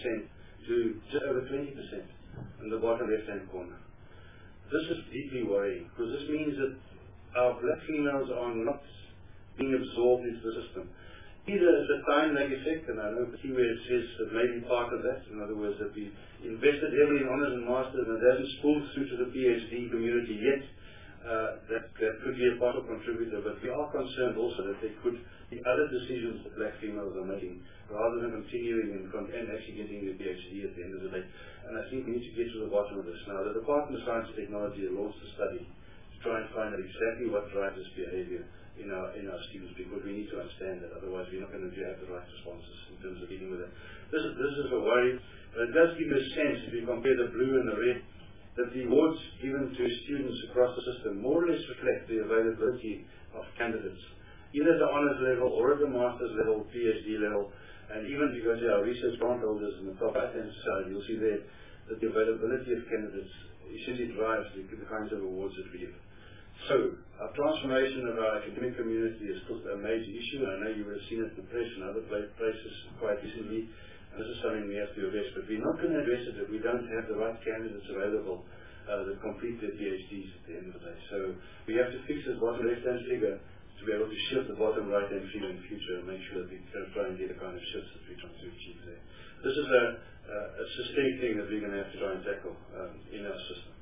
to just over 20% in the bottom left-hand corner. This is deeply worrying, because this means that our black females are not being absorbed into the system. Either it's a time lag effect, and I know where it says that maybe part of that, in other words, that we invested heavily in honours and masters and it hasn't spooled through to the PhD community yet. That could be a part of contributor, but we are concerned also that there could be other decisions that black females are making rather than continuing and actually getting the PhD at the end of the day. And I think we need to get to the bottom of this. Now, the Department of Science and Technology has launched a study to try and find out exactly what drives this behaviour in our students, because we need to understand that. Otherwise, we're not going to have the right responses in terms of dealing with it. This is a worry, but it does give you a sense, if you compare the blue and the red, that the awards given to students across the system more or less reflect the availability of candidates, either at the honours level or at the master's level, PhD level, and even if you go to our research grant holders in the top right-hand side, you'll see there that the availability of candidates essentially drives the kinds of awards that we give. So, our transformation of our academic community is still a major issue. I know you would have seen it in the press and other places quite recently. This is something we have to address, but we're not going to address it if we don't have the right candidates available that complete their PhDs at the end of the day. So, we have to fix this bottom left-hand figure to be able to shift the bottom right-hand figure in the future and make sure that we can try and get the kind of shifts that we're trying to achieve there. This is a systemic thing that we're going to have to try and tackle in our system.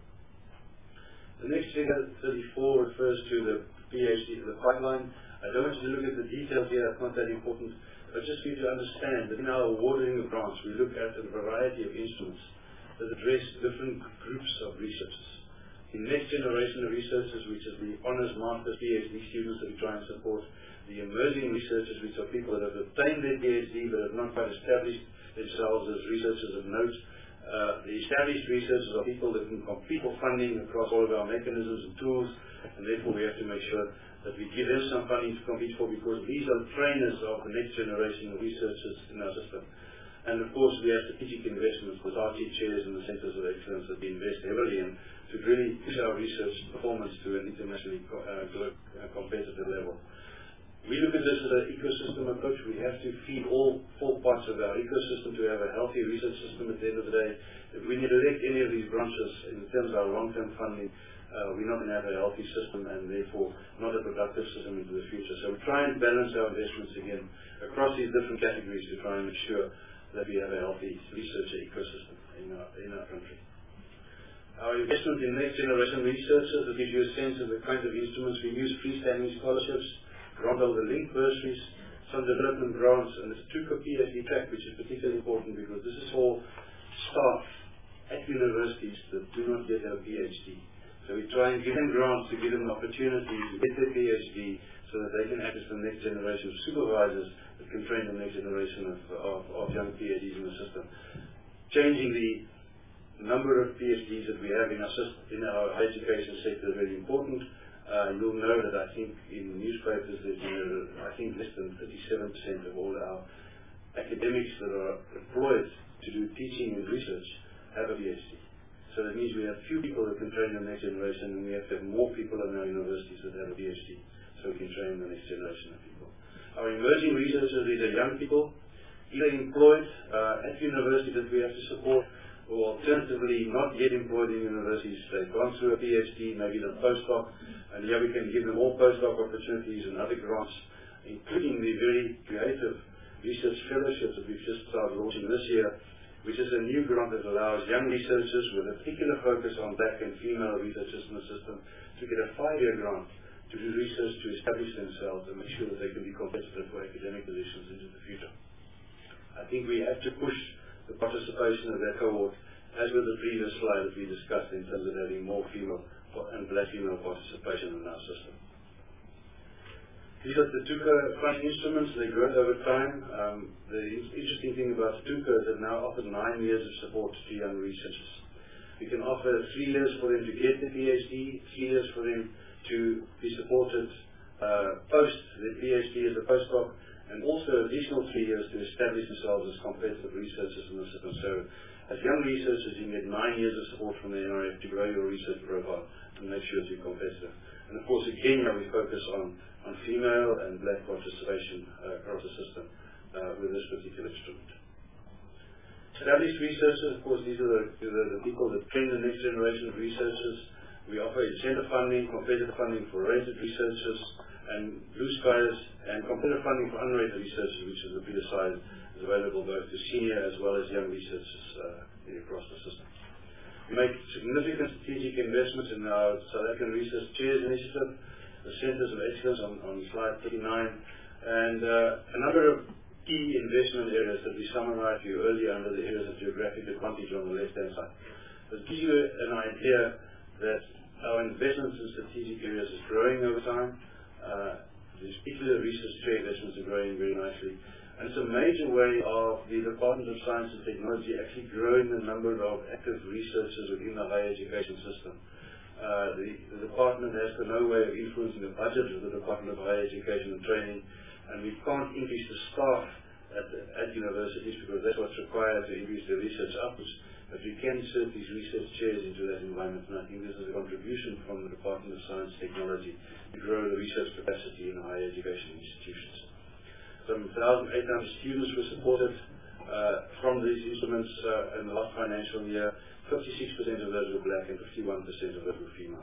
The next figure, 34, refers to the PhD, the pipeline. I don't want you to look at the details here, it's not that important, but just for you to understand that in our awarding of grants, we look at a variety of instruments that address different groups of researchers. The next generation of researchers, which is the honours, masters, PhD students that we try and support, the emerging researchers, which are people that have obtained their PhD but have not quite established themselves as researchers of note. The established researchers are people that can compete for funding across all of our mechanisms and tools, and therefore we have to make sure that we give them some funding to compete for, because these are trainers of the next generation of researchers in our system. And of course we have strategic investments, the RT chairs and the centres of excellence that we invest heavily in to really push our research performance to an internationally competitive level. We look at this as an ecosystem approach. We have to feed all four parts of our ecosystem to have a healthy research system at the end of the day. If we neglect any of these branches in terms of our long-term funding, we're not going to have a healthy system and therefore not a productive system into the future. So we try and balance our investments again across these different categories to try and make sure that we have a healthy research ecosystem in our country. Our investment in next generation researchers will give you a sense of the kinds of instruments we use: freestanding scholarships, grant holder link bursaries, some development grants, and the TUCA PhD track, which is particularly important because this is for staff at universities that do not yet have a PhD. So we try and give them grants to give them an opportunity to get their PhD so that they can access the next generation of supervisors that can train the next generation of young PhDs in the system. Changing the number of PhDs that we have in our higher education sector is very important. You'll know that I think in newspapers there's I think less than 37% of all our academics that are employed to do teaching and research have a PhD. So that means we have few people that can train the next generation, and we have to have more people in our universities that have a PhD so we can train the next generation of people. Our emerging researchers, these are young people, either employed at university that we have to support, or alternatively not yet employed in universities. They've gone through a PhD, maybe the postdoc, and here we can give them all postdoc opportunities and other grants, including the very creative research fellowships that we've just started launching this year, which is a new grant that allows young researchers with a particular focus on black and female researchers in the system to get a 5-year grant to do research to establish themselves and make sure that they can be competitive for academic positions into the future. I think we have to push the participation of that cohort, as with the previous slide that we discussed, in terms of having more female and black female participation in our system. These are the TUCA funding instruments. They grow over time. The interesting thing about TUCA is that now offers 9 years of support to young researchers. We can offer 3 years for them to get the PhD, 3 years for them to be supported post their PhD as a postdoc, and also additional 3 years to establish themselves as competitive researchers in the system. So as young researchers, you can get 9 years of support from the NRF to grow your research profile and make sure that you're competitive. And of course, again, we focus on female and black participation across the system with this particular instrument. Established researchers, of course, these are the people that train the next generation of researchers. We offer incentive funding, competitive funding for rated researchers, and blue skies, and competitive funding for unrated researchers, which is the bigger side, is available both to senior as well as young researchers across the system. We make significant strategic investments in our South African Research Chairs Initiative, the Centres of Excellence on slide 39, and a number of key investment areas that we summarized you earlier under the areas of geographic advantage on the left-hand side. It gives you an idea that our investments in strategic areas is growing over time. these particular research chair investments are growing very nicely. And it's a major way of the Department of Science and Technology actually growing the number of active researchers within the higher education system. The department has no way of influencing the budget of the Department of Higher Education and Training, and we can't increase the staff at universities because that's what's required to increase the research outputs. But we can insert these research chairs into that environment, and I think this is a contribution from the Department of Science and Technology to grow the research capacity in higher education institutions. Some 1,800 students were supported from these instruments in the last financial year. 56% of those were black and 51% of those were female.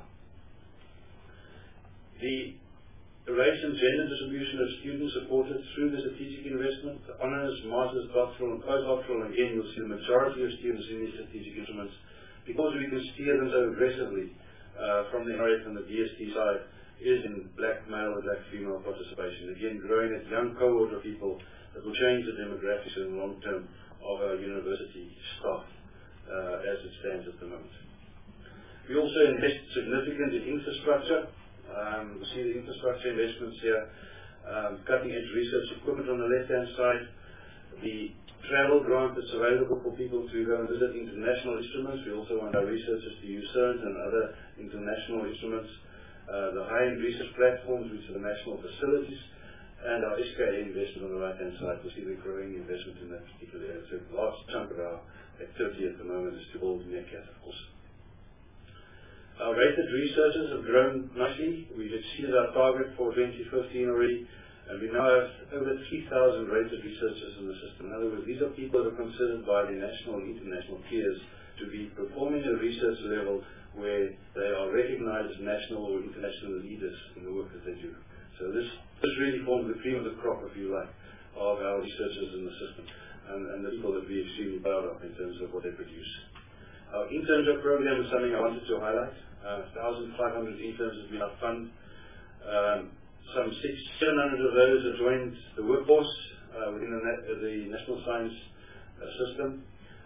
The race and gender distribution of students supported through the strategic investment, the honours, masters, doctoral and postdoctoral, and again you'll see the majority of students in these strategic instruments, because we can steer them so aggressively from the NRF and the DST side, is in black male and black female participation. Again, growing a young cohort of people that will change the demographics in the long term of our university staff as it stands at the moment. We also invest significantly in infrastructure. We see the infrastructure investments here, cutting edge research equipment on the left hand side, the travel grant that's available for people to go and visit international instruments. We also want our researchers to use CERN and other international instruments, the high-end research platforms, which are the national facilities, and our SKA investment on the right hand side. We see the growing investment in that particular area. So the last chunk of our activity at the moment is to build NECAT, of course. Our rated researchers have grown nicely. We've exceeded our target for 2015 already, and we now have over 3,000 rated researchers in the system. In other words, these are people that are considered by the national and international peers to be performing at a research level where they are recognized as national or international leaders in the work that they do. So this really forms the cream of the crop, if you like, of our researchers in the system, and the people that we're extremely proud of in terms of what they produce. Our internship program is something I wanted to highlight. 1,500 interns have been up fund. Some 700 of those have joined the workforce within the National Science System.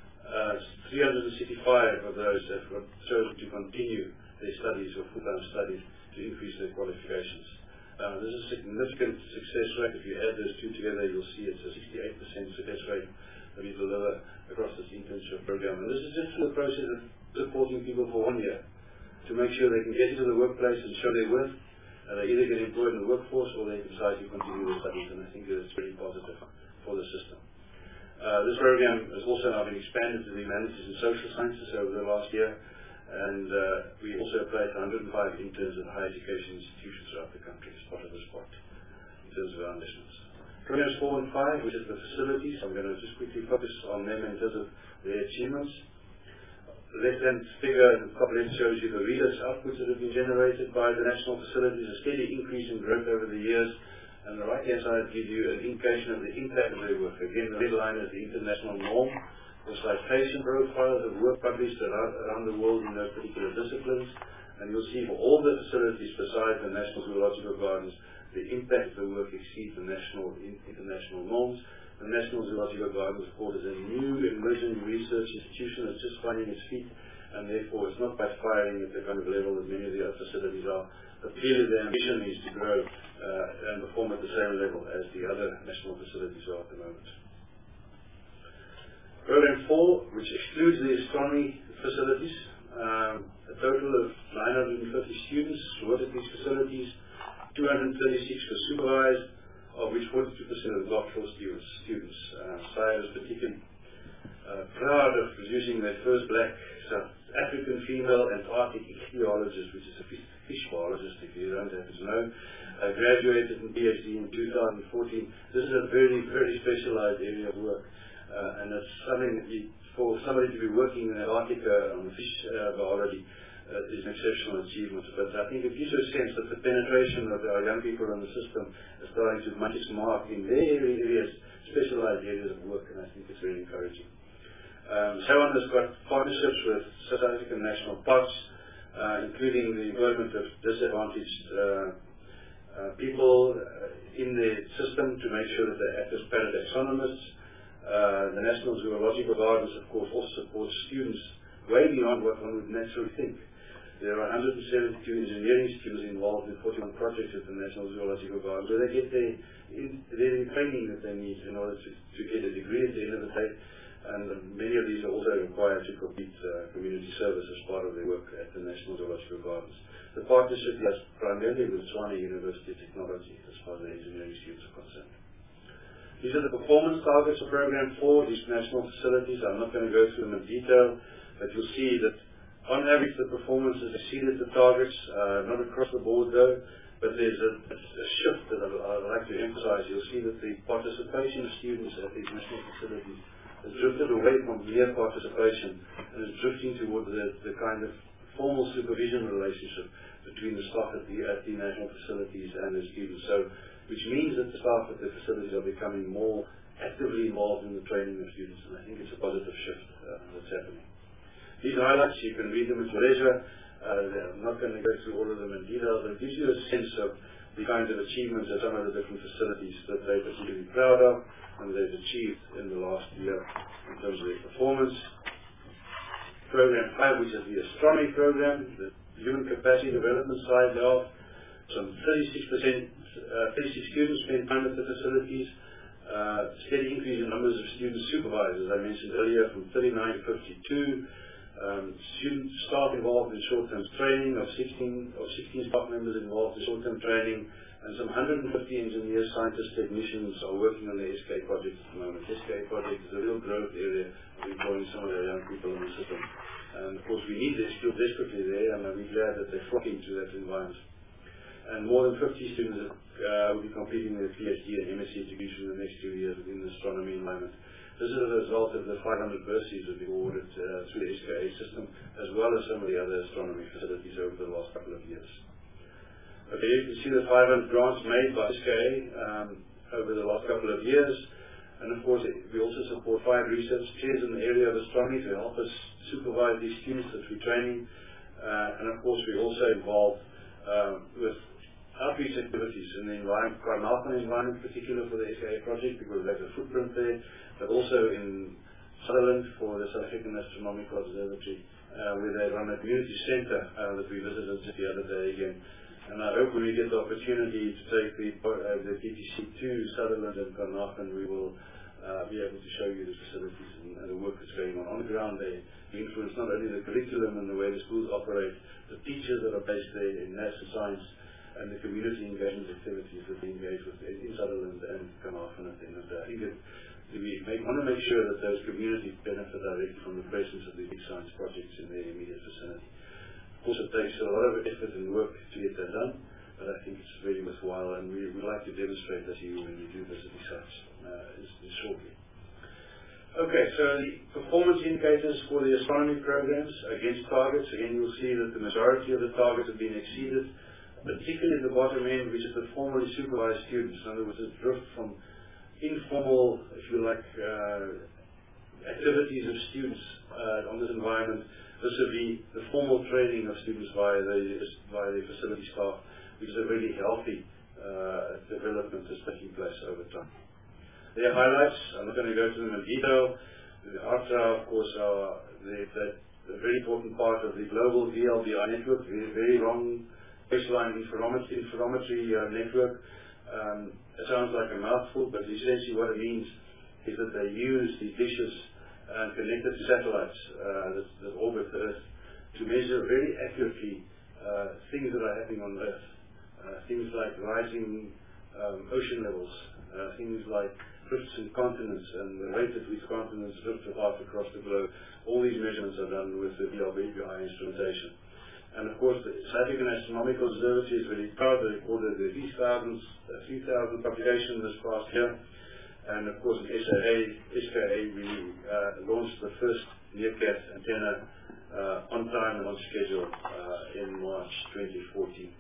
365 of those have chosen to continue their studies or full-time studies to increase their qualifications. This is a significant success rate. If you add those two together, you'll see it's a 68% success rate that we deliver across this internship program. And this is just the process of supporting people for 1 year to make sure they can get into the workplace and show their worth. They either get employed in the workforce or they decide to continue their studies, and I think that's very positive for the system. This program has also now been expanded to the humanities and social sciences over the last year, and we also placed 105 interns at higher education institutions throughout the country as part of this part in terms of our investments. Programs 4 and 5, which is the facilities, I'm going to just quickly focus on them in terms of their achievements. The left-hand figure in the top left shows you the research outputs that have been generated by the national facilities, a steady increase in growth over the years, and the right-hand side gives you an indication of the impact of their work. Again, the red line is the international norm, the citation profiles of work published around the world in those particular disciplines, and you'll see for all the facilities besides the National Zoological Gardens, the impact of the work exceeds the national and international norms. The National Zoological Gardens, of course, is a new emerging research institution that's just finding its feet, and therefore it's not by firing at the kind of level that many of the other facilities are, but clearly their ambition is to grow and perform at the same level as the other national facilities are at the moment. Program 4, which excludes the astronomy facilities, a total of 950 students work at these facilities, 236 were supervised, of which 42% of doctoral students. SIRE is particularly proud of producing their first black South African female Antarctic ichthyologist, which is a fish biologist, if you don't happen to know, graduated in PhD in 2014. This is a very, very specialized area of work, and it's something that for somebody to be working in Antarctica on fish biology is an exceptional achievement. But I think it gives you a sense that the penetration of our young people in the system is starting to make its mark in very areas, specialized areas of work, and I think it's very encouraging. SAWAN has got partnerships with South African national parks, including the employment of disadvantaged people in the system to make sure that they act as parent taxonomists. The National Zoological Gardens, of course, also supports students way beyond what one would naturally think. There are 172 engineering students involved in 41 projects at the National Zoological Gardens, where they get their training that they need in order to get a degree at the end of the day. And many of these are also required to complete community service as part of their work at the National Zoological Gardens. The partnership is primarily with Tshwane University of Technology as far as the engineering students are concerned. These are the performance targets of Program 4, these national facilities. I'm not going to go through them in detail, but you'll see that on average the performance has exceeded the targets, not across the board though, but there's a shift that I'd like to emphasize. You'll see that the participation of students at these national facilities has drifted away from mere participation and is drifting towards the kind of formal supervision relationship between the staff at the national facilities and the students. So, which means that the staff at the facilities are becoming more actively involved in the training of students, and I think it's a positive shift that's happening. These highlights, you can read them at your leisure. I'm not going to go through all of them in detail, but it gives you a sense of the kinds of achievements at some of the different facilities that they're particularly proud of and they've achieved in the last year in terms of their performance. Program 5, which is the astronomy program, the human capacity development side thereof, some 36% 36 students spend time at the facilities, steady increase in numbers of student supervisors, I mentioned earlier, from 39 to 52. Student staff involved in short-term training of 16 staff members involved in short-term training, and some 150 engineers, scientists, technicians are working on the SK project at the moment. The SK project is a real growth area of employing some of our young people in the system. And of course we need their skills desperately there, and we're glad that they're flocking to that environment. And more than 50 students will be completing their PhD and MSc degrees in the next 2 years within the astronomy environment. This is a result of the 500 bursaries that we've awarded through the SKA system, as well as some of the other astronomy facilities over the last couple of years. Okay, you can see the 500 grants made by SKA over the last couple of years. And of course, we also support 5 research chairs in the area of astronomy to help us supervise these students that we're training. And of course, we're also involved with outreach activities in the environment, Carnarvon environment in particular for the SKA project, because there's a footprint there, but also in Sutherland for the South African Astronomical Observatory, where they run a community centre that we visited just the other day again. And I hope when we get the opportunity to take the PTC to Sutherland and Carnarvon, we will be able to show you the facilities and the work that's going on the ground there. We influence not only the curriculum and the way the schools operate, the teachers that are based there in maths and science, and the community engagement activities that we engage with in Sutherland and Carnarvon at the end of the day. I think that we want to make sure that those communities benefit directly from the presence of these big science projects in their immediate vicinity. Of course, it takes a lot of effort and work to get that done, but I think it's very worthwhile, and we'd like to demonstrate that to you when you do visit these sites shortly. Okay, so the performance indicators for the astronomy programs against targets. Again, you'll see that the majority of the targets have been exceeded, particularly at the bottom end, which is the formally supervised students. In other words, a drift from informal, if you like, activities of students on this environment, vis-a-vis the formal training of students by the facility staff, which is a really healthy development that's taking place over time. Their highlights, I'm not going to go through them in detail. The ARTA, of course, are a very important part of the global VLBI network, very long baseline interferometry network. It sounds like a mouthful, but essentially what it means is that they use these dishes connected to satellites that orbit the Earth to measure very accurately things that are happening on Earth. Things like rising ocean levels, things like drifts in continents and the rate at which continents drift apart across the globe. All these measurements are done with the VLBI instrumentation. And of course, the South African Astronomical Observatory is very proud. They recorded at least 3,000 publications this past year. And of course, in SKA, we launched the first NearCat antenna on time and on schedule in March 2014.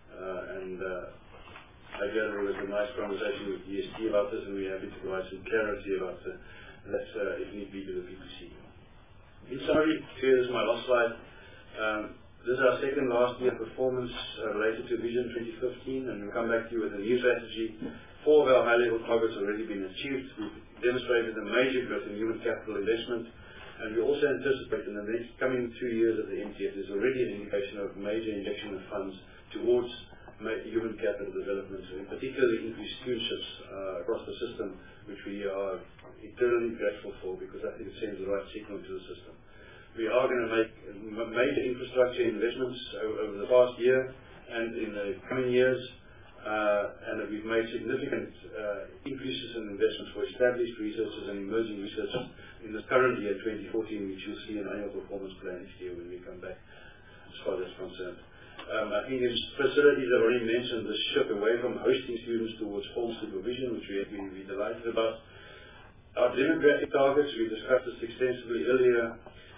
I gather there was a nice conversation with DST about this, and we're happy to provide some clarity about that, if need be, to the PPC. In summary, here is my last slide. This is our second last year performance related to Vision 2015, and we'll come back to you with a new strategy. 4 of our high-level targets have already been achieved. We've demonstrated a major growth in human capital investment, And we also anticipate in the next coming 2 years of the MTF, there's already an indication of major injection of funds towards human capital development, and particularly increased stewardships across the system, which we are eternally grateful for, because I think it sends the right signal to the system. We are going to make major infrastructure investments over the past year and in the coming years, and we've made significant increases in investments for established researchers and emerging researchers in the current year, 2014, which you'll see in our annual performance plan next year when we come back, as far as that's concerned. I think these facilities have already mentioned the shift away from hosting students towards formal supervision, which we're delighted about. Our demographic targets, we discussed this extensively earlier,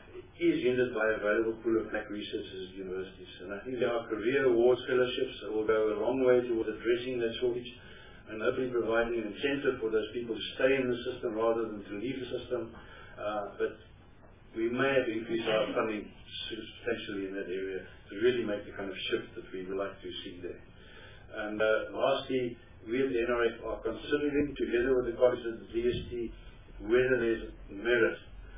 is hindered by a valuable pool of black researchers at universities. And I think there are career awards fellowships that will go a long way towards addressing that shortage and hopefully providing an incentive for those people to stay in the system rather than to leave the system. But we may have increased our funding substantially in that area to really make the kind of shift that we would like to see there. And lastly, we at the NRF are considering, together with the colleagues at the DST, whether there's merit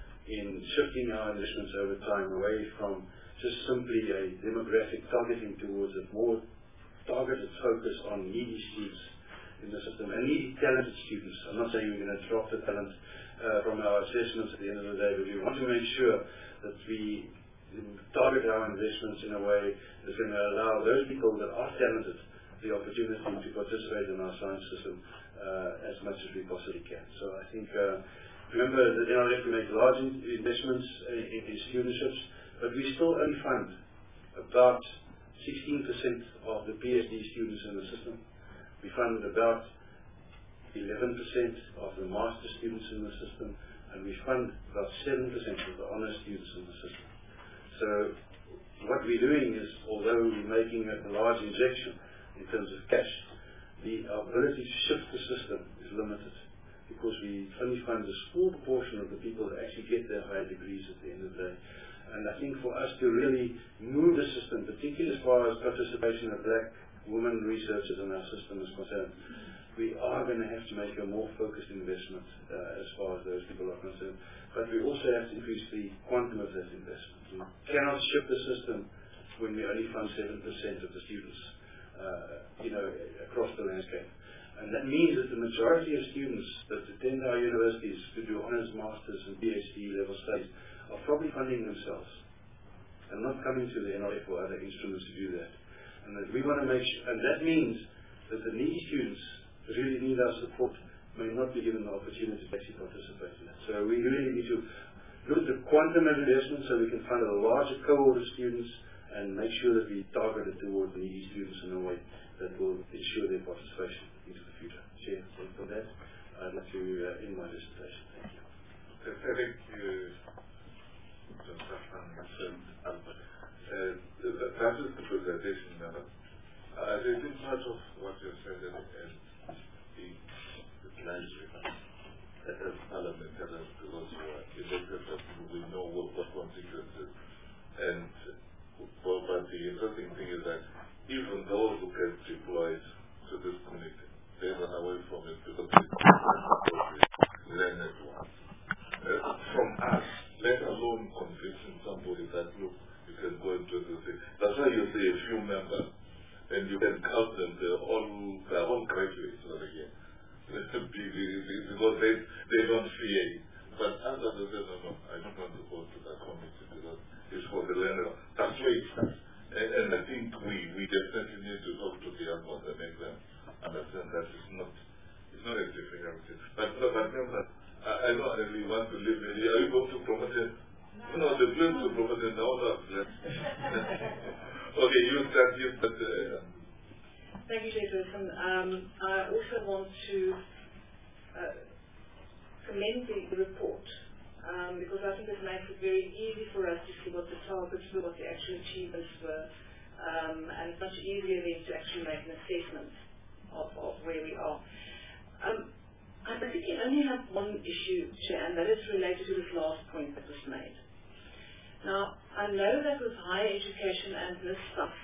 in shifting our investments over time away from just simply a demographic targeting towards a more targeted focus on needy students in the system, and needy talented students. I'm not saying we're going to drop the talent from our assessments at the end of the day, but we want to make sure that we target our investments in a way that's going to allow those people that are talented the opportunity to participate in our science system as much as we possibly can. So I think remember that NRF we make large investments in studentships, but we still only fund about 16% of the PhD students in the system. We fund about 11% of the master students in the system, and we fund about 7% of the honor students in the system. So what we're doing is, although we're making a large injection in terms of cash, the ability to shift the system is limited, because we only fund a small proportion of the people that actually get their higher degrees at the end of the day. And I think for us to really move the system, particularly as far as participation of black women researchers in our system is concerned, we are going to have to make a more focused investment as far as those people are concerned. But we also have to increase the quantum of that investment. We cannot shift the system when we only fund 7% of the students across the landscape. And that means that the majority of students that attend our universities to do honours, masters and PhD level studies are probably funding themselves and not coming to the NRF or other instruments to do that. And that we want to make sure, and that means that the needy students that really need our support may not be given the opportunity to actually participate in that. So we really need to look at the quantum of investment so we can fund a larger cohort of students and make sure that we target it towards the needy students in a way that will ensure their participation into the future. Chair, for that, I'd like to end my presentation. Thank you. Thank you, John Safran and Albert. That is the presentation, Madam. I think much of what you said and the plenary that as parliamentarians, because we are elected, we know what consequences. And but the interesting thing is that even those who get deployed to this community, they run away from it because they learn it once. From us, let alone convincing somebody that, look, you can go into this thing. That's why you see a few members, and you can count them, they're all graduates over here. Because they don't fear it. But others say, no, I don't want to go to that committee because it's for the learner. That's why it starts. And I think we definitely need to talk to the young ones and make them understand that it's not a difficult thing. But remember, I don't really want to live in here. Are you going to promote it? No, the place to promote it now. Okay, you start. Thank you, Jason. I also want to commend the report because I think it makes it very easy for us to see what the targets were, what the actual achievements were, and it's much easier then to actually make an assessment of where we are. I basically only have one issue, Chair, and that is related to this last point that was made. Now, I know that with higher education and this stuff,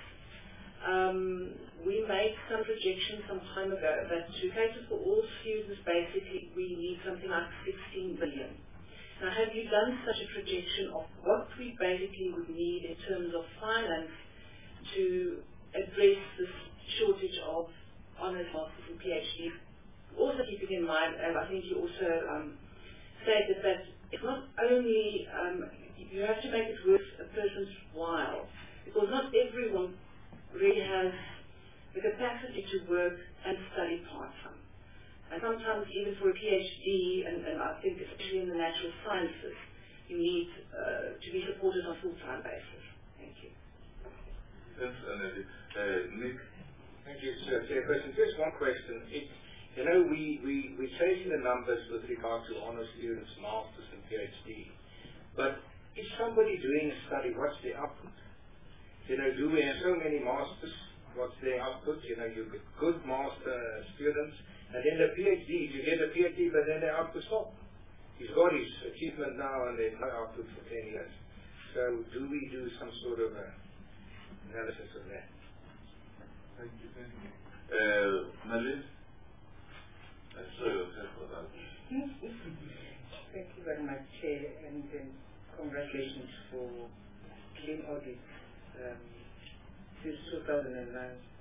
we made some projections some time ago that to cater for all students, basically, we need something like 16 billion. Now, have you done such a projection of what we basically would need in terms of finance to address this shortage of honours masters and PhDs? Also keeping in mind, and I think you also stated that it's not only, you have to make it worth a person's while, because not everyone really has the capacity to work and study part-time. And sometimes even for a PhD, and I think especially in the natural sciences, you need to be supported on a full-time basis. Thank you. Thanks, Annette. Nick? Thank you, sir. Chairperson, just one question. We're chasing the numbers with regard to honour students, masters and PhD. But is somebody doing a study? What's their output? Do we have so many masters? What's their output? You get good master students, and then the PhD, you get a PhD, but then the output stops. He's got his achievement now, and there's no output for 10 years. So do we do some sort of analysis of that? Thank you. Malin? I saw yourself for that. Thank you very much, Chair, and congratulations for clean audit. Since 2009,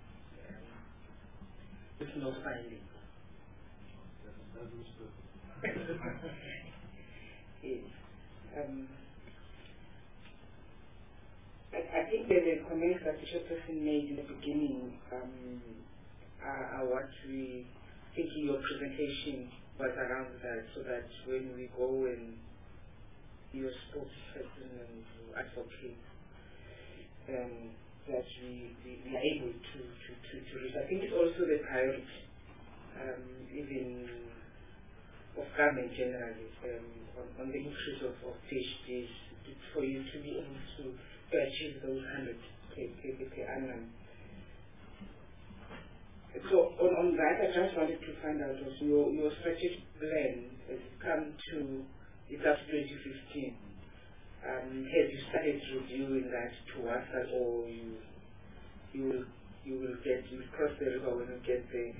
with no finding. Yes. I think that the comments that the chairperson made in the beginning are what we think in your presentation was around that, so that when we go and your spokesperson and advocate, that we are able to reach. I think it's also the priority, even of government generally, on the increase of PhDs, for you to be able to achieve those 100 per annum. So on that, I just wanted to find out also your strategic plan has come to, it's up to 2015. Have you started reviewing that towards that, or you will cross the river when you get there?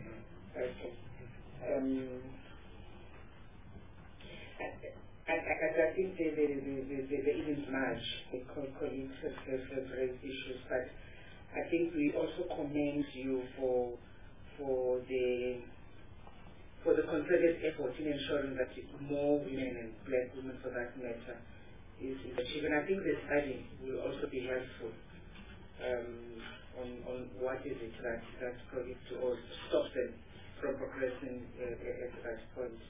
I think the event March, the colleagues have raised issues, but I think we also commend you for the concerted effort in ensuring that more women and black women, for that matter, is achieved. And I think the study will also be helpful on what is it that's going to stop them from progressing at that point.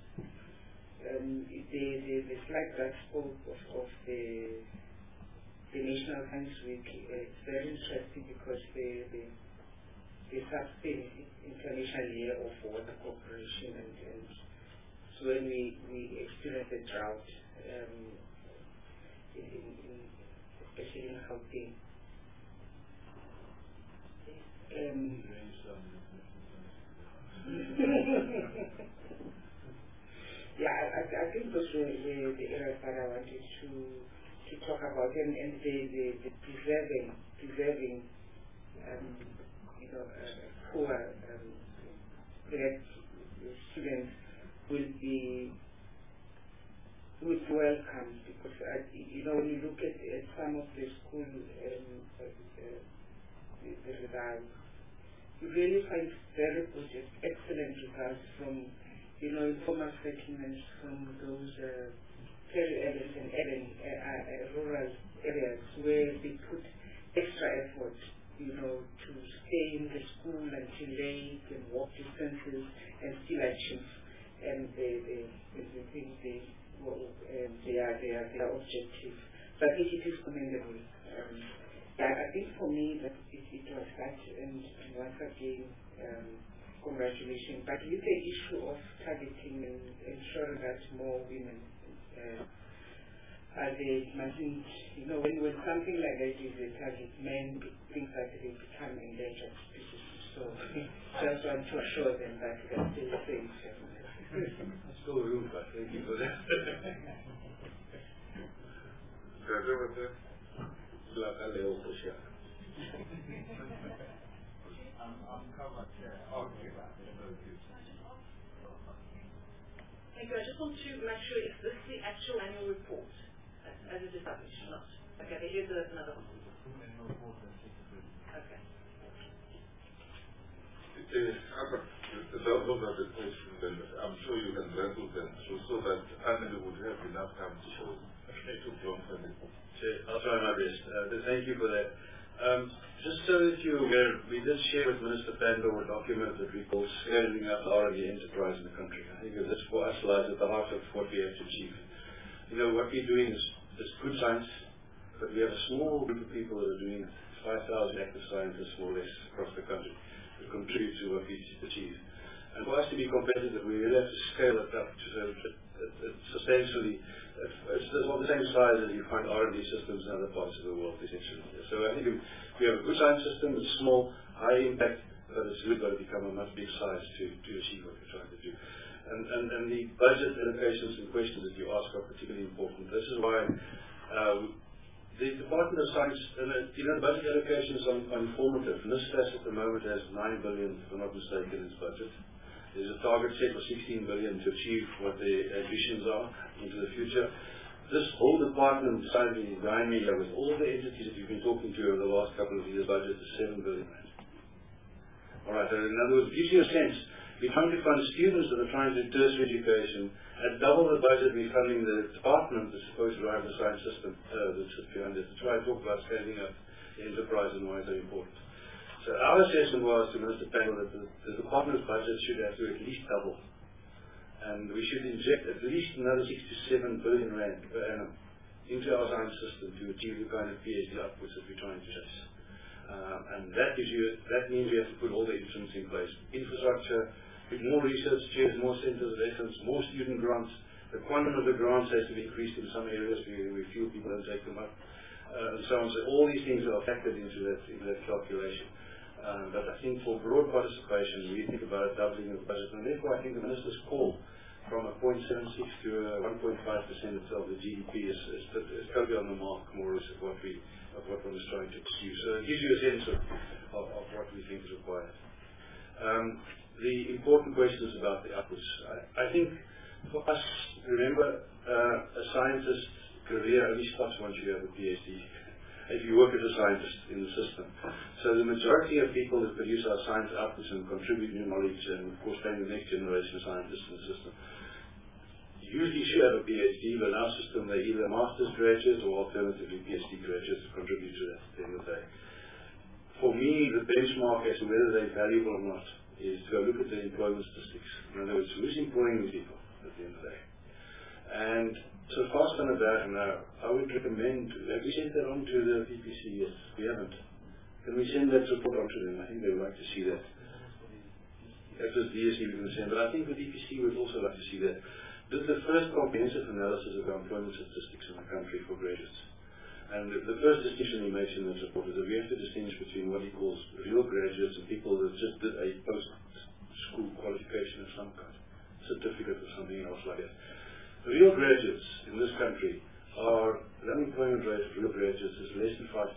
The slide that spoke of the National Science Week is very interesting because the sustain International Year of Water Cooperation, and so when we experience a drought, especially in Gauteng. I think those were the areas that I wanted to talk about, and the preserving poor black students will be welcome, because when you look at some of the school the results, you really find very good, excellent results from informal settlements, from those peri-urban and urban rural areas where they put extra effort, to stay in the school until late and walk distances and still achieve their objectives. So I think it is commendable. I think for me that it was that, and once again, congratulations. But with the issue of targeting and ensuring that more women they mustn't, when something like that is a target, men think that they become endangered species. So just want to assure them that we are still safe. So thank you for that. Thank Thank you. I just want to make sure, is this the actual annual report as it is published? Not. Okay, there is another one. Okay. Those are the questions, and I'm sure you can rattle them through so that Annelie would have enough time to show. Okay, to I'll try my best. Thank you for that. Just so that you're aware, we did share with Minister Pandor a document that we call Scaling Up R&D Enterprise in the country. I think this for us lies at the heart of what we have to achieve. You know, what we're doing is good science, but we have a small group of people that are doing 5,000 active scientists more or less across the country to contribute to what we achieve. And for us to be competitive, we really have to scale it up to substantially. It's not the same size as you find R&D systems in other parts of the world, essentially. So I think we have a good science system, it's small, high impact, but it's really got to become a much big size to achieve what we're trying to do. And the budget allocations and questions that you ask are particularly important. This is why the Department of Science, the budget allocations are informative. NSFAS at the moment has 9 billion, if I'm not mistaken, in its budget. There's a target set for 16 billion to achieve what the ambitions are into the future. This whole department, scientifically behind me, with all the entities that you've been talking to over the last couple of years, budget is 7 billion. All right, so in other words, it gives you a sense. We're trying to fund students that are trying to do tertiary education at double the budget we're funding the department that's supposed to drive the science system that's behind it. That's why I talk about scaling up the enterprise and why it's so important. So our assessment was to Minister Pandor that the department's budget should have to at least double. And we should inject at least another 6 to 7 billion rand per annum into our science system to achieve the kind of PhD outputs that we're trying to chase. And that means we have to put all the instruments in place. Infrastructure, with more research chairs, more centers of excellence, more student grants. The quantum of the grants has to be increased in some areas where we feel people don't take them up. And so on. So all these things are factored into that calculation. But I think for broad participation, we think about a doubling of the budget. And therefore, I think the Minister's call from a 0.76 to a 1.5% of the GDP is totally on the mark, more or less, of what one is trying to pursue. So it gives you a sense of what we think is required. The important questions about the outputs. I think for us, remember, a scientist's career only starts once you have a PhD. If you work as a scientist in the system. So the majority of people that produce our science outputs and contribute new knowledge and, of course, train the next generation of scientists in the system usually should have a PhD, but in our system they're either master's graduates or alternatively PhD graduates to contribute to that at the end of the day. For me, the benchmark as to whether they're valuable or not is to go look at the employment statistics. In other words, who's employing these people at the end of the day. And so fast on that, and I would recommend, have we sent that on to the PPC? Yes, we haven't. Can we send that report on to them? I think they would like to see that. That's just DSE we can send, but I think the DPC would also like to see that. This is the first comprehensive analysis of employment statistics in the country for graduates. And the first distinction he makes in this report is that we have to distinguish between what he calls real graduates and people that just did a post-school qualification of some kind, certificate or something else like that. The real graduates in this country the unemployment rate of real graduates is less than 5%.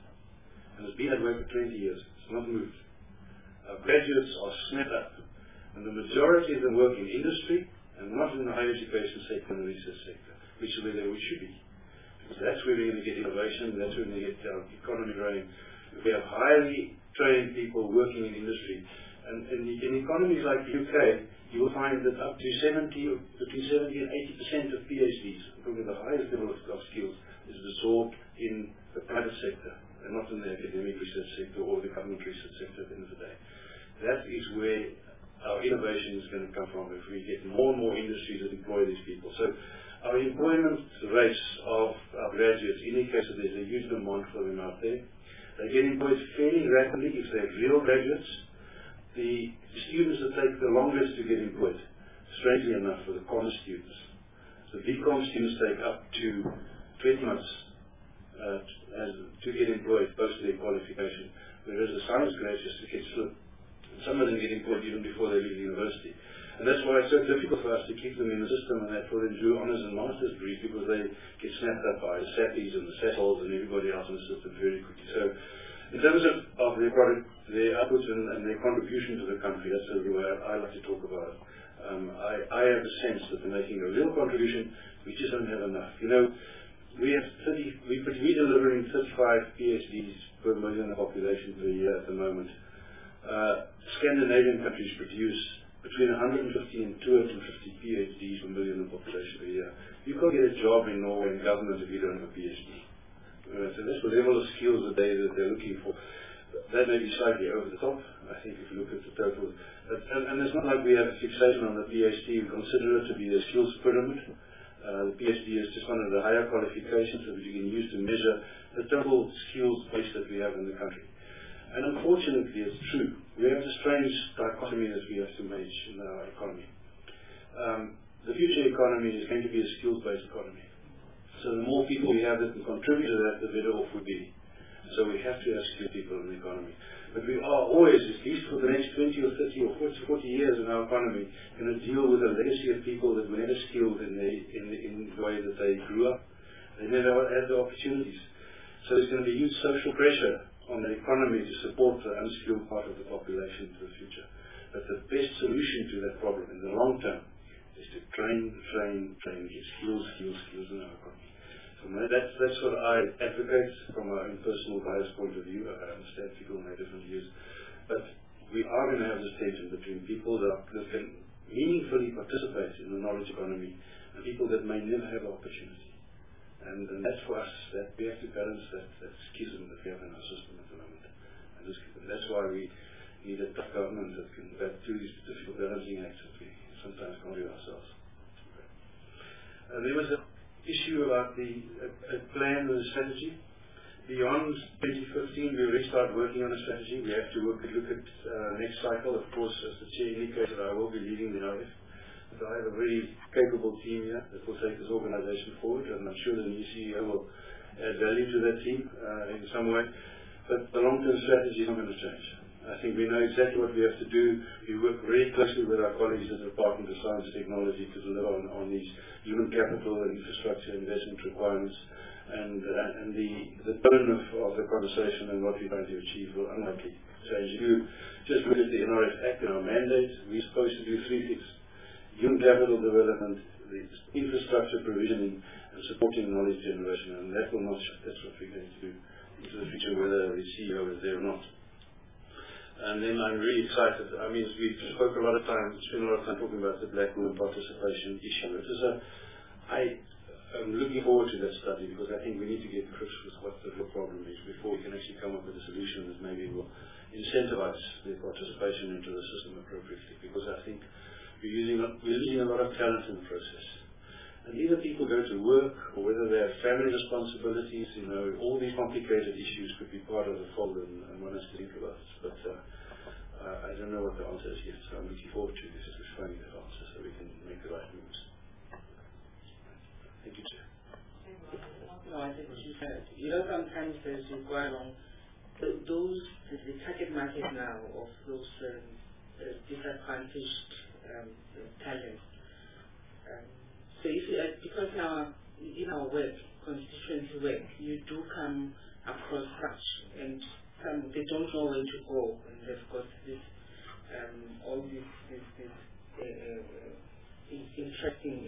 And it's been that way for 20 years. It's not moved. Our graduates are snapped up. And the majority of them work in industry and not in the higher education sector and the research sector, which is where they should be. Because that's where we're going to get innovation, that's where we're going to get our economy growing. If we have highly trained people working in industry, and in economies like the UK, you will find that up to between 70 and 80% of PhDs, probably the highest level of skills, is absorbed in the private sector and not in the academic research sector or the government research sector at the end of the day. That is where our innovation is going to come from if we get more and more industries that employ these people. So our employment rates of our graduates indicates that there's a huge demand for them out there. They get employed fairly rapidly if they're real graduates. The students that take the longest to get employed, strangely enough, are the commerce students. The BCom students take up to 20 months to get employed post their qualification, whereas the science graduates get slow. Some of them get employed even before they leave university. And that's why it's so difficult for us to keep them in the system and for them to do honours and master's degrees, because they get snapped up by the SAPIs and the SATLs and everybody else in the system very quickly. So in terms of their product, their outputs and their contribution to the country, that's the way I like to talk about it. I have a sense that they're making a real contribution. We just don't have enough. You know, we're delivering 35 PhDs per million population per year at the moment. Scandinavian countries produce between 150 and 250 PhDs per million population per year. You can't get a job in Norway in government if you don't have a PhD. So that's the level of skills that they're looking for. That may be slightly over the top, I think, if you look at the total. And it's not like we have a fixation on the PhD. We consider it to be a skills pyramid. The PhD is just one of the higher qualifications that you can use to measure the total skills base that we have in the country. And unfortunately, it's true. We have a strange dichotomy that we have to manage in our economy. The future economy is going to be a skills-based economy. So the more people we have that can contribute to that, the better off we'll be. So we have to have skilled people in the economy. But we are always, at least for the next 20 or 30 or 40 years in our economy, going to deal with a legacy of people that were never skilled in the way that they grew up. They never had the opportunities. So there's going to be huge social pressure on the economy to support the unskilled part of the population into the future. But the best solution to that problem in the long term is to train, get skills in our economy. So that's what I advocate from my own personal bias point of view. I understand people may have different views. But we are going to have this tension between people that can meaningfully participate in the knowledge economy and people that may never have the opportunity. And that's for us, that we have to balance that schism that we have in our system at the moment. And that's why we need a tough government that do these difficult balancing acts that we sometimes can't do ourselves. There was an issue about the plan and the strategy. Beyond 2015, we already start working on a strategy. We have to look at next cycle. Of course, as the chair indicated, I will be leading the NRF. So I have a very capable team here that will take this organization forward, and I'm sure the new CEO will add value to that team in some way. But the long-term strategy is not going to change. I think we know exactly what we have to do. We work very closely with our colleagues at the Department of Science and Technology to deliver on these human capital and infrastructure investment requirements. And the tone of the conversation and what we're trying to achieve will unlikely change. If you just look at the NRF Act and our mandate, we're supposed to do three things: human capital development, the infrastructure provisioning, and supporting knowledge generation. And that will not shift. That's what we're going to do into the future, whether the CEO is there or not. And then I'm really excited. I mean, we spoke a lot of time, spent a lot of time talking about the black women participation issue. I'm looking forward to that study because I think we need to get to grips with what the real problem is before we can actually come up with a solution that maybe will incentivize their participation into the system appropriately. Because I think we're losing a lot of talent in the process. And either people go to work or whether they have family responsibilities, all these complicated issues could be part of the fold and one has to think about it. But I don't know what the answer is yet, so I'm looking forward to this, to finding that answer so we can make the right moves. Thank you, Chair. No, I think what you said. Sometimes as you go along, the target market now of those disadvantaged talents. So because now in our work, constituency work, you do come across such, and they don't know where to go, and they've got this all these interesting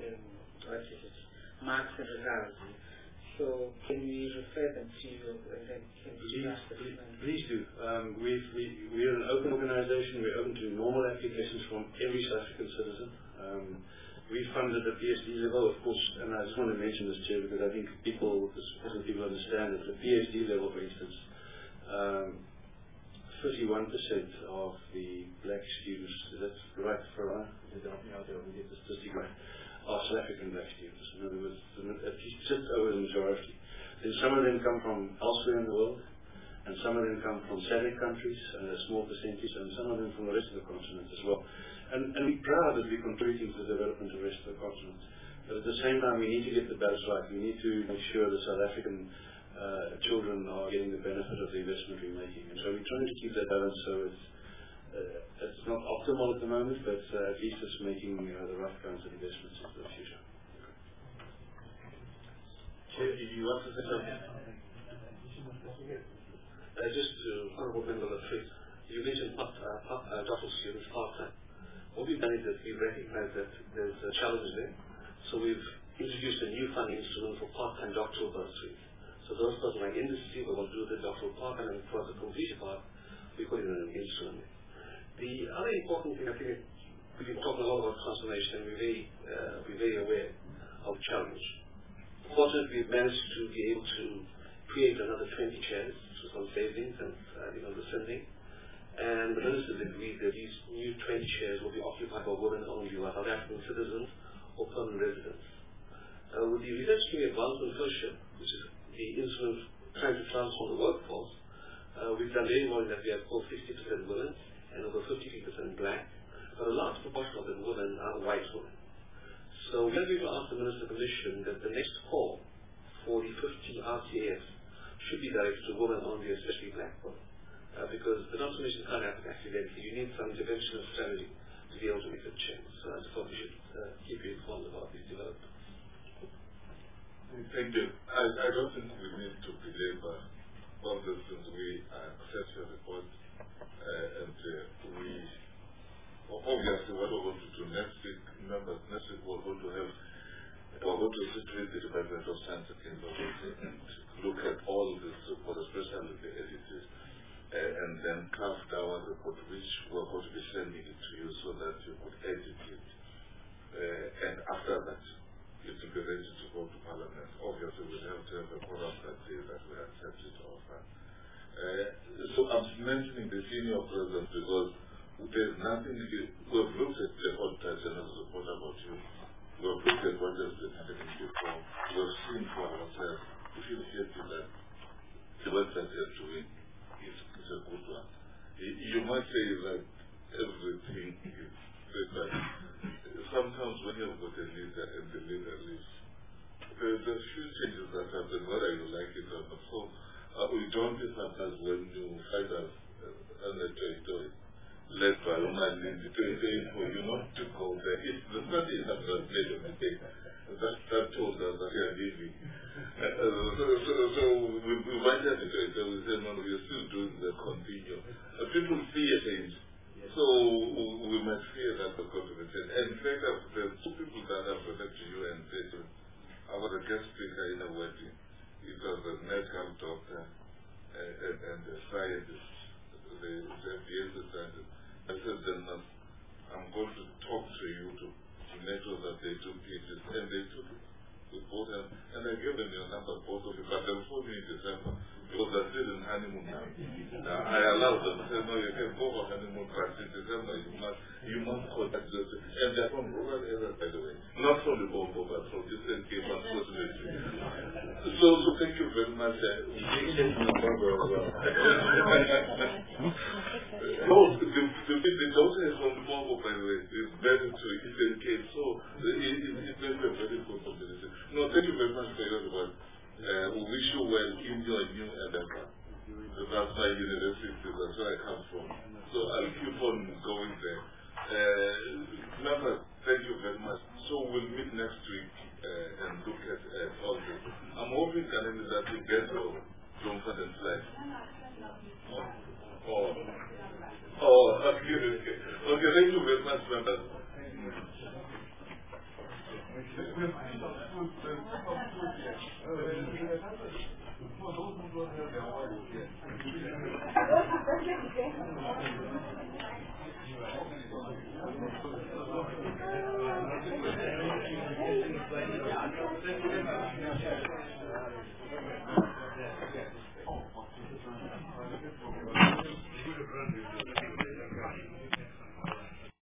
marks and results. So can we refer them to you, and then can we Please do. We're an open organization. We're open to normal applications from every South African citizen. We funded at PhD level, of course, and I just want to mention this, Chair, because I think people understand that at the PhD level, for instance, 51% of the black students, is that right, Farah? Did help me out there when we get the statistic right, are South African black students. In other words, at least just over the majority. Then some of them come from elsewhere in the world, and some of them come from SADC countries, and a small percentage, and some of them from the rest of the continent as well. And we're proud that we're contributing to the development of the rest of the continent. But at the same time, we need to get the balance right. We need to make sure the South African children are getting the benefit of the investment we're making. And so we're trying to keep that balance so it's not optimal at the moment, but at least it's making the right kinds of investments into the future. Chair, do you want to say something? Just to Honourable Member Lafrite, you mentioned doctoral students part-time. what we've done is that we recognize that there's a challenge there. So we've introduced a new funding instrument for part-time doctoral bursaries. So those persons like industry, we will do the doctoral part, and then for the completion part, we put in an instrument. The other important thing, I think, we've been talking a lot about transformation, and we're very aware of challenge. Fortunately, we've managed to be able to create another 20 chairs through some savings and the sending. And the ministers agreed that these new 20 chairs will be occupied by women only, who are South African citizens or permanent residents. With the Research Training Advancement Fellowship, which is the instrument trying to transform the workforce, we've done very well in that we have over 60% women and over 53% black, but a large proportion of the women are white women. So we are going to ask the Minister Commission that the next call for the 50 RCAs should be directed to women only, especially black women. Because the transformation can't happen accidentally. You need some intervention strategy to be able to make a change. So I just thought we should keep you informed about these developments. Thank you. I don't think we need to belabor all this since we accept your report and we obviously what we're going to do next week. Remember, next week we're going to situate the Department of Science and Technology and look at all this report, especially the editors, and then craft our report, which we're going to be sending it to you so that you could edit it. And after that, it will be ready to go to Parliament. Obviously, we'll have to have a forum that day that we accept it offer. So I'm mentioning the senior president because there's nothing, we've looked at the Auditor General's report about you. We've looked at what has been happening before. We've seen for ourselves. We feel happy that the work that they're doing is a good one. You might say that everything is better. Sometimes when you've got a leader and the leader leaves, there's a few changes that happen, whether you like it or not. So we don't sometimes when you find us on the territory led by women in the territory for you not to go there. If the study has not made a mistake, that told us that we are leaving. So we went at the territory, we said, no, we're still doing the continue. People see a change. So we must fear that the continent. And in fact, there's two people that have presented to you and said, I was a guest speaker in a wedding. It was a medical doctor and a scientist, the FDA scientist. I said, then I'm going to talk to you to make sure that they took cases. And they took it with both of them. And I gave them your number, both of you, but they'll phone me in December. Because they're still in honeymoon now. I allowed them to say, no, you can go for honeymoon, but in December you must contact us. And they're from rural areas, by the way. Not from the Bongo, but from different Cape, unfortunately. So thank you very much. No, the daughter is from the Bongo, by the way. It's better to Eastern Cape, so it's very, very good combination. No, thank you very much for your advice. We wish you well in your new endeavor. That's my university, that's where I come from. So I'll keep on going there. Remember, thank you very much. So we'll meet next week and look at all this. I'm hoping, Kalemi, that we get to Drumford and Flight. Okay, thank you very much, members. Thank you.